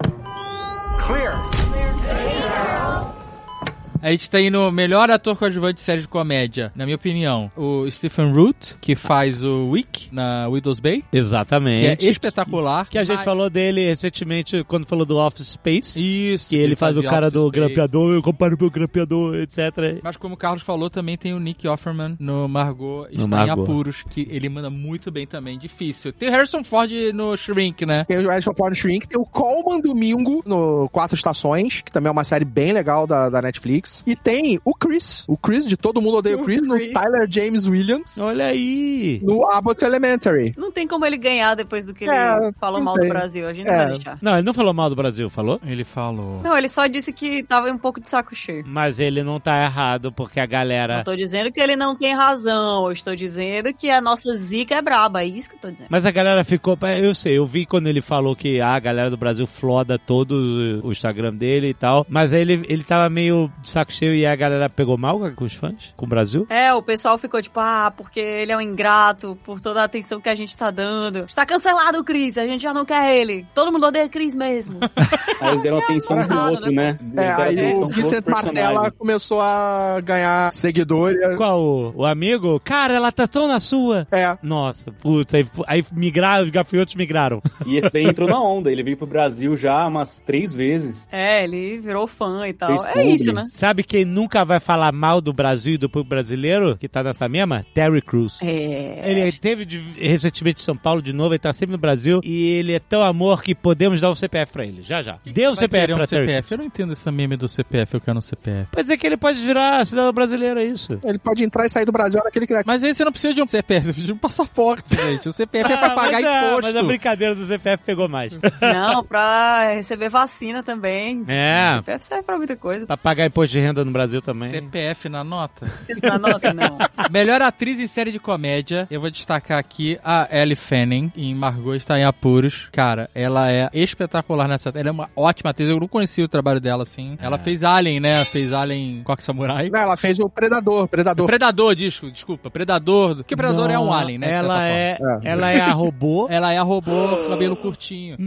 Speaker 6: A gente tem no melhor ator coadjuvante de série de comédia, na minha opinião, o Stephen Root, que faz o Wick na Widow's Bay.
Speaker 2: Exatamente.
Speaker 6: Que é espetacular.
Speaker 2: Que, que a gente
Speaker 6: mas...
Speaker 2: falou dele recentemente quando falou do Office Space.
Speaker 6: Isso.
Speaker 2: Que ele, ele faz o cara do grampeador, eu comparo pro grampeador, etcétera.
Speaker 6: Mas como o Carlos falou, também tem o Nick Offerman no Margot,
Speaker 2: no
Speaker 6: está
Speaker 2: Margot.
Speaker 6: em Apuros, que ele manda muito bem também, difícil. Tem o Harrison Ford no Shrink, né?
Speaker 3: Tem o Harrison Ford no Shrink, tem o Coleman Domingo no Quatro Estações, que também é uma série bem legal da, da Netflix. E tem o Chris, o Chris de Todo Mundo Odeia o Chris, no Tyler James Williams.
Speaker 2: Olha aí!
Speaker 3: No Abbott Elementary.
Speaker 4: Não tem como ele ganhar depois do que ele
Speaker 3: É,
Speaker 4: falou
Speaker 3: não
Speaker 4: mal
Speaker 3: tem.
Speaker 4: do Brasil, a gente
Speaker 3: É.
Speaker 4: não vai deixar.
Speaker 2: Não, ele não falou mal do Brasil, falou?
Speaker 6: Ele falou.
Speaker 4: Não, ele só disse que tava um pouco de saco cheio.
Speaker 2: Mas ele não tá errado, porque a galera...
Speaker 4: Não tô dizendo que ele não tem razão, eu estou dizendo que a nossa zica é braba, é isso que eu tô dizendo.
Speaker 2: Mas a galera ficou... Eu sei, eu vi quando ele falou que ah, a galera do Brasil floda todo o Instagram dele e tal, mas aí ele, ele tava meio de saco cheio e a galera pegou mal com os fãs? Com o Brasil?
Speaker 4: É, o pessoal ficou tipo, ah, porque ele é um ingrato por toda a atenção que a gente tá dando. Está cancelado o Chris, a gente já não quer ele. Todo mundo odeia Chris mesmo.
Speaker 5: Aí eles deram atenção pro
Speaker 4: errado,
Speaker 5: outro, né? Eles
Speaker 3: É,
Speaker 5: deram
Speaker 3: aí
Speaker 5: atenção
Speaker 3: o
Speaker 5: pro
Speaker 3: Vincent
Speaker 5: outro
Speaker 3: Martella
Speaker 5: personagem.
Speaker 3: começou a ganhar seguidores.
Speaker 2: Qual? O, o amigo? Cara, ela tá tão na sua.
Speaker 3: É.
Speaker 2: Nossa, putz, aí, aí migraram, os gafanhotos migraram.
Speaker 5: E esse daí entrou na onda. Ele veio pro Brasil já umas três vezes.
Speaker 4: É, ele virou fã e tal.
Speaker 5: Fez
Speaker 4: É
Speaker 5: publi.
Speaker 4: isso, né?
Speaker 2: Sabe quem nunca vai falar mal do Brasil e do público brasileiro, que tá nessa mesma? Terry Crews.
Speaker 4: É.
Speaker 2: Ele teve de, recentemente em São Paulo de novo, ele tá sempre no Brasil, e ele é tão amor que podemos dar um C P F pra ele, já já. Dê um
Speaker 6: Vai
Speaker 2: C P F
Speaker 6: querer um
Speaker 2: pra
Speaker 6: C
Speaker 2: Terry.
Speaker 6: P F. Eu não entendo essa meme do C P F, eu quero um C P F.
Speaker 2: Pode dizer que ele pode virar cidadão brasileiro, é isso.
Speaker 3: Ele pode entrar e sair do Brasil a hora que ele quiser.
Speaker 6: Mas aí você não precisa de um C P F, você precisa de um passaporte, gente. O C P F é pra
Speaker 2: Ah,
Speaker 6: pagar
Speaker 2: mas a-
Speaker 6: imposto.
Speaker 2: Mas a brincadeira do C P F pegou mais.
Speaker 4: Não, pra receber vacina também.
Speaker 2: É.
Speaker 4: O C P F serve pra muita coisa.
Speaker 2: Pra pagar imposto de renda no Brasil também.
Speaker 6: C P F na nota.
Speaker 4: Não nota, não.
Speaker 6: Melhor atriz em série de comédia, eu vou destacar aqui a Elle Fanning, em Margot está em Apuros. Cara, ela é espetacular nessa... Ela é uma ótima atriz, eu não conhecia o trabalho dela, assim. Ela fez Alien, né? Fez Alien Coque Samurai.
Speaker 3: Não, ela fez o Predador, Predador.
Speaker 6: Predador, desculpa, desculpa. Predador. Porque Predador é um
Speaker 2: Não,
Speaker 6: alien, né? de
Speaker 2: Ela
Speaker 6: certa
Speaker 2: é,
Speaker 6: forma.
Speaker 3: É.
Speaker 2: ela é a robô.
Speaker 6: Ela é a robô com cabelo curtinho.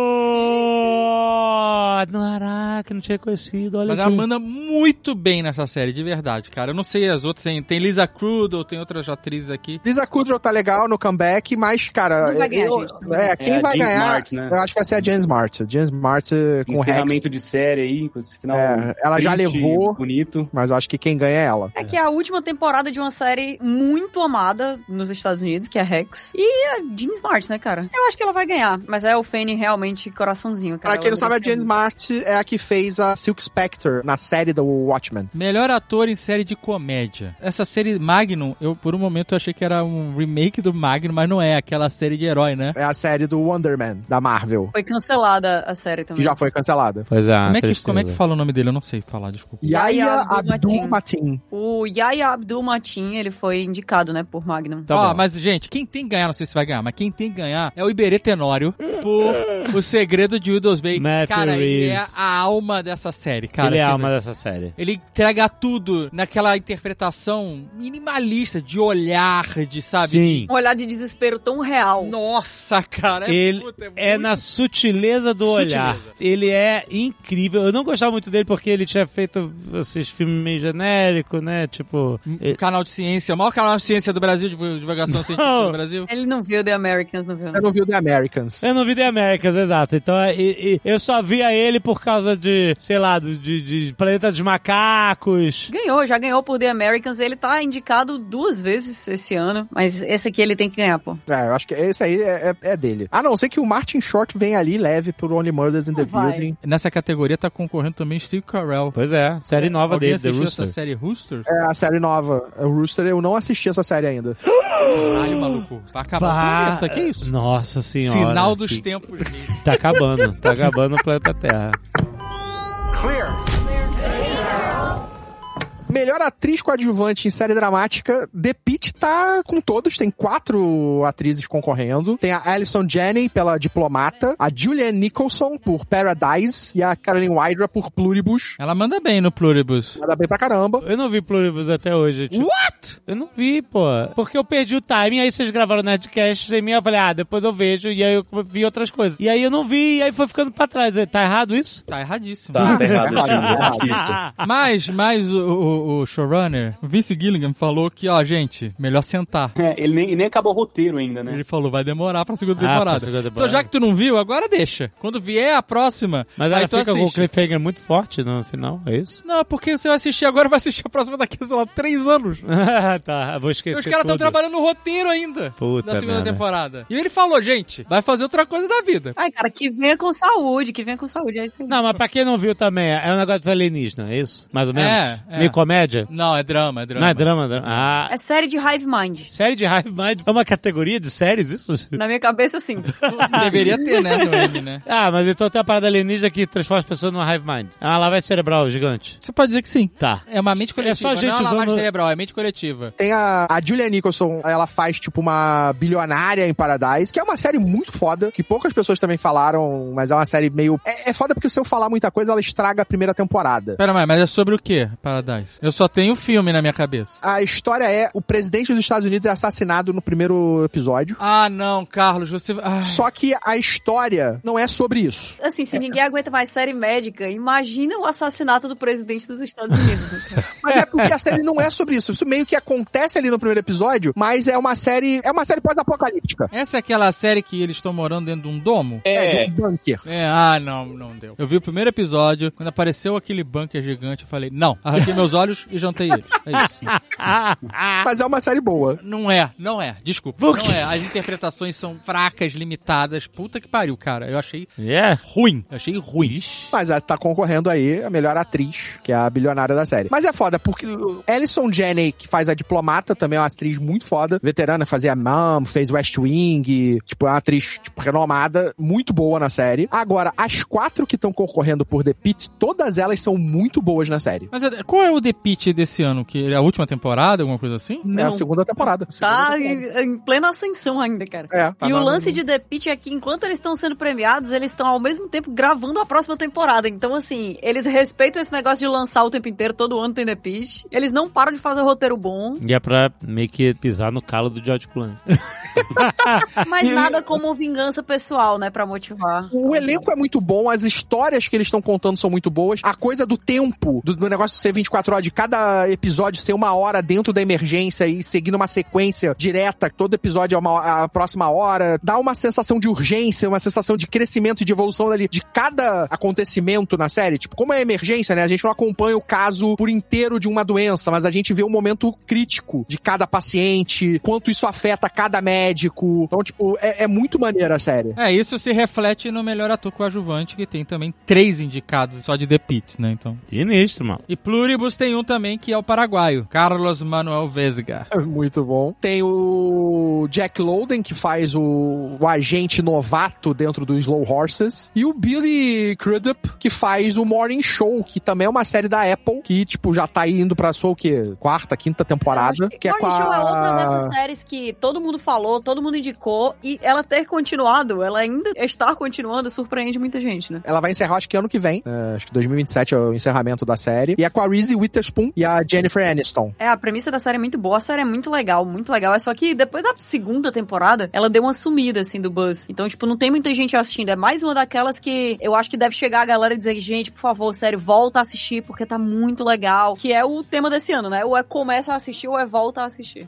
Speaker 2: No! Caraca, não tinha conhecido, olha
Speaker 6: Mas
Speaker 2: aqui.
Speaker 6: ela manda muito bem nessa série, de verdade, cara. Eu não sei as outras, tem, tem Lisa Kudrow, tem outras atrizes aqui.
Speaker 3: Lisa Kudrow tá legal no comeback, mas, cara...
Speaker 4: Não vai ganhar,
Speaker 3: eu-
Speaker 4: gente.
Speaker 3: É, quem
Speaker 5: É a
Speaker 3: vai
Speaker 5: Jean
Speaker 3: ganhar,
Speaker 5: Smart, né?
Speaker 3: eu acho que vai ser a Jen Smart. Jen Smart com o Rex.
Speaker 5: Encerramento de série aí, com esse final.
Speaker 3: É, ela já
Speaker 5: triste,
Speaker 3: levou.
Speaker 5: Bonito.
Speaker 3: Mas eu acho que quem ganha é ela.
Speaker 4: É que é a última temporada de uma série muito amada nos Estados Unidos, que é Rex. E a Jean Smart, né, cara? Eu acho que ela vai ganhar. Mas é o Fanny realmente coraçãozinho, cara.
Speaker 3: Pra quem não
Speaker 4: Ela
Speaker 3: sabe, a
Speaker 4: merecia
Speaker 3: Jen
Speaker 4: muito.
Speaker 3: Smart é a que fez a Silk Spectre na série do Watchmen.
Speaker 6: Melhor ator em série de comédia. Essa série Magnum, eu por um momento eu achei que era um remake do Magnum, mas não é, aquela série de herói, né?
Speaker 3: É a série do Wonder Man, da Marvel,
Speaker 4: Foi cancelada a série também.
Speaker 3: que já foi cancelada.
Speaker 2: Pois é,
Speaker 6: Como é, que,
Speaker 2: tristeza.
Speaker 6: como é que fala o nome dele? Eu não sei falar, desculpa.
Speaker 3: Yahya
Speaker 4: Yahya
Speaker 3: Abdul-Mateen.
Speaker 4: O Yahya Abdul-Mateen, ele foi indicado, né, por Magnum.
Speaker 2: Tá
Speaker 6: Ó,
Speaker 2: bom.
Speaker 6: mas, gente, quem tem que ganhar, não sei se vai ganhar, mas quem tem que ganhar é o Iberê Tenório por O Segredo de Widow's Bay.
Speaker 2: Matthew
Speaker 6: Cara, ele é
Speaker 2: Reeves.
Speaker 6: a alma dessa série, cara.
Speaker 2: Ele é a
Speaker 6: Assim,
Speaker 2: alma dessa série.
Speaker 6: Ele entrega tudo naquela interpretação minimalista, de olhar, de, sabe?
Speaker 2: Sim.
Speaker 4: Um olhar de desespero tão real.
Speaker 6: De... Nossa, cara. É,
Speaker 2: Ele
Speaker 6: puta,
Speaker 2: é
Speaker 6: muito-
Speaker 2: na sutileza do
Speaker 6: Sutileza.
Speaker 2: olhar. Ele é incrível. Eu não gostava muito dele porque ele tinha feito esses filmes meio genéricos, né? Tipo...
Speaker 6: Um canal de ciência, o maior canal de ciência do Brasil, de divulgação científica do Brasil.
Speaker 4: Ele não viu The Americans, não viu?
Speaker 3: Você não viu The Americans?
Speaker 2: Eu não vi The Americans, exato. Então e- e- eu só via ele por causa de, sei lá, de, de, de Planeta dos Macacos.
Speaker 4: Ganhou, já ganhou por The Americans. Ele tá indicado duas vezes esse ano. Mas esse aqui ele tem que ganhar, pô.
Speaker 3: É, eu acho que esse aí é, é- é dele. A não ser que o Martin Short venha ali e leve por Only Murders in the
Speaker 4: Não vai.
Speaker 3: Building.
Speaker 6: Nessa categoria tá concorrendo também Steve Carell.
Speaker 2: Pois é, série nova
Speaker 6: Alguém
Speaker 2: dele, The
Speaker 6: assistiu
Speaker 2: Rooster.
Speaker 6: essa série Rooster?
Speaker 3: É a série nova. O Rooster, eu não assisti essa série ainda.
Speaker 6: Caralho, maluco. Vai acabar
Speaker 2: Pá,
Speaker 6: o planeta, que isso?
Speaker 2: Nossa senhora.
Speaker 6: Sinal dos
Speaker 2: que-
Speaker 6: tempos.
Speaker 2: Tá acabando, tá acabando o planeta Terra.
Speaker 3: Melhor atriz coadjuvante em série dramática, The Pitt tá com todos, tem quatro atrizes concorrendo. Tem a Alison Janney pela Diplomata, a Julianne Nicholson por Paradise e a Caroline Wydra por Pluribus.
Speaker 6: Ela manda bem no Pluribus.
Speaker 3: Manda bem pra caramba.
Speaker 2: Eu não vi Pluribus até hoje. Tipo,
Speaker 6: What?
Speaker 2: eu não vi, pô. Porque eu perdi o timing, aí vocês gravaram o Nerdcast sem mim, eu falei, ah, depois eu vejo, e aí eu vi outras coisas. E aí eu não vi, e aí foi ficando pra trás. Tá errado isso?
Speaker 6: Tá erradíssimo.
Speaker 5: Tá, tá errado.
Speaker 3: Tá errado.
Speaker 5: Eu assisto.
Speaker 6: Mas, mas o, o, o showrunner, o Vince Gilligan, falou que, ó, gente, melhor sentar.
Speaker 5: É, ele nem, nem acabou o roteiro ainda, né?
Speaker 6: Ele falou, vai demorar pra segunda
Speaker 2: Ah,
Speaker 6: temporada.
Speaker 2: pra segunda temporada.
Speaker 6: Então, já que tu não viu, agora deixa. Quando vier a próxima,
Speaker 2: Mas
Speaker 6: aí
Speaker 2: ela
Speaker 6: tu
Speaker 2: fica com o
Speaker 6: assiste.
Speaker 2: cliffhanger muito forte no final, é isso?
Speaker 6: Não, porque você vai assistir agora, vai assistir a próxima daqui, sei lá, três anos.
Speaker 2: Tá, vou esquecer
Speaker 6: Os caras estão
Speaker 2: tudo.
Speaker 6: trabalhando no roteiro ainda
Speaker 2: Puta
Speaker 6: da segunda
Speaker 2: merda.
Speaker 6: temporada. E ele falou, gente, vai fazer outra coisa da vida.
Speaker 4: Ai, cara, que venha com saúde, que venha com saúde. É isso aí.
Speaker 2: Não, mas pra quem não viu também, é um negócio de alienígena, é isso? Mais ou menos?
Speaker 6: É, é.
Speaker 2: Meio comédia?
Speaker 6: Não, é drama, é drama.
Speaker 2: Não é drama, drama. Ah,
Speaker 4: É série de Hive Mind.
Speaker 2: série de Hive Mind é uma categoria de séries, isso?
Speaker 4: Na minha cabeça, sim.
Speaker 6: Deveria ter, né, no M, né?
Speaker 2: Ah, mas então tem uma parada alienígena que transforma as pessoas numa Hive Mind. É uma lavagem cerebral gigante.
Speaker 6: Você pode dizer que sim.
Speaker 2: Tá.
Speaker 6: É uma mente coletiva,
Speaker 2: É só gente
Speaker 6: não é uma lavagem
Speaker 2: usando-
Speaker 6: cerebral, é mente coletiva.
Speaker 3: Tem a, a Julianne Nicholson, ela faz tipo uma bilionária em Paradise, que é uma série muito foda, que poucas pessoas também falaram, mas é uma série meio... É, é foda porque se eu falar muita coisa, ela estraga a primeira temporada.
Speaker 6: Pera, mas, mas é sobre o quê, Paradise? Eu só tenho o filme na minha cabeça.
Speaker 3: A história é, o presidente dos Estados Unidos é assassinado no primeiro episódio,
Speaker 6: Ah, não, Carlos, você... Ah.
Speaker 3: só que a história não é sobre isso.
Speaker 4: Assim, se ninguém aguenta mais série médica, imagina o assassinato do presidente dos Estados Unidos. Né?
Speaker 3: Mas é porque a série não é sobre isso. Isso meio que acontece ali no primeiro episódio, mas é uma série, é uma série pós-apocalíptica.
Speaker 6: Essa é aquela série que eles estão morando dentro de um domo?
Speaker 3: É, de
Speaker 5: É,
Speaker 3: um bunker.
Speaker 6: É, ah, não, não deu. Eu vi o primeiro episódio, quando apareceu aquele bunker gigante, eu falei, não, arranquei meus olhos e jantei eles. É isso.
Speaker 3: Mas é uma série boa.
Speaker 6: Não é, não é, desculpa.
Speaker 2: Por
Speaker 6: Não
Speaker 2: quê?
Speaker 6: é, as interpretações são fracas, limitadas. Puta que pariu, cara. Eu achei
Speaker 2: É?
Speaker 6: ruim. Eu achei ruim.
Speaker 3: Mas ela tá concorrendo aí a melhor atriz, que é a bilionária da série. Mas é foda, porque Alison Janney, que faz a Diplomata, também é uma atriz muito foda. Veterana, fazia Mom, fez West Wing. Tipo, é uma atriz tipo, renomada, muito boa na série. Agora, as quatro que estão concorrendo por The Pitt, todas elas são muito boas na série.
Speaker 6: Mas é, qual é o The Pitt desse ano? Que é a última temporada, alguma coisa assim?
Speaker 3: É a segunda temporada.
Speaker 4: Tá
Speaker 3: Segunda temporada.
Speaker 4: em, em plena ascensão ainda, cara.
Speaker 3: É, tá
Speaker 4: e
Speaker 3: na-
Speaker 4: o lance de The Pitt é que enquanto eles estão sendo premiados, eles estão ao mesmo tempo gravando a próxima temporada. Então, assim, eles respeitam esse negócio de lançar o tempo inteiro, todo ano tem The Pitt. Eles não param de fazer roteiro bom,
Speaker 2: E é pra meio que pisar no calo do George Clooney.
Speaker 4: mas
Speaker 3: E-
Speaker 4: nada como vingança pessoal, né, pra motivar.
Speaker 3: O elenco é muito bom, as histórias que eles estão contando são muito boas. A coisa do tempo, do, do negócio ser vinte e quatro horas, de cada episódio ser uma hora dentro da emergência e seguindo uma sequência direta, todo episódio é uma, a próxima hora, dá uma sensação de urgência, uma sensação de crescimento e de evolução dali, de cada acontecimento na série. Tipo, como é emergência, né? A gente não acompanha o caso por inteiro de uma doença, mas a gente vê o momento crítico de cada paciente, quanto isso afeta cada médico. Então, tipo, é, é muito maneira a série.
Speaker 6: É, isso se reflete no melhor ator coadjuvante, que tem também três indicados só de The Pitt, né, então.
Speaker 2: Sinistro, mano.
Speaker 6: E Pluribus tem um também que é o paraguaio, Carlos Manuel Vesga.
Speaker 3: É muito bom. Tem o Jack Lowden, que faz o, o agente novato dentro do Slow Horses. E o Billy Crudup, que faz o Morning Show, que também é uma série da Apple, que, tipo, já tá indo pra sua, o quê? Quarta, quinta temporada. Que é com
Speaker 4: Morning Show é outra
Speaker 3: a...
Speaker 4: dessas séries que todo mundo falou, todo mundo indicou, e ela ter continuado, ela ainda estar continuando, surpreende muita gente, né?
Speaker 3: Ela vai encerrar, acho que ano que vem. É, acho que dois mil e vinte e sete é o encerramento da série. E é com a Reese Witherspoon e a Jennifer Aniston.
Speaker 4: É, a premissa da série é muito boa, a série é muito legal, muito legal. É só que depois da segunda temporada, ela deu uma sumida, assim, do buzz. Então, tipo, não tem muita gente assistindo. É mais uma daquelas que eu acho que deve chegar a galera e dizer, gente, por favor, sério, volta a assistir, porque tá muito legal. Que é o tema desse ano, né? Ou é começa a assistir, ou é volta a assistir.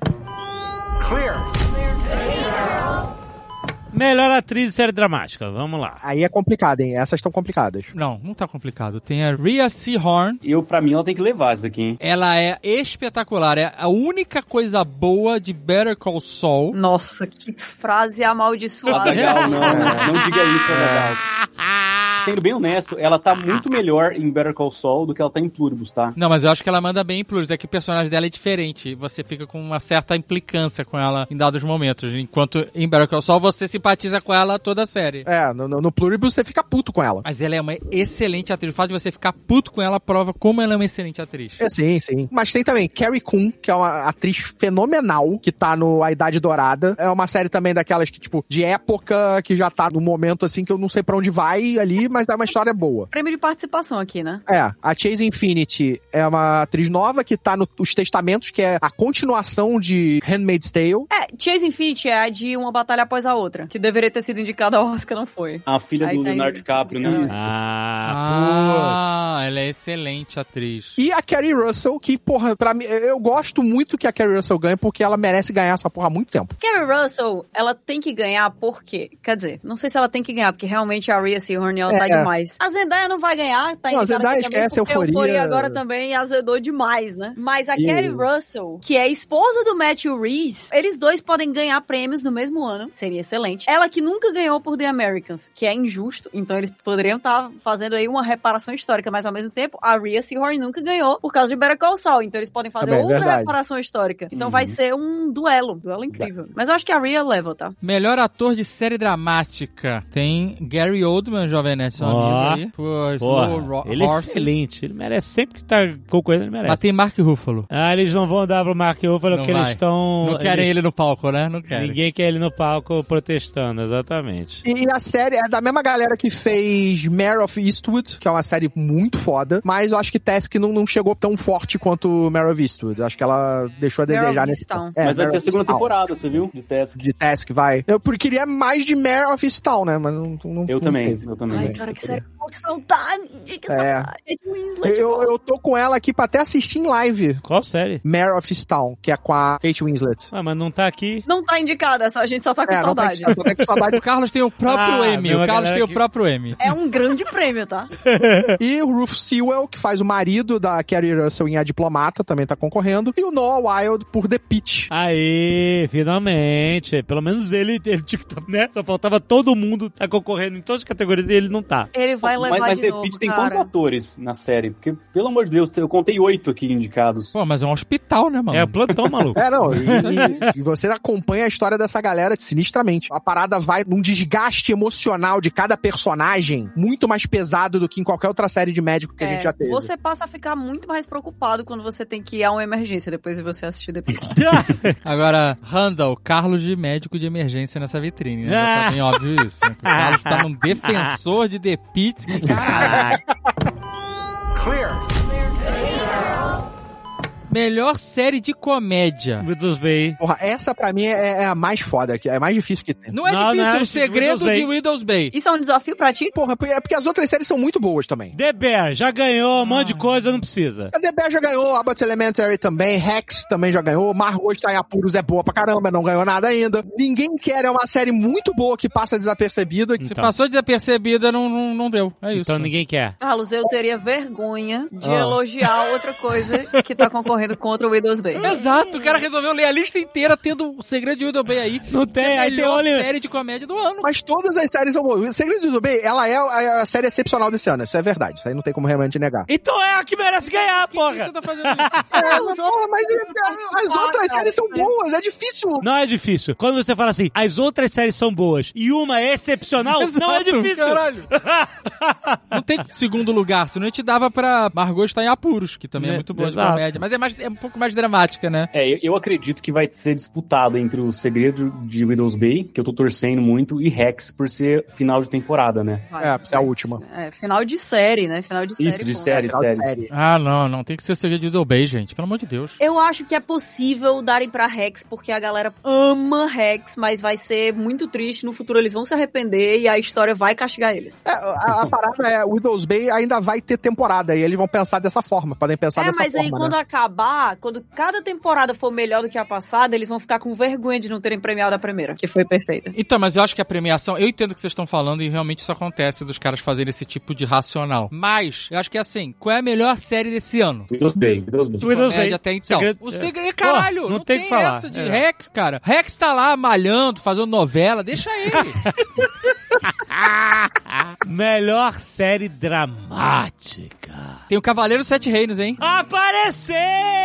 Speaker 2: Melhor atriz de série dramática, vamos lá.
Speaker 3: Aí é complicado, hein? Essas estão complicadas.
Speaker 6: Não, não tá complicado. Tem a Rhea Seehorn.
Speaker 5: Eu, pra mim, ela tem que levar essa daqui, hein?
Speaker 6: Ela é espetacular. É a única coisa boa de Better Call Saul.
Speaker 4: Nossa, que frase amaldiçoada.
Speaker 5: Azaghal, não, não diga isso, Azaghal. sendo bem honesto, ela tá muito melhor em Better Call Saul do que ela tá em Pluribus, tá?
Speaker 6: Não, mas eu acho que ela manda bem em Pluribus. É que o personagem dela é diferente. Você fica com uma certa implicância com ela em dados momentos. Enquanto em Better Call Saul você simpatiza com ela toda a série.
Speaker 3: É, no, no, no Pluribus você fica puto com ela.
Speaker 6: Mas ela é uma excelente atriz. O fato de você ficar puto com ela prova como ela é uma excelente atriz.
Speaker 3: É, sim, sim. Mas tem também Carrie Coon, que é uma atriz fenomenal, que tá no A Idade Dourada. É uma série também daquelas que, tipo, de época, que já tá no momento, assim, que eu não sei pra onde vai ali, mas é uma história boa.
Speaker 4: Prêmio de participação aqui, né?
Speaker 3: É, a Chase Infinity é uma atriz nova que tá nos Testamentos, que é a continuação de Handmaid's Tale.
Speaker 4: É, Chase Infinity é a de Uma Batalha Após a Outra, que deveria ter sido indicada ao Oscar, não foi.
Speaker 5: A filha
Speaker 4: Aí
Speaker 5: do
Speaker 4: tá
Speaker 5: Leonardo
Speaker 4: aí.
Speaker 5: DiCaprio, né?
Speaker 6: Ah, ela é excelente atriz.
Speaker 3: E a Kerry Russell, que, porra, pra mim, eu gosto muito que a Kerry Russell ganhe, porque ela merece ganhar essa porra há muito tempo.
Speaker 4: Kerry Russell, ela tem que ganhar por quê? Quer dizer, não sei se ela tem que ganhar, porque realmente a Rhea Seehorn, ela
Speaker 3: É,
Speaker 4: tá
Speaker 3: é.
Speaker 4: demais. A Zendaya não vai ganhar, tá
Speaker 3: Não, a
Speaker 4: indicada
Speaker 3: Zendaya
Speaker 4: aqui também,
Speaker 3: esquece,
Speaker 4: porque
Speaker 3: Euforia.
Speaker 4: Euforia agora também azedou demais, né? Mas a
Speaker 3: E-
Speaker 4: Kerry Russell, que é esposa do Matthew Rhys, eles dois podem ganhar prêmios no mesmo ano, seria excelente. Ela que nunca ganhou por The Americans, que é injusto, então eles poderiam estar fazendo aí uma reparação histórica, mas ao mesmo tempo, a Rhea Seehorn nunca ganhou por causa de Better Call Saul, então eles podem fazer
Speaker 3: Também é
Speaker 4: outra
Speaker 3: verdade.
Speaker 4: reparação histórica. Então vai ser um duelo, duelo incrível. Mas eu acho que a Rhea leva, tá?
Speaker 6: Melhor ator de série dramática. Tem Gary Oldman, Jovem Nerd, seu
Speaker 2: Ó.
Speaker 6: amigo aí. Por Slow
Speaker 2: Porra,
Speaker 6: Ro-
Speaker 2: ele é
Speaker 6: Horses.
Speaker 2: excelente. Ele merece. Sempre que tá concorrendo, ele merece.
Speaker 6: Mas tem Mark Ruffalo.
Speaker 2: Ah, eles não vão dar pro Mark Ruffalo
Speaker 6: Não
Speaker 2: porque eles
Speaker 6: vai.
Speaker 2: estão...
Speaker 6: Não querem
Speaker 2: eles-
Speaker 6: ele no palco, né? Não querem.
Speaker 2: Ninguém quer ele no palco protestando, exatamente.
Speaker 3: E a série é da mesma galera que fez Mare of Eastwood, que é uma série muito foda, mas eu acho que Task não, não chegou tão forte quanto Mare of Eastwood. Acho que ela deixou a
Speaker 4: Mare
Speaker 3: desejar
Speaker 4: of
Speaker 3: nesse...
Speaker 4: Easttown.
Speaker 3: É,
Speaker 5: Mas vai
Speaker 3: Mare
Speaker 5: ter a
Speaker 3: of
Speaker 5: segunda
Speaker 3: Easttown.
Speaker 5: temporada, você viu? De Task.
Speaker 3: De Task, vai. Eu porque queria mais de Mare of Easttown, né? Mas não, não
Speaker 5: Eu
Speaker 3: não
Speaker 5: também,
Speaker 3: teve.
Speaker 5: eu também.
Speaker 4: Ai, cara, que sério. Que saudade! Que
Speaker 3: É.
Speaker 4: saudade! Winslet,
Speaker 3: Eu, eu tô com ela aqui pra até assistir em live.
Speaker 2: Qual série?
Speaker 3: Mare of Easttown, que é com a Kate Winslet.
Speaker 2: Ah, mas não tá aqui.
Speaker 4: Não tá indicada, essa- a gente só tá com
Speaker 3: É, não tem
Speaker 4: saudade.
Speaker 3: que- eu tô até com saudade.
Speaker 6: O Carlos tem o próprio
Speaker 2: Ah,
Speaker 6: Emmy.
Speaker 2: meu,
Speaker 6: O
Speaker 2: a
Speaker 6: Carlos
Speaker 2: galera
Speaker 6: tem o
Speaker 2: que-
Speaker 6: próprio Emmy.
Speaker 4: É um grande prêmio, tá?
Speaker 3: E o Rufus Sewell, que faz o marido da Kerry Russell em A Diplomata, também tá concorrendo. E o Noah Wilde por The Pitch.
Speaker 2: Aê, finalmente. Pelo menos ele, ele tinha que tá, né? Só faltava todo mundo tá concorrendo em todas as categorias e ele não tá.
Speaker 4: Ele vai levar
Speaker 5: Mas, mas
Speaker 4: de
Speaker 5: The
Speaker 4: novo,
Speaker 5: Pitt tem
Speaker 4: cara.
Speaker 5: quantos atores na série? Porque, pelo amor de Deus, eu contei oito aqui indicados.
Speaker 6: Pô, mas é um hospital, né, mano?
Speaker 2: É o plantão, maluco.
Speaker 3: É, não, e, e- e você acompanha a história dessa galera sinistramente. A parada vai num desgaste emocional de cada personagem muito mais pesado do que em qualquer outra série de médico que a
Speaker 4: É,
Speaker 3: gente já teve.
Speaker 4: Você passa a ficar muito mais preocupado quando você tem que ir a uma emergência depois de você assistir The Pitt.
Speaker 6: Agora, Randall, Carlos de médico de emergência nessa vitrine, né? Já tá bem óbvio isso. Né? O Carlos tá num defensor de The Pitts. Que caralho. Melhor série de comédia.
Speaker 2: Windows Bay.
Speaker 3: Porra, essa pra mim é, é a mais foda, que é a mais difícil que tem.
Speaker 6: Não é
Speaker 2: Não,
Speaker 6: difícil,
Speaker 2: não é
Speaker 6: o segredo
Speaker 2: Windows Bay.
Speaker 6: de Windows Bay.
Speaker 4: Isso é um desafio pra ti?
Speaker 3: Porra, é porque as outras séries são muito boas também.
Speaker 2: The Bear, já ganhou um monte de coisa, não precisa.
Speaker 3: A The Bear já ganhou, Abbott Elementary também, Rex também já ganhou, Margot está em apuros é boa pra caramba, não ganhou nada ainda. Ninguém Quer é uma série muito boa que passa desapercebida.
Speaker 6: Se
Speaker 2: Então.
Speaker 6: passou desapercebida, não, não, não deu. É isso.
Speaker 2: Então ninguém quer.
Speaker 4: Carlos, eu teria vergonha de
Speaker 2: Ah.
Speaker 4: elogiar outra coisa que tá concorrendo contra o Windows Bay.
Speaker 6: Exato, o cara resolveu ler a lista inteira tendo o segredo de Windows Bay aí.
Speaker 2: Não
Speaker 6: Que é
Speaker 2: tem,
Speaker 6: a
Speaker 2: aí tem
Speaker 6: melhor
Speaker 2: olha.
Speaker 6: série de comédia do ano.
Speaker 3: Mas todas as séries são boas. O Segredo do Bem, ela é a, a série excepcional desse ano, isso é verdade. Isso aí não tem como realmente negar.
Speaker 2: Então é a que merece ganhar,
Speaker 6: Por que você
Speaker 2: porra.
Speaker 6: tá fazendo isso?
Speaker 3: É,
Speaker 4: os
Speaker 3: mas,
Speaker 4: outros-
Speaker 3: porra, mas é, as outras
Speaker 4: cara,
Speaker 3: séries são
Speaker 4: é.
Speaker 3: boas, é difícil.
Speaker 2: Não é difícil. Quando você fala assim, as outras séries são boas e uma é excepcional, não é
Speaker 6: Exato,
Speaker 2: difícil.
Speaker 6: caralho. Não tem segundo lugar, senão a gente dava pra Margot estar em apuros, que também é
Speaker 2: É,
Speaker 6: muito boa de
Speaker 2: exato.
Speaker 6: comédia. Mas é, mais, é um pouco mais dramática, né?
Speaker 5: É, eu- eu acredito que vai ser disputado entre o Segredo de Windows Bay, que eu tô torcendo muito, e Rex, por ser final de temporada, né?
Speaker 4: Vai,
Speaker 3: É, é a última.
Speaker 4: É, final de série, né? Final de série.
Speaker 5: Isso, de
Speaker 4: pô.
Speaker 5: série,
Speaker 3: Final de
Speaker 5: série.
Speaker 3: série.
Speaker 6: Ah, não, não. Tem que ser o segredo de Windows Bay, gente. Pelo amor de Deus.
Speaker 4: Eu acho que é possível darem pra Rex, porque a galera ama Rex, mas vai ser muito triste. No futuro eles vão se arrepender e a história vai castigar eles.
Speaker 3: É, a, a parada é, o Windows Bay ainda vai ter temporada, e eles vão pensar dessa forma, podem pensar
Speaker 4: É,
Speaker 3: dessa
Speaker 4: mas
Speaker 3: forma,
Speaker 4: aí
Speaker 3: né?
Speaker 4: quando acabar, quando cada temporada for melhor do que a passada, eles vão ficar com vergonha de não terem premiado a primeira, que foi perfeita.
Speaker 6: Então, mas eu acho que a premiação... Eu entendo o que vocês estão falando e realmente isso acontece dos caras fazerem esse tipo de racional. Mas, eu acho que é assim, qual é a melhor série desse ano?
Speaker 5: Windows Bay, Windows Bay.
Speaker 2: Windows
Speaker 6: Comédia
Speaker 2: Bay.
Speaker 6: até então.
Speaker 2: Segredo-
Speaker 6: O
Speaker 2: é.
Speaker 6: segredo, caralho,
Speaker 2: Pô,
Speaker 6: não,
Speaker 2: não tem
Speaker 6: tem,
Speaker 2: que falar.
Speaker 6: essa de
Speaker 2: É.
Speaker 6: Rex, cara. Rex tá lá malhando, fazendo novela, deixa ele.
Speaker 2: Melhor série dramática.
Speaker 6: Tem o Cavaleiro Sete Reinos, hein?
Speaker 2: Apareceu!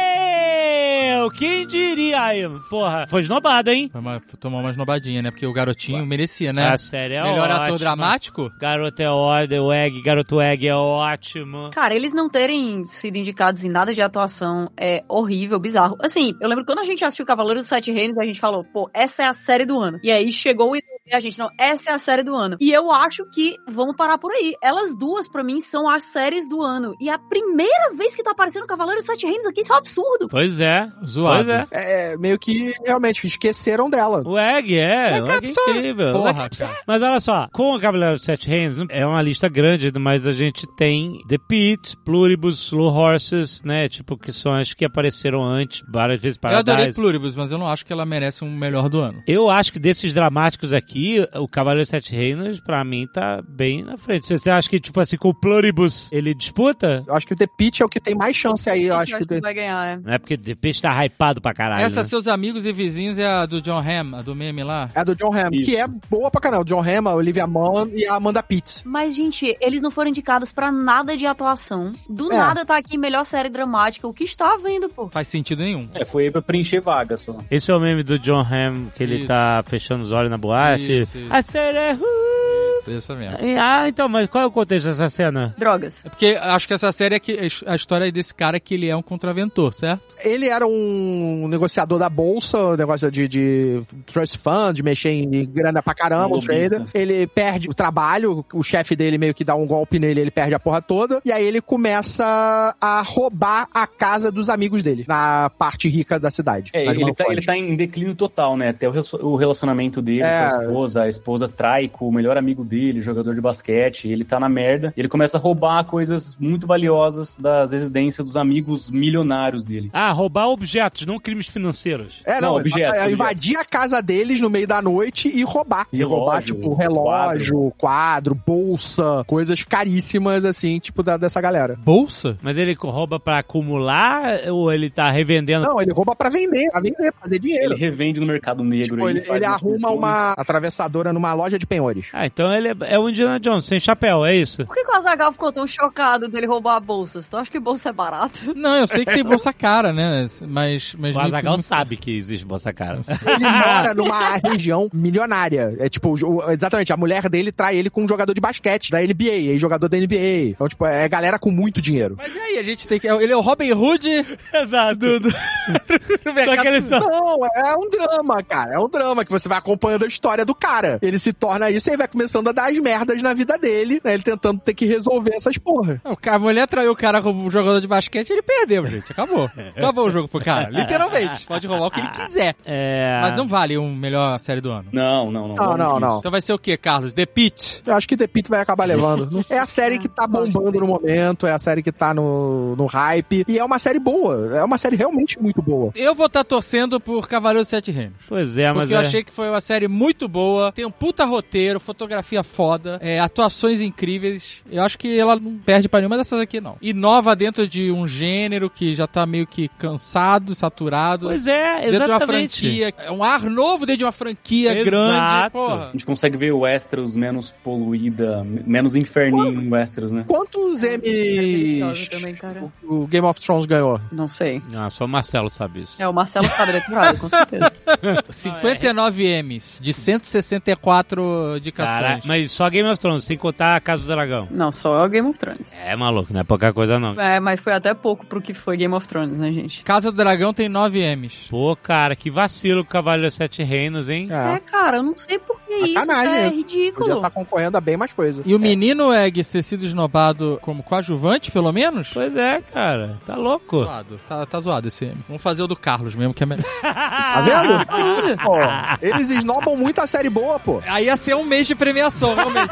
Speaker 2: Quem diria aí? Porra, foi esnobado, hein?
Speaker 6: Foi uma, tomou uma esnobadinha, né? Porque o garotinho merecia, né?
Speaker 2: A série é
Speaker 6: Melhor
Speaker 2: ótima.
Speaker 6: ator dramático?
Speaker 2: Garoto é ótimo, o Egg, Garoto Egg é ótimo.
Speaker 4: Cara, eles não terem sido indicados em nada de atuação é horrível, bizarro. Assim, eu lembro que quando a gente assistiu Cavaleiros dos Sete Reinos, a gente falou, pô, essa é a série do ano. E aí chegou e a gente, não, essa é a série do ano. E eu acho que vamos parar por aí. Elas duas, pra mim, são as séries do ano. E a primeira vez que tá aparecendo Cavaleiros dos Sete Reinos aqui, isso é um absurdo.
Speaker 2: Pois é.
Speaker 6: Zoado.
Speaker 2: Pois é.
Speaker 3: É, meio que realmente esqueceram dela.
Speaker 2: O Egg é, o Egg é incrível.
Speaker 6: Porra,
Speaker 2: O Egg-
Speaker 6: cara.
Speaker 2: Mas olha só, com o Cavaleiro dos Sete Reinos, é uma lista grande, mas a gente tem The Pit, Pluribus, Slow Horses, né, tipo, que são as que apareceram antes, várias vezes para
Speaker 6: Eu adorei
Speaker 2: Paradise.
Speaker 6: Pluribus, mas eu não acho que ela merece um melhor do ano.
Speaker 2: Eu acho que desses dramáticos aqui, o Cavaleiro dos Sete Reinos, pra mim, tá bem na frente. Você acha que, tipo assim, com o Pluribus, ele disputa?
Speaker 3: Eu acho que o The Pitch é o que tem mais chance aí. Eu acho que,
Speaker 4: que vai ganhar, é.
Speaker 2: Não é porque The Pit tá hypado pra caralho,
Speaker 6: Essa,
Speaker 2: né?
Speaker 6: Seus Amigos e Vizinhos, é a do John Hamm, a do meme lá.
Speaker 3: é a do John Hamm,
Speaker 5: Isso.
Speaker 3: que é boa pra caramba. O John Hamm, a Olivia Munn e a Amanda Pitt.
Speaker 4: Mas, gente, eles não foram indicados pra nada de atuação. Do
Speaker 3: É.
Speaker 4: nada tá aqui melhor série dramática. O que está vendo, pô?
Speaker 6: Faz sentido nenhum.
Speaker 5: É, foi aí pra preencher vaga só.
Speaker 2: Esse é o meme do John Hamm, que ele
Speaker 6: Isso.
Speaker 2: tá fechando os olhos na boate.
Speaker 6: Isso, isso.
Speaker 2: A série é...
Speaker 6: Isso, isso mesmo.
Speaker 2: Ah, então, mas qual é o contexto dessa cena?
Speaker 4: Drogas.
Speaker 6: É porque acho que essa série é que a história desse cara é que ele é um contraventor, certo?
Speaker 3: Ele era um negociador da bolsa, negócio de, de trust fund, de mexer em grana pra caramba, um
Speaker 5: Lobista.
Speaker 3: trader. Ele perde o trabalho, o chefe dele meio que dá um golpe nele, ele perde a porra toda. E aí ele começa a roubar a casa dos amigos dele, na parte rica da cidade.
Speaker 5: É,
Speaker 3: nas
Speaker 5: ele tá,
Speaker 3: mansões.
Speaker 5: ele tá em declínio total, né? Até o re- o relacionamento dele
Speaker 3: É.
Speaker 5: com a esposa, a esposa trai com o melhor amigo dele, jogador de basquete, ele tá na merda. Ele começa a roubar coisas muito valiosas das residências dos amigos milionários dele.
Speaker 2: Ah, roubar objetos, não crimes financeiros.
Speaker 3: É, não,
Speaker 5: Não,
Speaker 3: ele
Speaker 5: objetos,
Speaker 3: passa a
Speaker 5: objetos.
Speaker 3: invadir a casa deles no meio da noite e roubar. E,
Speaker 5: E
Speaker 3: roubar,
Speaker 5: relógio,
Speaker 3: tipo, relógio, quadro, bolsa, coisas caríssimas, assim, tipo, da, dessa galera.
Speaker 6: Bolsa?
Speaker 2: Mas ele rouba pra acumular ou ele tá revendendo?
Speaker 3: Não, ele rouba pra vender, pra vender, pra fazer dinheiro.
Speaker 5: Ele revende no mercado negro.
Speaker 3: Tipo,
Speaker 5: aí,
Speaker 3: ele,
Speaker 5: faz
Speaker 3: ele
Speaker 5: uma
Speaker 3: arruma
Speaker 5: fortuna.
Speaker 3: uma atravessadora numa loja de penhores.
Speaker 2: Ah, então ele é, é o Indiana Jones, sem chapéu, é isso?
Speaker 4: Por que, que o Azaghal ficou tão chocado dele roubar a bolsa? Tu acha que bolsa é barato?
Speaker 6: Não, eu sei que tem bolsa cara, né? Mas. mas
Speaker 2: O Azaghal
Speaker 6: muito-
Speaker 2: sabe que existe bolsa cara.
Speaker 3: Ele mora numa região milionária. É tipo, o- exatamente, a mulher dele trai ele com um jogador de basquete da N B A, aí jogador da N B A. Então, tipo, é galera com muito dinheiro.
Speaker 6: Mas e aí, a gente tem que. Ele é o Robin Hood
Speaker 2: Exato.
Speaker 6: do, do, do
Speaker 2: Só
Speaker 6: mercado.
Speaker 2: que ele só...
Speaker 3: Não, é um drama, cara. É um drama que você vai acompanhando a história do cara. Ele se torna isso e aí vai começando a dar as merdas na vida dele, né? Ele tentando ter que resolver essas porra.
Speaker 6: O cara- A mulher traiu o cara como jogador de basquete, ele perdeu, gente. Acabou. Acabou o jogo pro cara. Literalmente. Pode roubar o que ele quiser.
Speaker 2: É...
Speaker 6: Mas não vale um melhor série do ano.
Speaker 5: Não, não, não.
Speaker 3: Não,
Speaker 5: longe
Speaker 3: não,
Speaker 5: disso.
Speaker 3: não.
Speaker 6: Então vai ser o quê, Carlos? The Pit.
Speaker 3: Eu acho que The Pit vai acabar levando. É a série que tá bombando no momento, é a série que tá no, no hype. E é uma série boa. É uma série realmente muito boa.
Speaker 6: Eu vou estar torcendo por Cavaleiro dos Sete Reinos.
Speaker 2: Pois é, mas
Speaker 6: Porque eu
Speaker 2: é...
Speaker 6: achei que foi uma série muito boa, tem um puta roteiro, fotografia foda, é, atuações incríveis. Eu acho que ela não perde pra nenhuma dessas aqui, não. Inova dentro de um gênero que já tá meio que cansado, saturado.
Speaker 2: Pois é,
Speaker 6: Dentro de uma
Speaker 2: exatamente.
Speaker 6: franquia. É um ar novo dentro de uma franquia
Speaker 2: Exato.
Speaker 6: grande. Porra.
Speaker 5: A gente consegue ver o Westeros menos poluída, menos inferninho em Westeros, né?
Speaker 3: Quantos
Speaker 4: deliciosa
Speaker 3: Emmys
Speaker 4: também, cara.
Speaker 3: o Game of Thrones ganhou?
Speaker 4: Não sei.
Speaker 2: Ah, só o Marcelo sabe isso.
Speaker 4: É, o Marcelo sabe da temporada, com certeza.
Speaker 6: cinquenta e nove Emmys, de cento e sessenta e quatro indicações.
Speaker 2: Cara, mas só Game of Thrones, sem contar a Casa do Dragão.
Speaker 4: Não, só o Game of Thrones.
Speaker 2: É maluco, não é pouca coisa não.
Speaker 4: É, mas foi até pouco pro que foi Game of Thrones, né, gente?
Speaker 6: Casa do Dragão tem nove Emmys.
Speaker 2: Pô, cara, que vacilo com o Cavaleiro dos Sete Reinos, hein?
Speaker 4: É,
Speaker 3: É.
Speaker 4: cara, eu não sei por que isso,
Speaker 3: Sacanagem,
Speaker 4: é
Speaker 3: né?
Speaker 4: ridículo.
Speaker 3: Podia estar concorrendo a bem mais coisa.
Speaker 6: E o menino Egg ter sido esnobado como coadjuvante, pelo menos?
Speaker 2: Pois é, cara. Tá louco.
Speaker 6: Zoado. Tá, tá zoado esse Emmy. Vamos fazer o do Carlos mesmo, que é melhor.
Speaker 3: Tá vendo? Pô, eles esnobam muito a série boa, pô.
Speaker 6: Aí ia ser um mês de premiação, realmente.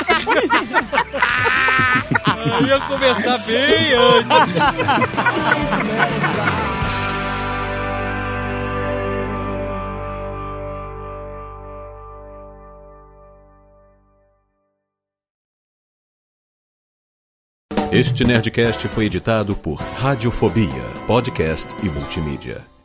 Speaker 6: Aí ia começar bem antes.
Speaker 1: Este Nerdcast foi editado por Radiofobia, podcast e multimídia.